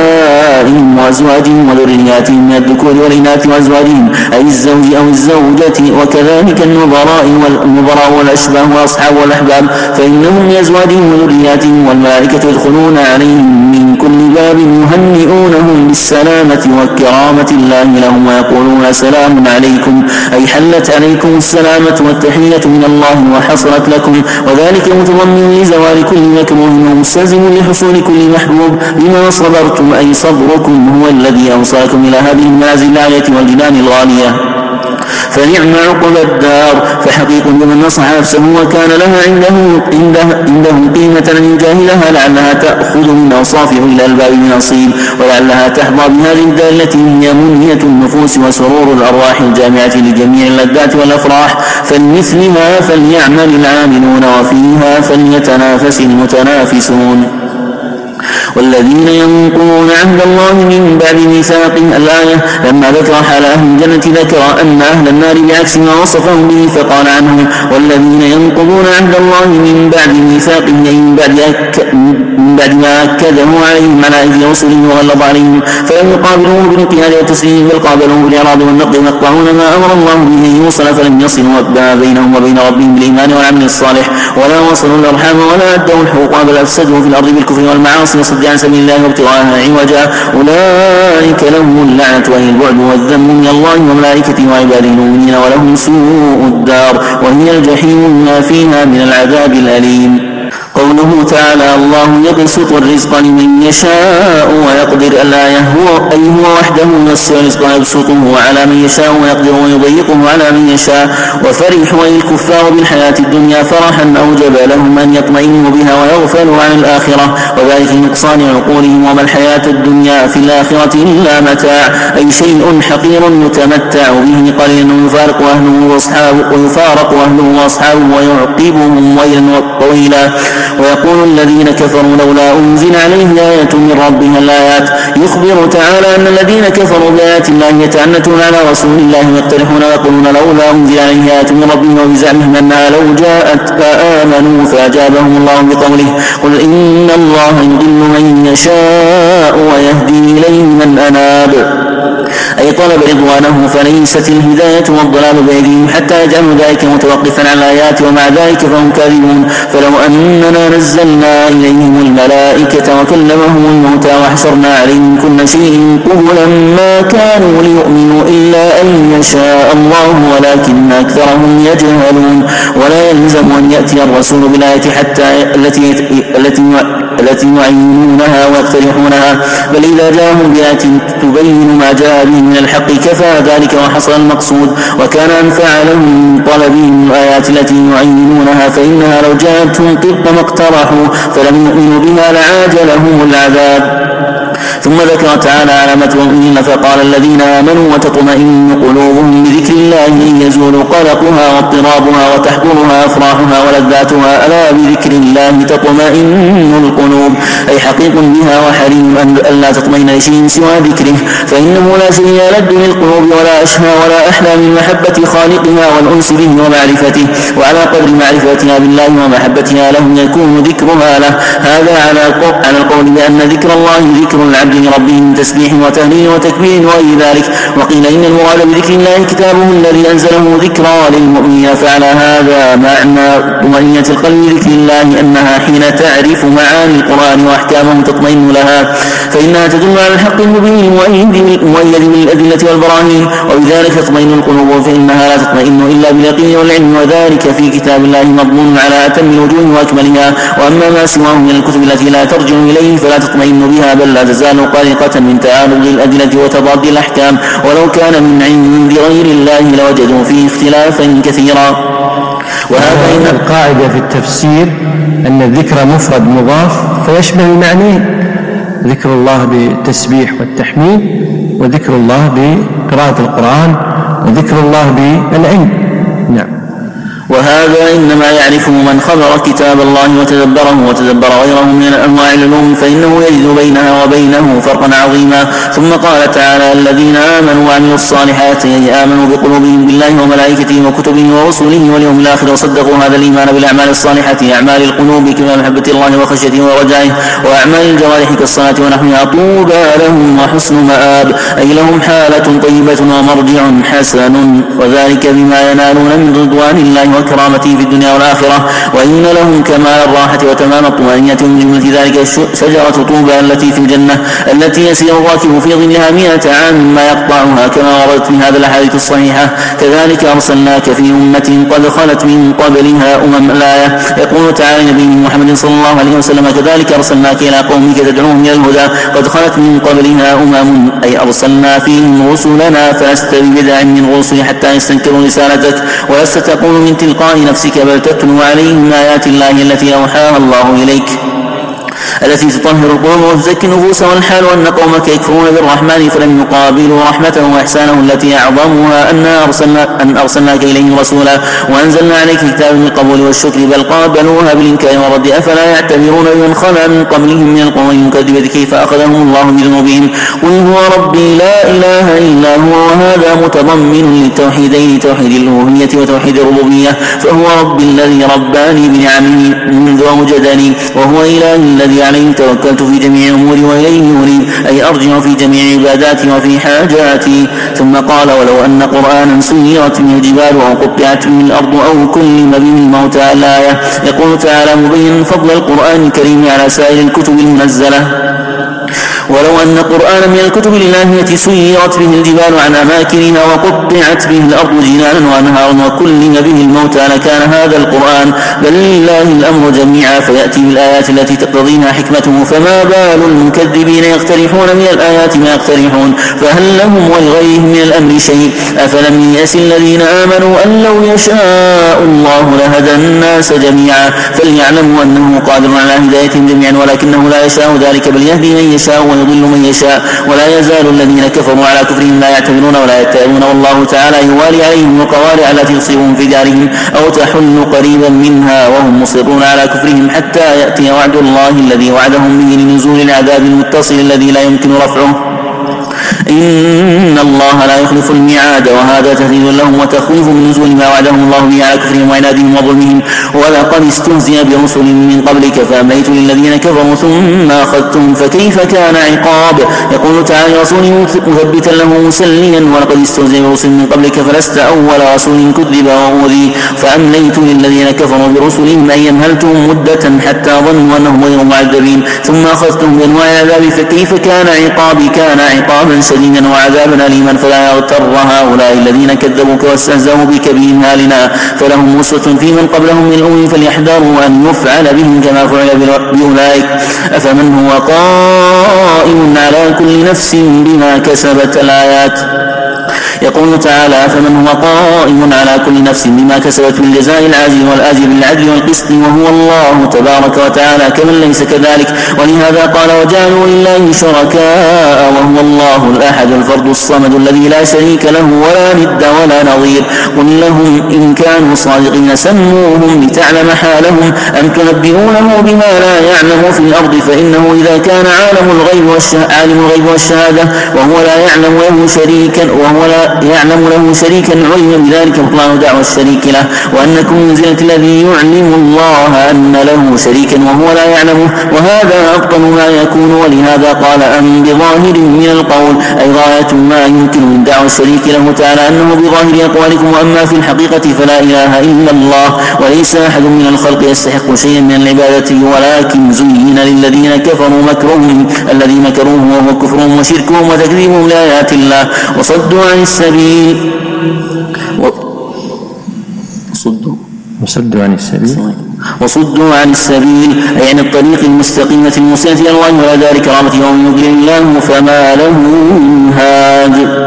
Speaker 4: آبائهم وأزواجهم وذرياتهم من الذكور والإناث وأزواجهم أي الزوج أو الزوجة. وكذلك النظراء والنظراء والأشباه وأصحاب والأحباب فإنهم لأزواجهم وذرياتهم. والملائكة يدخلون عليهم من كل باب يهنئونهم بالسلامة وكرامة الله لهم ويقولون سلام عليكم أي حلت عليكم السلامة والتحية من الله وحصلت لكم. وذلك متضمن لزوال كل مكروه ومستلزم لحصول كل محبوب بما صبرتم أي صبركم هو الذي أوصلكم إلى هذه المنازل العالية والجنان الغالية. فنعم عقب الدار. فحقيق بمن نصح نفسه وكان لها عنده, عنده, عنده قيمة أن يجاهلها لعلها تأخذ من أوصافه إلى الباب نصيب، ولعلها تحظى بهذه الدار التي هي منية النفوس وسرور الأرواح الجامعة لجميع اللذات والأفراح. فلمثلها فليعمل العاملون وفيها فليتنافس المتنافسون. والذين ينقضون عهد الله من بعد ميثاقه الآية. لما ذكر حال أهل الجنة ذكر أن أهل النار بعكس ما وصفهم به فقال عنهم والذين ينقضون عهد الله من بعد ميثاقه من بعد, أك... من بعد ما أكده عليهم على أيدي رسله وغلظ عليهم فلم يقابلوه بالانقياد والتسليم بل قابلوه بالإعراض والنقد ويقطعون ما أمر الله به أن يوصل فلم يصلوا ما بينهم وبين ربهم بالإيمان والعمل الصالح ولا وصلوا الأرحام ولا أدوا الحقوق بل أفسدوا في الأرض بالكفر والمعاصي وصد عن سبيل الله وابتغاء عوجا أولئك لهم اللعنة وهي البعد والذم من الله وملائكته وعباده المؤمنين ولهم سوء الدار وهي الجحيم ما فيها من العذاب الأليم. قوله تعالى الله يبسط الرزق لمن يشاء ويقدر الآية هو أي هو وحده يوسع الرزق ويبسطه على من يشاء ويقدر ويضيقه على من يشاء. وفرحوا أي الكفار بالحياة الدنيا فرحا أوجب لهم أن يطمئنوا بها ويغفلوا عن الآخرة وذلك نقصان عقولهم. وما الحياة الدنيا في الآخرة إلا متاع أي شيء حقير يتمتع به قليلا ويفارق أهله وأصحابه ويفارق أهله وأصحابه ويعقبهم ويلا طويلا. ويقول الذين كفروا لولا أنزل عليه آية من ربها الآيات. يخبر تعالى أن الذين كفروا بآيات الله يتعنتون على رسول الله ويقترحون ويقولون لولا أنزل عليه آية من ربه وبزعمهم أنها لو جاءت فآمنوا فأجابهم الله بقوله قل إن الله يضل من يشاء ويهدي إليه من أناب أي طلب رضوانه فليست الهداية والضلال بأيديهم حتى يجعلوا ذلك متوقفا على الآيات ومع ذلك فهم كاذبون. فلو أننا نزلنا إليهم الملائكة وكلمهم الموتى وحشرنا عليهم كل شيء قبلا ما كانوا ليؤمنوا إلا أن يشاء الله ولكن أكثرهم يجهلون. ولا يلزم أن يأتي الرسول بالآية حتى التي التي التي يعينونها ويقترحونها بل إذا جاءهم بآية تبين ما جاء به من الحق كفى ذلك وحصل المقصود. وكان أنفع لهم طلبهم الآيات التي يعينونها فإنها لو جاءتهم طبق ما اقترحوا فلم يؤمنوا بها لعاجلهم العذاب. ثم ذكر تعالى علامة المؤمنين فقال الذين آمنوا وتطمئن قلوبهم بذكر الله إن يزول قلقها واضطرابها وتحضرها أفراحها ولذاتها ألا بذكر الله تطمئن القلوب أي حقيق بها وحريم أن لا تطمئن لشيء سوى ذكره فإنه لا شيء يلد للقلوب ولا أشهى ولا أحلى من محبة خالقها والأنس به ومعرفته. وعلى قدر معرفتها بالله ومحبتها له يكون ذكرها له. هذا على القول بأن ذكر الله ذكر العبد لربه من تسبيح وتهليل وتكبير وغير ذلك. وقيل إن المراد بذكر الله كتابه الذي أنزله ذكرى للمؤمنين. فعلى هذا معنى طمأنينة القلب ذكر الله أنها حين تعرف معاني القرآن وأحكامه تطمئن لها فإنها تدل على الحق المبين المؤيد بالأدلة والبراهين وبذلك تطمئن القلوب فإنها لا تطمئن إلا باليقين والعلم وذلك في كتاب الله مضمون على أتم الوجوه وأكملها. وأما ما سواه من الكتب التي لا ترجع إليه فلا تطمئن بها بل لا تزال قلقة من تعارض الأدلة وتضاد الأحكام ولو كان من عند غير الله لوجدوا فيه اختلافا كثيرا.
Speaker 1: وهذا إن القاعدة في التفسير أن الذكر مفرد مضاف فيشمل المعنيين ذكر الله بالتسبيح والتحميد وذكر الله بقراءة القرآن وذكر الله بالعلم. نعم.
Speaker 4: وهذا إنما يعرفه من خبر كتاب الله وتدبره وتدبر غيره من أنواع العلوم فإنه يجد بينها وبينه فرقا عظيما. ثم قال تعالى الذين آمنوا وعملوا الصالحات أي آمنوا بقلوبهم بالله وملائكته وكتبه ورسله واليوم الآخر وصدقوا هذا الإيمان بالأعمال الصالحة أعمال القلوب كما محبة الله وخشيته ورجائه وأعمال الجوارح كالصلاة ونحوها طوبى لهم وحسن مآب أي لهم حالة طيبة ومرجع حسن وذلك بما ينالون من رضوان الله وكرامته في الدنيا والآخرة، وإن لهم كمال الراحة وتمام الطمأنينة من جملة ذلك شجرة طوبى التي في الجنة التي يسير الراكب في ظلها مئة عام ما يقطعها كما وردت في هذا الأحاديث الصحيحة. كذلك أرسلناك في أمة قد خلت من قبلها أمم. الآية. يقول تعالى لنبيه محمد صلى الله عليه وسلم: كذلك أرسلناك إلى قومك تدعوهم إلى الهدى قد خلت من قبلها أمم، أي أرسلنا فيهم رسلنا فلست ببدع من الرسل حتى يستنكروا رسالتك، ولست تقول من تلقاء نفسك بل تتلو عليهم آيات الله التي أوحاها الله إليك التي تطهر القلوب وتزكي النفوس، والحال أن قومك يكفرون بالرحمن فلم يقابلوا رحمته وإحسانه التي أعظمها أن أرسلنا أن أرسلناك إليهم رسولا وأنزلنا عليك كتابا بالقبول والشكر، بل قابلوها بالإنكار والرد. أفلا يعتبرون بمن خلا من قبلهم من القوم المكذبة كيف أخذهم الله بذنوبهم. قل هو ربي لا إله إلا هو، وهذا متضمن للتوحيدين توحيد الألوهية وتوحيد الربوبية، فهو ربي الذي رباني بنعمه منذ أوجدني، وهو إله الذي عليه توكلت في جميع أموري وإليه أريد، أي أرجع في جميع عباداتي وفي حاجاتي. ثم قال: ولو أن قرآنا سيرت به الجبال أو قطعت به الأرض أو كلم به الموتى. الآية. يقول تعالى مبينا فضل القرآن الكريم على سائر الكتب المنزلة: ولو أن قرآنا من الكتب الإلهية سيرت به الجبال عن أماكنها وقطعت به الأرض جنانا وأنهارا وكلم به الموتى لكان هذا القرآن، بل لله الأمر جميعا فيأتي بالآيات التي تقتضيها حكمته، فما بال المكذبين يقترحون من الآيات ما يقترحون، فهل لهم ولغيرهم من الأمر شيء؟ أفلم ييأس الذين آمنوا أن لو يشاء الله لهدى الناس جميعا، فليعلموا أنه قادر على هدايتهم جميعا ولكنه لا يشاء ذلك، بل يهدي من يشاء ويضل من يشاء، ولا يزال الذين كفروا على كفرهم لا يعتبرون ولا يتابون، والله تعالى يوالي عليهم القوارع التي تصيبهم في دارهم أو تحل قريبا منها وهم مصرون على كفرهم حتى يأتي وعد الله الذي وعدهم به لنزول العذاب المتصل الذي لا يمكن رفعه. إن الله لا يخلف الميعاد، وهذا تهديد لهم وتخويف من نزول ما وعدهم الله به على كفرهم وعنادهم وظلمهم. ولقد استهزئ برسل من قبلك فأمليت للذين كفروا ثم أخذتهم فكيف كان عقاب. يقول تعالى: رسول مثبتا له مسليا: ولقد استهزئ برسل من قبلك فلست أول رسول كذب وأوذي، فأمليت للذين كفروا برسلهم أي أمهلتهم مدة حتى ظنوا أنهم غير معذبين، ثم أخذتهم بأنواع العذاب فكيف كان عقابي. كان عقابا شديدا وعذابا أليما، فلا يغتر هؤلاء الذين كذبوك واستهزأوا بك بإمهالنا، فلهم أسوة في من قبلهم من الأمم فليحذروا أن يفعل بهم كما فعل بأولئك. أفمن هو قائم على كل نفس بما كسبت. الآيات. يقول تعالى: فمن هو قائم على كل نفس بما كسبت بالجزاء العاجل والآجل بالعدل والقسط، وهو الله تبارك وتعالى كمن ليس كذلك. ولهذا قال: وجعلوا لله شركاء وهو الله الأحد الفرد الصمد الذي لا شريك له ولا ند ولا نظير. قل لهم إن كانوا صادقين سموهم لتعلم حالهم أم تنبئونه بما لا يعلم في الأرض، فإنه إذا كان عالم الغيب عالم الغيب والشهادة وهو لا يعلم له شريكا وهو لا يعلم له شريكا علم بذلك بطلان دعوى الشريك له، وأنكم منزلة الذي يعلم الله أن له شريكا وهو لا يعلمه، وهذا أبطل ما يكون. ولهذا قال: أم بظاهر من القول، أي غاية ما يمكن من دعوى الشريك له تعالى أنه بظاهر أقوالكم، وأما في الحقيقة فلا إله إلا الله، وليس أحد من الخلق يستحق شيئا من العبادة، ولكن زين للذين كفروا مكرهم الذي مكروه وهو كفرهم وشركهم وتكذيبهم لآيات الله وصدوا عن السبيل وصدوا
Speaker 1: وصدوا عن السبيل
Speaker 4: وصدوا عن السبيل أي عن الطريق المستقيمة الموصلة إلى الله ولا دار كرامته، ومن يضلل الله فما له من هاد،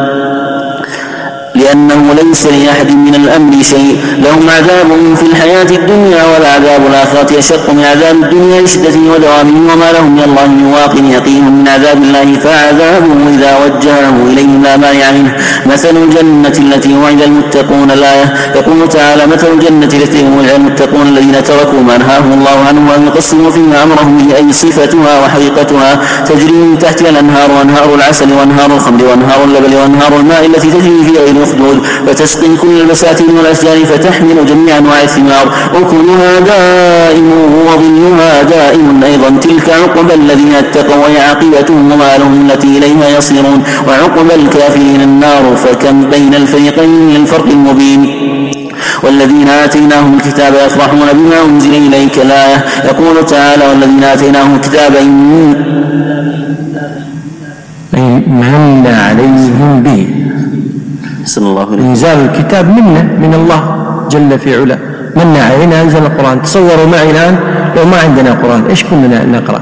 Speaker 4: لأنه ليس لأحد من الأمر شيء. لهم عذاب في الحياة الدنيا والعذاب الآخرة أشق من عذاب الدنيا لشدته ودوامه، وما لهم من الله من واق يقيهم من عذاب الله، فعذابه إذا وجهه إليهم لا مانع منه. مثل الجنة التي وعد المتقون. الآية. يقول تعالى: مثل الجنة التي وعد المتقون الذين تركوا ما نهاهم الله عنه وأن يقسموا فيما أمرهم به، أي صفتها وحقيقتها، تجري من تحتها الأنهار، وأنهار العسل وأنهار الخمر وأنهار اللبن وأنهار الماء التي تجري في غير مخدود، فتسقي كل البساتين والأشجار فتحمل جميع أنواع الثمار، أكلها دائم وظلها دائم أيضا. تلك عقبى الذين اتقوا وعاقبتهم وما لهم التي إليها يصيرون، وعقبى الكافرين النار، فكم بين الفريقين من الفرق المبين. والذين آتيناهم الكتاب يفرحون بما أنزل إليك الآية. يقول تعالى والذين آتيناهم الكتاب
Speaker 1: من عليهم به،
Speaker 4: صلى الله عليه وسلم.
Speaker 1: إنزال الكتاب منه من الله جل في علا، من علينا أنزل القرآن. تصوروا معي الآن لو ما عندنا قرآن إيش كنا نقرأ؟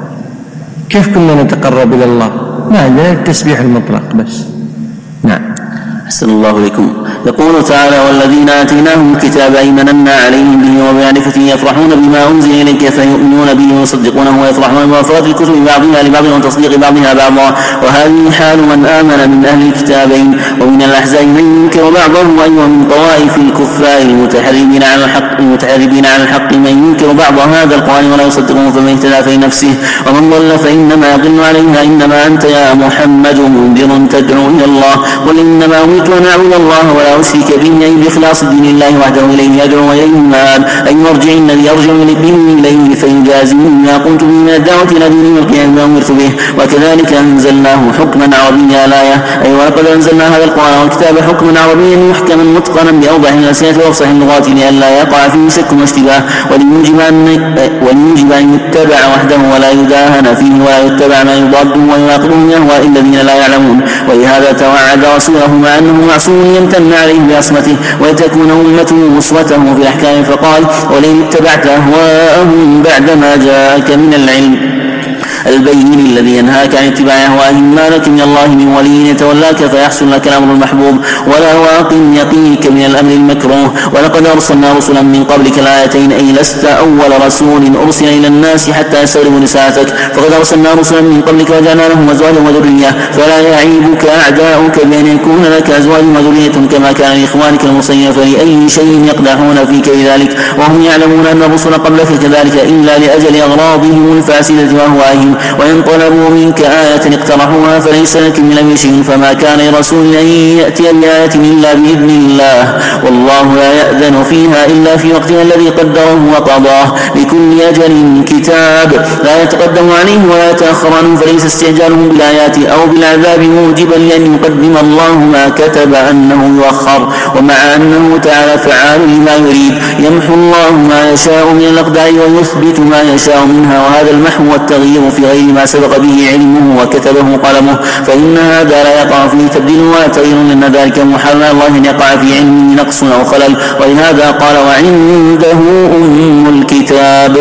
Speaker 1: كيف كنا نتقرب إلى الله؟ ما عندنا التسبيح المطلق بس. نعم.
Speaker 4: أحسن الله عليكم. يقول تعالى والذين آتيناهم الكتاب أي مننا عليهم به وبمعرفته يفرحون بما أنزل إليك فيؤمنون به ويصدقونه ويفرحون بموافقة الكتب بعضها لبعض وتصديق بعضها بعضا. وهذه حال من آمن من أهل الكتابين. ومن الأحزاب من ينكر بعضه أيضا من طوائف الكفار المتحربين على الحق المتحربين على الحق من ينكر بعض هذا القرآن ولا يصدقه فمن اهتدى فلنفسه ومن ضل فإنما يضل عليها. إنما أنت يا محمد منذر تدعو إلى الله قل إنما أمرت أن أعبد الله ولا أشرك به أي بإخلاص الدين الله وحده إليه يدعو وإليه المآب أي مرجع الذي يرجع به إليه فيجازيه ما قمت به من الدعوة إلى دينه والقيام بما أمرت به. وكذلك أنزلناه حكما عربيا الآية أي ولقد أنزلنا هذا القرآن والكتاب حكما عربيا محكما متقنا بأوضح الألسنة وأفصح اللغات لئلا يقع فيه شك واشتباه وليوجب أن وليوجب أن يتبع وحده ولا يداهن فيه ولا يتبع ما يضاده ويناقضه من أهواء الذين لا يعلمون. ولهذا توعد رسوله مع أنه معصوم يمتن عليه بعصمته ولتكون أمته أسوته في الأحكام فقال ولئن اتبعت أهواءهم بعدما جاءك من العلم البين الذي ينهاك عن اتباع أهوائهم ما لك من الله من ولي يتولاك فيحصل لك الأمر المحبوب ولا واق يقيك من الأمر المكروه. ولقد أرسلنا رسلا من قبلك الآيتين أي لست أول رسول أرسل إلى الناس حتى يستغربوا رسالتك فقد أرسلنا رسلا من قبلك وجعلنا لهم أزواجا وذرية فلا يعيبك أعداؤك بأن يكون لك أزواج وذرية كما كان لإخوانك المرسلين فلأي شيء يقدحون فيك بذلك وهم يعلمون أن الرسل قبلك كذلك إلا لأجل أغراضهم الفاسدة وأهوائهم وإن طلبوا منك آية اقترحوها فليس لك من أمر شيء فما كان لرسول أن يأتي بآية إلا بإذن الله والله لا يأذن فيها إلا في وقتها الذي قدره وقضاه لكل أجل كتاب لا يتقدم عليه ولا يتأخر عنه فليس استعجالهم بالآيات أو بالعذاب موجبا لأن يقدم الله ما كتب أنه يؤخر ومع أنه تعالى فعال لما يريد يمحو الله ما يشاء من الأقدار ويثبت ما يشاء منها وهذا المحو والتغيير في غير ما سبق به علمه وكتبه قلمه فإن هذا لا يقع فيه تبديل ولا تغيير لأن ذلك محال الله أن يقع في علمه نقص أو خلل ولهذا قال وعنده أم الكتاب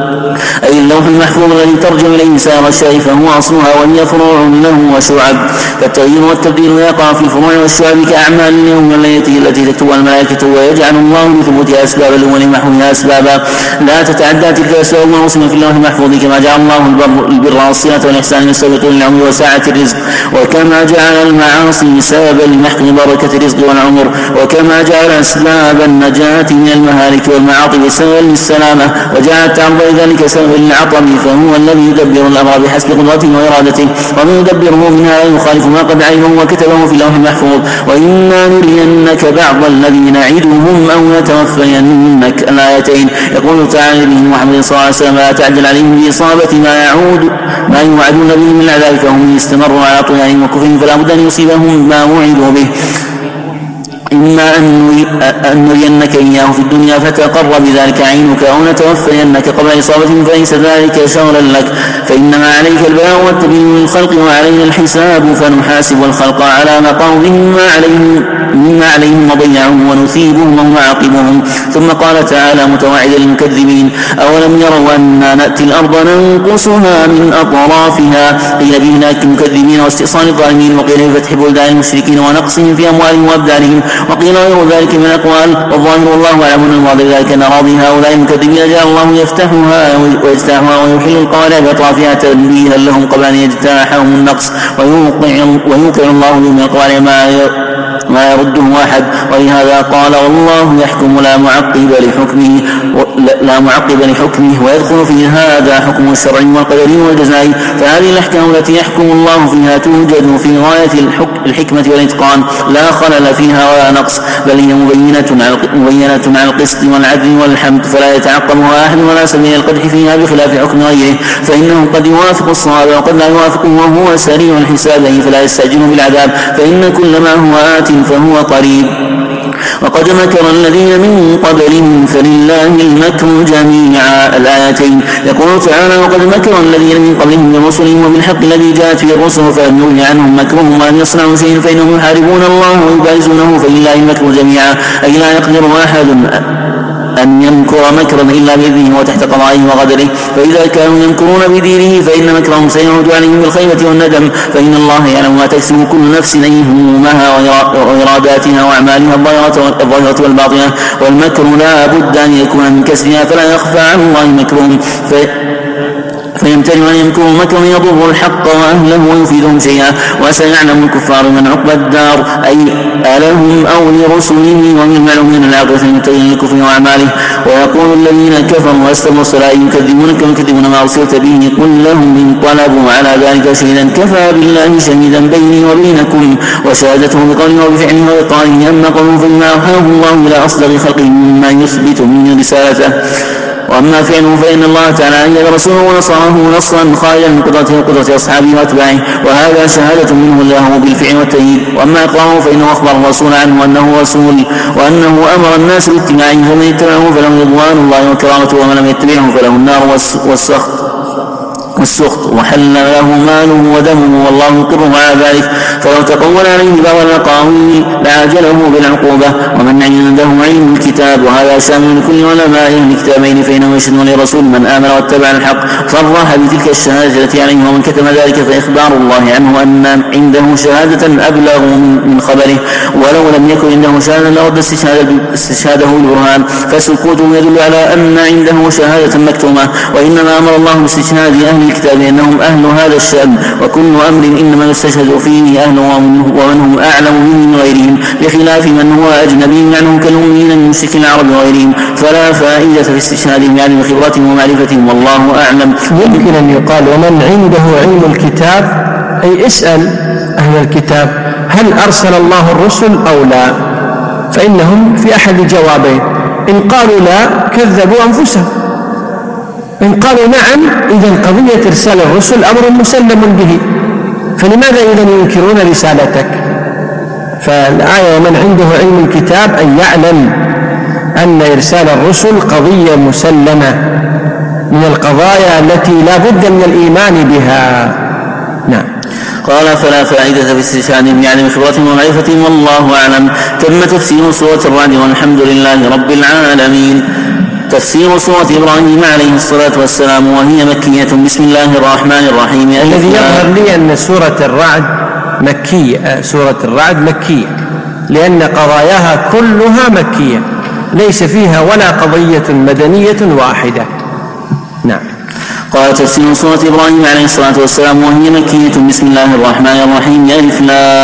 Speaker 4: أي اللوح المحفوظ الذي ترجم إليه سائر الشيء فهو أصلها وهي فروع له وشعب فالتغيير والتبديل يقع في الفروع والشعب كأعمال اليوم والليلة التي تكتبها الملائكة ويجعل الله لثبوتها أسبابا ولمحوها أسبابا لا تتعدى تلك الأسباب الموصمة في اللوح المحفوظ كما جعل الله البر البر والصلة والإحسان سبب طول العمر وساعة الرزق وكما جعل المعاصي سببا لمحق بركة الرزق والعمر وكما جعل أسباب النجاة من المهالك والمعاطب سببا للسلامة وجعل تعرض ذلك سببا للعطب فهو الذي يدبر الأمر بحسب قدرته وإرادته ومن يدبره منها لا يخالف ما قد علمه وكتبه في اللوح المحفوظ وإنا نرينك بعض الذي نعدهم أو نتوفينك الآيتين. يقول تعالى به محمد صلى الله عليه وسلم لا تعجل عليهم بإصابة ما يعود ما يوعدون به من العذاب فهم استمروا على طغيانهم وكفرهم فلا بد أن يصيبهم ما وعدوا به إما أن نرينك إياه في الدنيا فتقر بذلك عينك أو نتوفينك قبل إصابتهم فليس ذلك شغلا لك فإنما عليك البلاغ والتبيين للخلق وعلينا الحساب فنحاسب الخلق على ما قاموا به ما عليهم مما عليهم وضيعهم ونثيبهم ومعاقبهم. ثم قال تعالى متوعدا للمكذبين أولم يروا أنا نأتي الأرض ننقصها من أطرافها قيل بهلاك المكذبين واستئصال الظالمين وقيل بفتح بلدان المشركين ونقصهم في أموالهم وأبدانهم وقيل غير ذلك من الأقوال والظاهر والله أعلم أن المراد ذلك أن أراضي هؤلاء المكذبين جعل الله يفتحها ويجتاحها ويحل القوارع بأطرافها تنبيها لهم قبل أن يجتاحهم النقص ويوقع الله بهم القوارع ما ما يرده أحد ولهذا قال والله يحكم لا معقب لحكمه لا معقب لحكمه ويدخل في هذا حكم الشرع والقدري والجزائي فهذه الأحكام التي يحكم الله فيها توجد في غاية الحكمة والإتقان لا خلل فيها ولا نقص بل هي مبينة مبينة على القسط والعدل والحمد فلا يتعقبها أحد ولا سبيل القدح فيها بخلاف حكم غيره فإنه قد يوافق الصواب وقد لا يوافقه وهو سريع الحساب فلا يستعجل بالعذاب فإن كل ما هو آت فهو قريب وقد مكر الذين من قبلهم فلله المكر جميعا. الآيتين. يقول تعالى: وقد مكر الذين من قبلهم برسلهم وبالحق الذي جاءت فيه الرسل فلم يغن عنهم مكرهم وأن يصنعوا شيئا فإنهم يحاربون الله ويبارزونه فلله المكر جميعا، أي لا يقدر أحد أن يمكر مكرا إلا بإذنه وتحت قضائه وقدره. فإذا كانوا يمكرون بدينه فإن مكرهم سيعود عليهم بالخيبة والندم، فإن الله يعلم ما تكسب كل نفس أي همومها وإراداتها وأعمالها الظاهرة والباطنة، والمكر لا بد أن يكون من كسبها فلا يخفى عن الله مكرهم فيمتنع أن يمكروا مكرا يضر الحق وأهله ويفيدهم شيئا. وسيعلم الكفار من عقبى الدار، أي ألهم أو لرسله، ومن المعلوم من العاقبة المتقين للكفر وأعماله. ويقول الذين كفروا واستكبروا الصلاة يكذبونك ويكذبون ما أرسلت به، قل لهم إن طلبوا على ذلك شهيدا كفى بالله شهيدا بيني وبينكم وشهادته بقوله وبفعله وإقراره. أما قوله فإما أوحاه الله إلى أصدق خلقه مما يثبت من رسالته، وأما فعله فإن الله تعالى أيد رسوله ونصره نصرا خاليا من قدرته وقدرة أصحابه وأتباعه، وهذا شهادة منه له بالفعل والتأييد. وأما إقراره فإنه أخبر الرسول عنه أنه رسول وأنه أمر الناس باتباعه، فمن اتبعه فله رضوان الله وكرامته، ومن لم يتبعه فله النار والسخط والسخط وحل له ماله ودمه والله يقره على ذلك. فلو تقول عليه بعض الأقاويل لعاجله بالعقوبة. ومن عنده علم الكتاب، وهذا شامل لكل علماء الكتابين، فإنه يشهد لرسول من آمن واتبع الحق صرح بتلك الشهادة التي عليه، ومن كتم ذلك فإخبار الله عنه أن عنده شهادة أبلغ من خبره، ولو لم يكن عنده شهادة لرد استشهاده بالبرهان، فسكوته يدل على أن عنده شهادة مكتومة. وإنما أمر الله باستشهاد أهل الكتاب أنهم أهل هذا الشأن، وكل أمر إنما يستشهد فيه أهله ومن هم أعلم به من غيرهم، بخلاف من هو أجنبي عنه كالأميين من مشرك العرب وغيرهم، فلا فائدة في استشهادهم يعني بخبرتهم ومعرفتهم، والله أعلم.
Speaker 1: يمكن أن يقال ومن عنده علم الكتاب، أي اسأل أهل الكتاب هل أرسل الله الرسل أو لا، فإنهم في أحد الجوابين، إن قالوا لا كذبوا أنفسهم، إن قالوا نعم إذن قضية إرسال الرسل أمر مسلم به، فلماذا إذن ينكرون رسالتك؟ فالآية ومن عنده علم الكتاب أن يعلم أن إرسال الرسل قضية مسلمة من القضايا التي لا بد من الإيمان بها. نعم.
Speaker 4: قال: فلا فائدة في استشهادهم يعني بخبرتهم ومعرفتهم، والله أعلم. تم تفسير سورة الرعد، والحمد لله رب العالمين. تفسير سورة إبراهيم عليه الصلاة والسلام، وهي مكية. بسم الله الرحمن الرحيم.
Speaker 1: الذي يظهر لي أن سورة الرعد مكية، سورة الرعد مكية لأن قضاياها كلها مكية، ليس فيها ولا قضية مدنية واحدة. نعم.
Speaker 4: قال: تفسير سورة إبراهيم عليه الصلاة والسلام، وهي مكية. بسم الله الرحمن الرحيم. ألف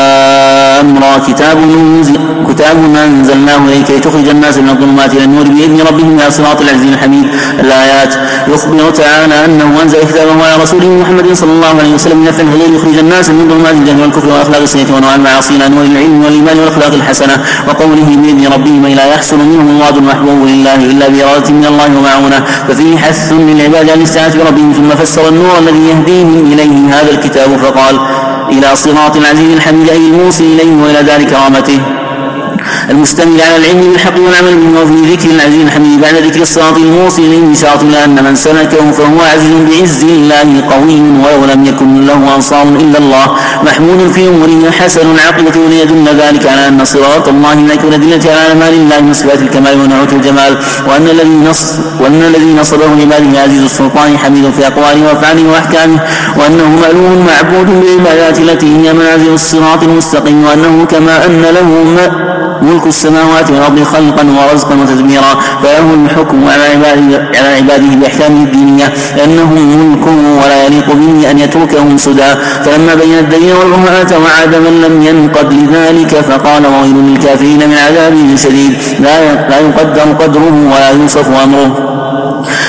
Speaker 4: لام را كتاب كتاب أنزلناه إليك لتخرج الناس من الظلمات إلى النور بإذن ربهم إلى صراط العزيز الحميد. الآيات. يخبر تعالى أنه أنزل كتابه على رسوله محمد صلى الله عليه وسلم نفعا هدى ليخرج الناس من ظلمات الجهل والكفر وأخلاق السيئة ونوع المعاصي إلى نور العلم والإيمان والأخلاق الحسنة. وقوله بإذن ربهم لا يحصل منهم مراد محبوب لله إلا بإرادة من الله ومعونة، ففيه حث للعباد على الاستعانة بربهم. ثم فسر النور الذي يهديهم إليه هذا الكتاب فقال: إلى صراط العزيز الحميد، أي الموصل إليه وإلى دار كرامته المشتمل على العلم بالحق والعمل به. وفي ذكر العزيز الحميد بعد ذكر الصراط الموصل إليه إشارة إلى أن من سلكه فهو عزيز بعز الله قوي، ولو لم يكن له أنصار إلا الله، محمود في أموره حسن عاقبته، ليدل ذلك على أن صراط الله لا يكون أدلة على أعمال الله من صفات الكمال ونعوت الجمال، وأن الذي نص وأن الذي نصبه لعباده عزيز السلطان حميد في أقواله وأفعاله وأحكامه، وأنه مألوه معبود بالعبادات التي هي منازل الصراط المستقيم، وأنه كما أن له ملك السماوات والأرض خلقا ورزقا وتدبيرا، فله الحكم على عباده, على عباده بأحكامه الدينية، لأنه ملكه ولا يليق به أن يتركهم سدى. فلما بين الدليل والبرهان وعاد من لم ينقض لذلك فقال: وويل للكافرين من عذاب شديد لا يقدر قدره ولا يوصف أمره.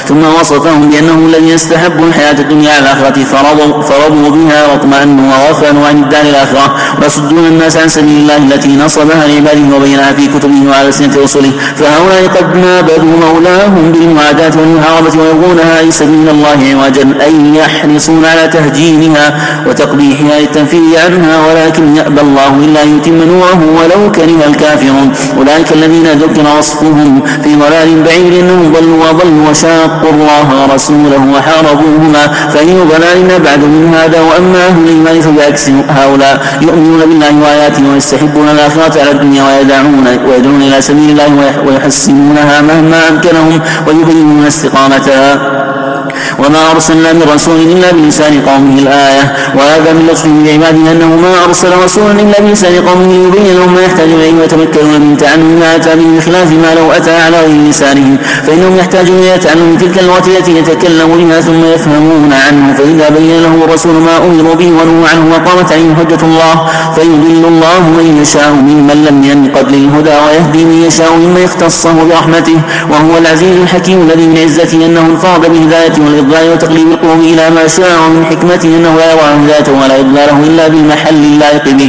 Speaker 4: ثم وصفهم بأنهم الذين استحبوا الحياة الدنيا على الآخرة فرضوا, فرضوا بها واطمأنوا وغفلوا عن الدار الآخرة ويصدون الناس عن سبيل الله التي نصبها لعباده وبينها في كتبه وعلى ألسنة رسله. فهؤلاء قد نابذوا مولاهم بالمعاداة والمحاربة ويبغونها ليس من الله عوجا أي يحرصون على تهجينها وتقبيحها للتنفيذ عنها، ولكن يأبى الله إلا يتم نوره ولو كره الكافرون. أولئك الذين ذكر وصفهم في ضلال بعيد أنهم ضلوا وضلوا وشاقوا الله ورسوله وحاربوهما، فأي ضلال بعد من هذا. وأما أهل الإيمان فبعكس هؤلاء يؤمنون بالله وآياته ويستحبون الآخرة على الدنيا ويدعون, ويدعون إلى سبيل الله ويحسنونها مهما أمكنهم ويبينون استقامتها. وما أرسلنا من رسول إلا بلسان قومه الآية. وهذا من لطفه بعباده أنه ما أرسل رسولا إلا بلسان قومه ليبين لهم ما يحتاج إليه ويتمكنون من تعلم ما أتى به بخلاف ما لو أتى على غير لسانهم، فإنهم يحتاجون إلى تعلم تلك اللغة التي يتكلم بها ثم يفهمون عنه. فإذا بين له الرسول ما أمر به ونهوا عنه وقامت عليه حجة الله فيضل الله من يشاء ممن لم ينقض للهدى ويهدي من يشاء ممن يختصه برحمته، وهو العزيز الحكيم الذي من عزته أنه انفرد بهدايته والإضلال وتقليب القوم إلى ما شاء من حكمته أنه لا يضع هدايته ولا إضلاله إلا بالمحل اللائق به.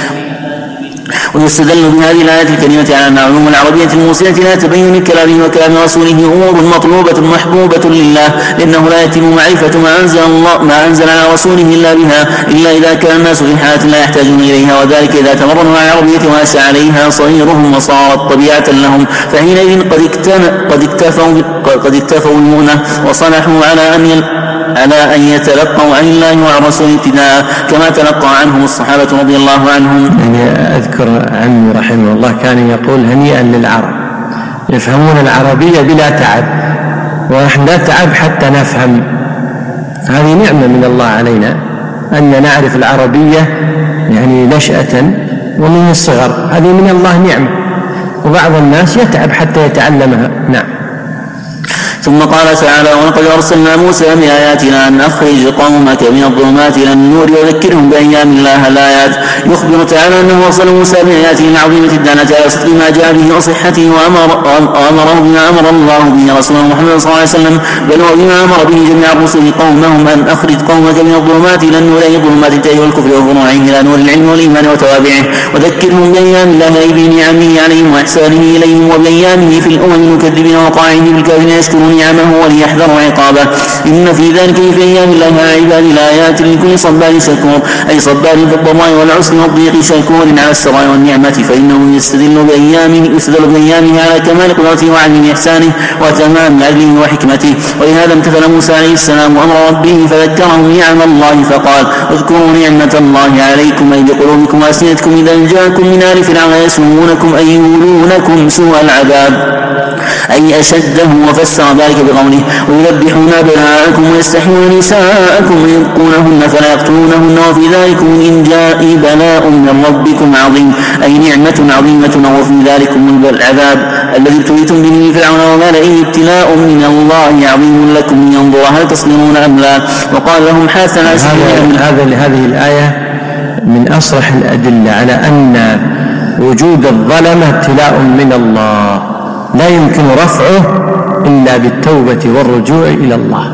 Speaker 4: ويستدل بهذه الآيات الكريمة على أن علوم العربية الموصلة إلى تبين كلامه وكلام رسوله أمور مطلوبة محبوبة لله، لأنه لا يتم معرفة ما أنزل الله ما أنزل على رسوله إلا بها، إلا إذا كان الناس في حالة لا يحتاجون إليها، وذلك إذا تمرنوا على العربية وأشى عليها صغيرهم وصارت طبيعة لهم، فحينئذ قد اكتفوا قد اكتفوا المؤنة وصلحوا على أن على أن يتلقوا عن الله وعن رسوله ابتداء كما تلقى عنهم الصحابة رضي الله عنهم.
Speaker 1: يعني أذكر عمي رحمه الله كان يقول هنيئا للعرب يفهمون العربية بلا تعب، ونحن لا تعب حتى نفهم. هذه نعمة من الله علينا أن نعرف العربية يعني نشأة ومن الصغر، هذه من الله نعمة، وبعض الناس يتعب حتى يتعلمها. نعم.
Speaker 4: ثم قال تعالى: ولقد أرسلنا موسى بآياتنا أن أخرج قومك من الظلمات إلى النور وذكرهم بأيام الله. الآيات يخبر تعالى أنه أرسل موسى بآياته العظيمة الدالة على صدق ما جاء به وصحته، وأمر وأمره بما أمر الله به رسوله محمد صلى الله عليه وسلم، بل وبما أمر به جميع الرسل قومهم أن أخرج قومك من الظلمات إلى النور، أي ظلمات الجهل والكفر وفروعه إلى نور العلم والإيمان وتوابعه، وذكرهم بأيام الله أي بنعمه عليهم وإحسانه إليهم وبأيامه في الأمم المكذبين ووقائعه بالكافرين يشكرون نعمه وليحذروا عقابه. إن في ذلك في أيام الله على عباد الآيات لكل صبار شكور، أي صبار في الضراء والعسر والضيق شكور على السراء والنعمة، فإنه يستدل بأيامه يستدل بأيامه على كمال قدرته وعدم إحسانه وتمام عدله وحكمته. ولهذا امتثل موسى عليه السلام وأمر ربه فذكرهم نعم الله فقال: اذكروا نعمة الله عليكم أي بقلوبكم وألسنتكم إذا جاءكم من آل فرعون يسومونكم أي يولونكم سوء العذاب أي أشده، وفسر ذلك بقوله: ويذبحون أبناءكم ويستحيون نساءكم ويبقونهن فلا يقتلونهن، وفي ذلكم إن جاء بلاء من ربكم عظيم أي نعمة عظيمة، وفي ذلكم العذاب الذي ابتليتم به فرعون وملئه ابتلاء من الله عظيم لكم لينظر هل تصبرون أم لا. وقال لهم حاثا
Speaker 1: هذا هذه الآية من أصرح الأدلة على أن وجود الظلمة ابتلاء من الله لا يمكن رفعه إلا بالتوبة والرجوع إلى الله.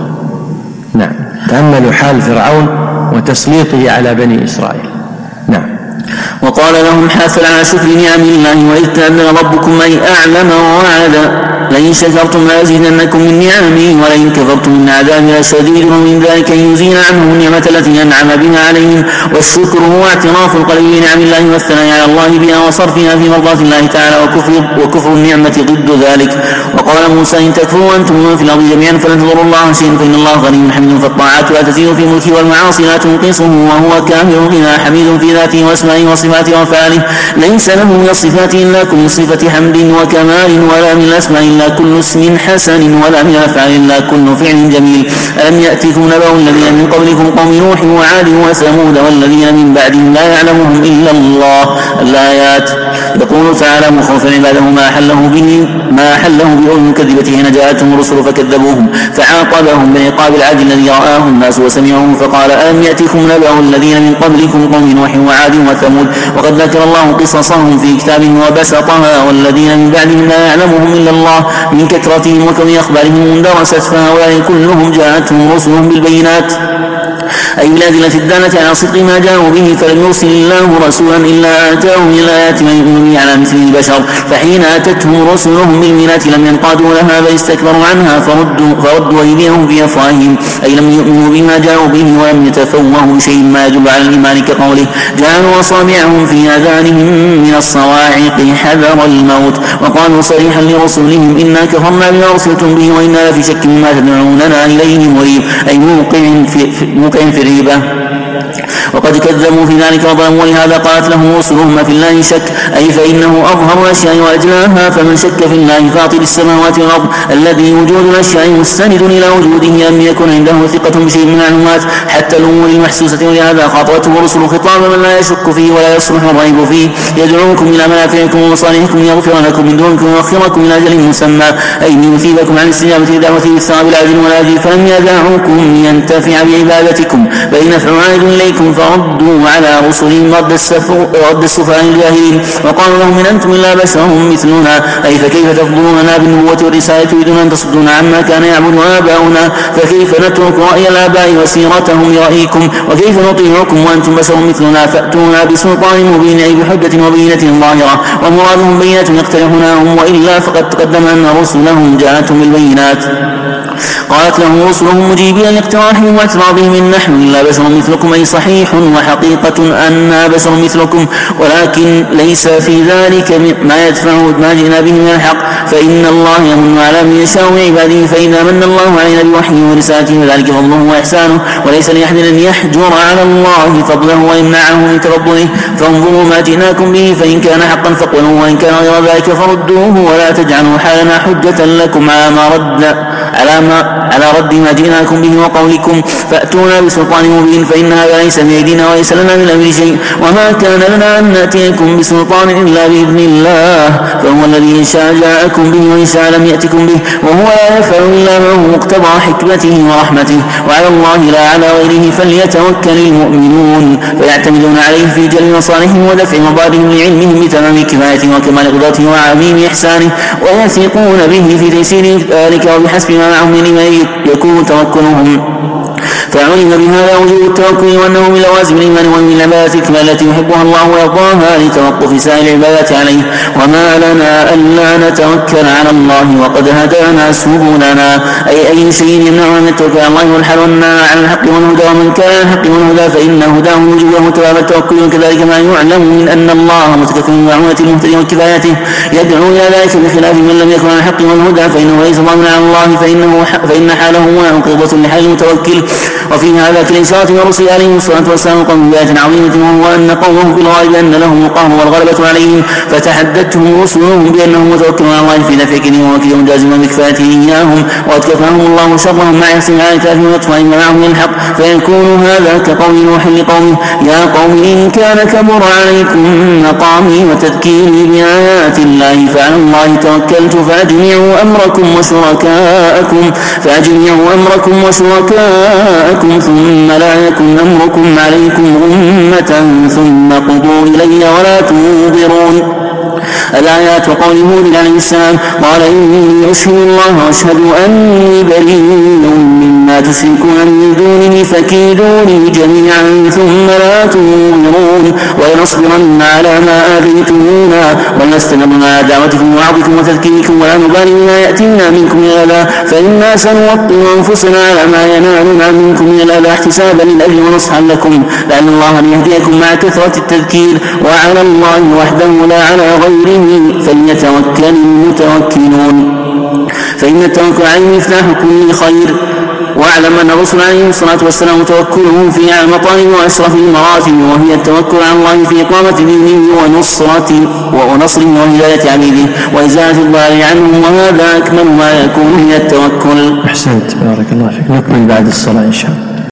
Speaker 1: نعم. تأملوا حال فرعون وتسليطه على بني إسرائيل. نعم.
Speaker 4: وقال لهم حاثا على شكر نعم الله: وإذ تأذن ربكم أي أعلم ووعد لئن شكرتم لأزيدنكم من نعمه ولئن كفرتم من عذابي لشديد، ومن ذلك أن يزيل عنهم النعمة التي أنعم بها عليهم. والشكر هو اعتراف القلب بنعم الله والثناء على الله بها وصرفها في مرضاة الله تعالى، وكفر, وكفر النعمة ضد ذلك. وقال موسى: إن تكفروا أنتم ومن في الأرض جميعا فلن تضروا الله شيئا فإن الله غني حميد، فالطاعات لا تزيد في ملكه والمعاصي لا تنقصه، وهو كامل بها حميد في ذاته واسمائه وصفاته وفعله، ليس له من الصفات إلا كل صفة حمد وكمال، ولا من الأسماء إلا كل اسم حسن، ولا من الأفعال إلا كل فعل جميل. ألم يأتكم نبأ الذين من قبلكم قوم نوح وعاد وثمود والذين من بعدهم لا يعلمهم إلا الله. الآيات. يقول تعالى مخوفا عباده ما أحله به ما أحله بأذن كذبته حين جاءتهم الرسل فكذبوهم، فعاقبهم بعقاب العدل الذي رآه الناس وسمعوه، فقال: ألم يأتكم نبأ الذين من قبلكم قوم نوح وعاد وثمود. وقد ذكر الله قصصهم في كتابه وبسطها، والذين من بعدهم لا يعلمهم إلا الله، من كثرتهم وكون أخبارهم اندرست، فهؤلاء كلهم جاءتهم رسلهم بالبينات أي بالأدلة الدالة على صدق ما جاءوا به، فلم يرسل الله رسولا إلا آتاه من الآيات ما يؤمن به على مثل البشر، فحين أتتهم رسلهم بالبينات لم ينقادوا لها بل استكبروا عنها فردوا, فردوا أيديهم في أفواههم، أي لم يؤمنوا بما جاءوا به ولم يتفوهوا بشيء ما يدل على الإيمان، كقوله جعلوا أصابعهم في آذانهم من الصواعق حذر الموت، وقالوا صريحا لرسلهم إنا كفرنا بما أرسلتم به وإنا لفي شك مما تدعوننا إليه مريب، أي موقع في, في, موقع في الريبة. وقد كذبوا في ذلك وظلموا، ولهذا قالت لهم رسلهم في الله شك، أي فإنه أظهر الأشياء وأجلاها، فمن شك في الله فاطر السماوات والأرض الذي وجود الأشياء مستند إلى وجوده أم يكن عنده ثقة بشيء من المعلومات حتى الأمور المحسوسة، ولهذا خاطبته رسل خطاب من لا يشك فيه ولا يصلح الريب فيه، يدعوكم إلى منافعكم ومصالحكم ليغفر لكم من دونكم ويؤخركم إلى أجل مسمى، أي ليثيبكم عن استجابة دعوته بالثواب العاجل والآجل، فلم يدعوكم لينتفع بعبادتكم بل نفع عائد إليكم، فردوا على رسلهم رد السفهاء الجاهلين وقالوا لهم إن أنتم إلا بشر مثلنا، أي فكيف تفضلوننا بالنبوة والرسالة تريدون أن تصدونا عما كان يعبد آباؤنا، فكيف نترك رأي الآباء وسيرتهم لرأيكم، وكيف نطيعكم وأنتم بشر مثلنا، فأتونا بسلطان مبين أي بحجة وبينة ظاهرة، ومرادهم بينة يقترحونهم، وإلا فقد تقدم أن رسلهم جاءتهم بالبينات. قالت لهم رسلهم مجيبين لاقتراحهم واعتراضهم إن نحن إلا بشر مثلكم، أي صحيح وحقيقة أننا بشر مثلكم، ولكن ليس في ذلك ما يدفع ما جئنا به من الحق، فإن الله يمن على من يشاء من عباده، فإذا من الله علينا بوحيه ورسالته فذلك فضله وإحسانه، وليس لأحد أن يحجر على الله فضله ويمنعه من تفضله، فانظروا ما جئناكم به، فإن كان حقا فاقبلوه وإن كان غير ذلك فردوه، ولا تجعلوا حالنا حجة لكم على ما رد على ما على رد ما جئناكم به وقولكم فأتونا بسلطان مبين، فإن هذا ليس بأيدينا وليس لنا من الأمر شيء، وما كان لنا أن نأتيكم بسلطان إلا بإذن الله، فهو الذي إن شاء جاءكم به وإن شاء لم يأتكم به، وهو لا يفعل إلا ما هو مقتضى حكمته ورحمته، وعلى الله لا على غيره فليتوكل المؤمنون، فيعتمدون عليه في جلب مصالحهم ودفع مضارهم لعلمهم بتمام كفايته وكمال قدرته وعظيم إحسانه، ويثقون به في تيسير ذلك، وبحسب ما معهم من إيمان يكون توكلهم، فعلم بهذا وجوب التوكل وأنه من لوازم الإيمان ومن العبادات الكمال التي يحبها الله ويرضاها لتوقف سائر العبادات عليه، وما لنا ألا نتوكل على الله وقد هدانا سبلنا، أي أي شيء يمنعنا من التوكل على الله والحال والنهي عن الحق والهدى، ومن كان عن الحق والهدى فإن هداه يوجب له تمام التوكل، وكذلك ما يعلم من أن الله متكفل بمعونة المهتدي وكفايته يدعو إلى ذلك بخلاف من لم يكن عن الحق والهدى فإنه ليس ضامنا على الله، فإنه فإن حاله منقضة لحال المتوكل. وفي هذا كالإشارة والرسل عليهم الصلاة والسلام قوم بآية عظيمة، وهو أن قومهم في الغالب أن لهم القهر والغلبة عليهم، فتحدثهم رسلهم بأنهم متوكلون على الله في دفع كلمة وكلهم جازما بكفايته إياهم، وقد كفاهم الله شرهم مع يحسن على كافهم ويطمئن معهم من الحق، فيكون هذا كقول نوح لقومه يا قوم إن كان كبر عليكم مقامي وتذكيري بآيات الله فعلى الله توكلت فأجمعوا أمركم وشركاءكم فأجمعوا أمركم وشركاءكم ثم لا يكن أمركم عليكم غمة ثم قضوا إلي ولا تنظرون. الآيات. وقول هود عليه السلام قال إني أشهد الله وأشهد أني بريء مما تشركون من دونه فكيدوني جميعا ثم لا تنظرون، ولنصبرن على ما آذيتمونا ولنستمرن على دعوتكم ووعظكم وتذكيركم ولا نبالي بما يأتينا منكم من الأذى، فإنا سنوطن أنفسنا على ما ينالنا منكم من الأذى احتسابا للأجر ونصحا لكم لعل الله يهديكم مع كثرة التذكير، وعلى الله وحده لا على غيره فليتوكل المتوكلون، فإن التوكل عليه مفتاح كل خير. واعلم أن الرسل عليهم الصلاة والسلام توكلهم في أعلى المطالب وأشرف المراتب، وهي التوكل على الله في إقامة دينه ونصرة ونصره وهداية عبيده وإزالة الضلال عنهم، وهذا أكمل ما يكون من التوكل.
Speaker 1: أحسنت، بارك الله فيك. نكمل بعد الصلاة إن شاء الله.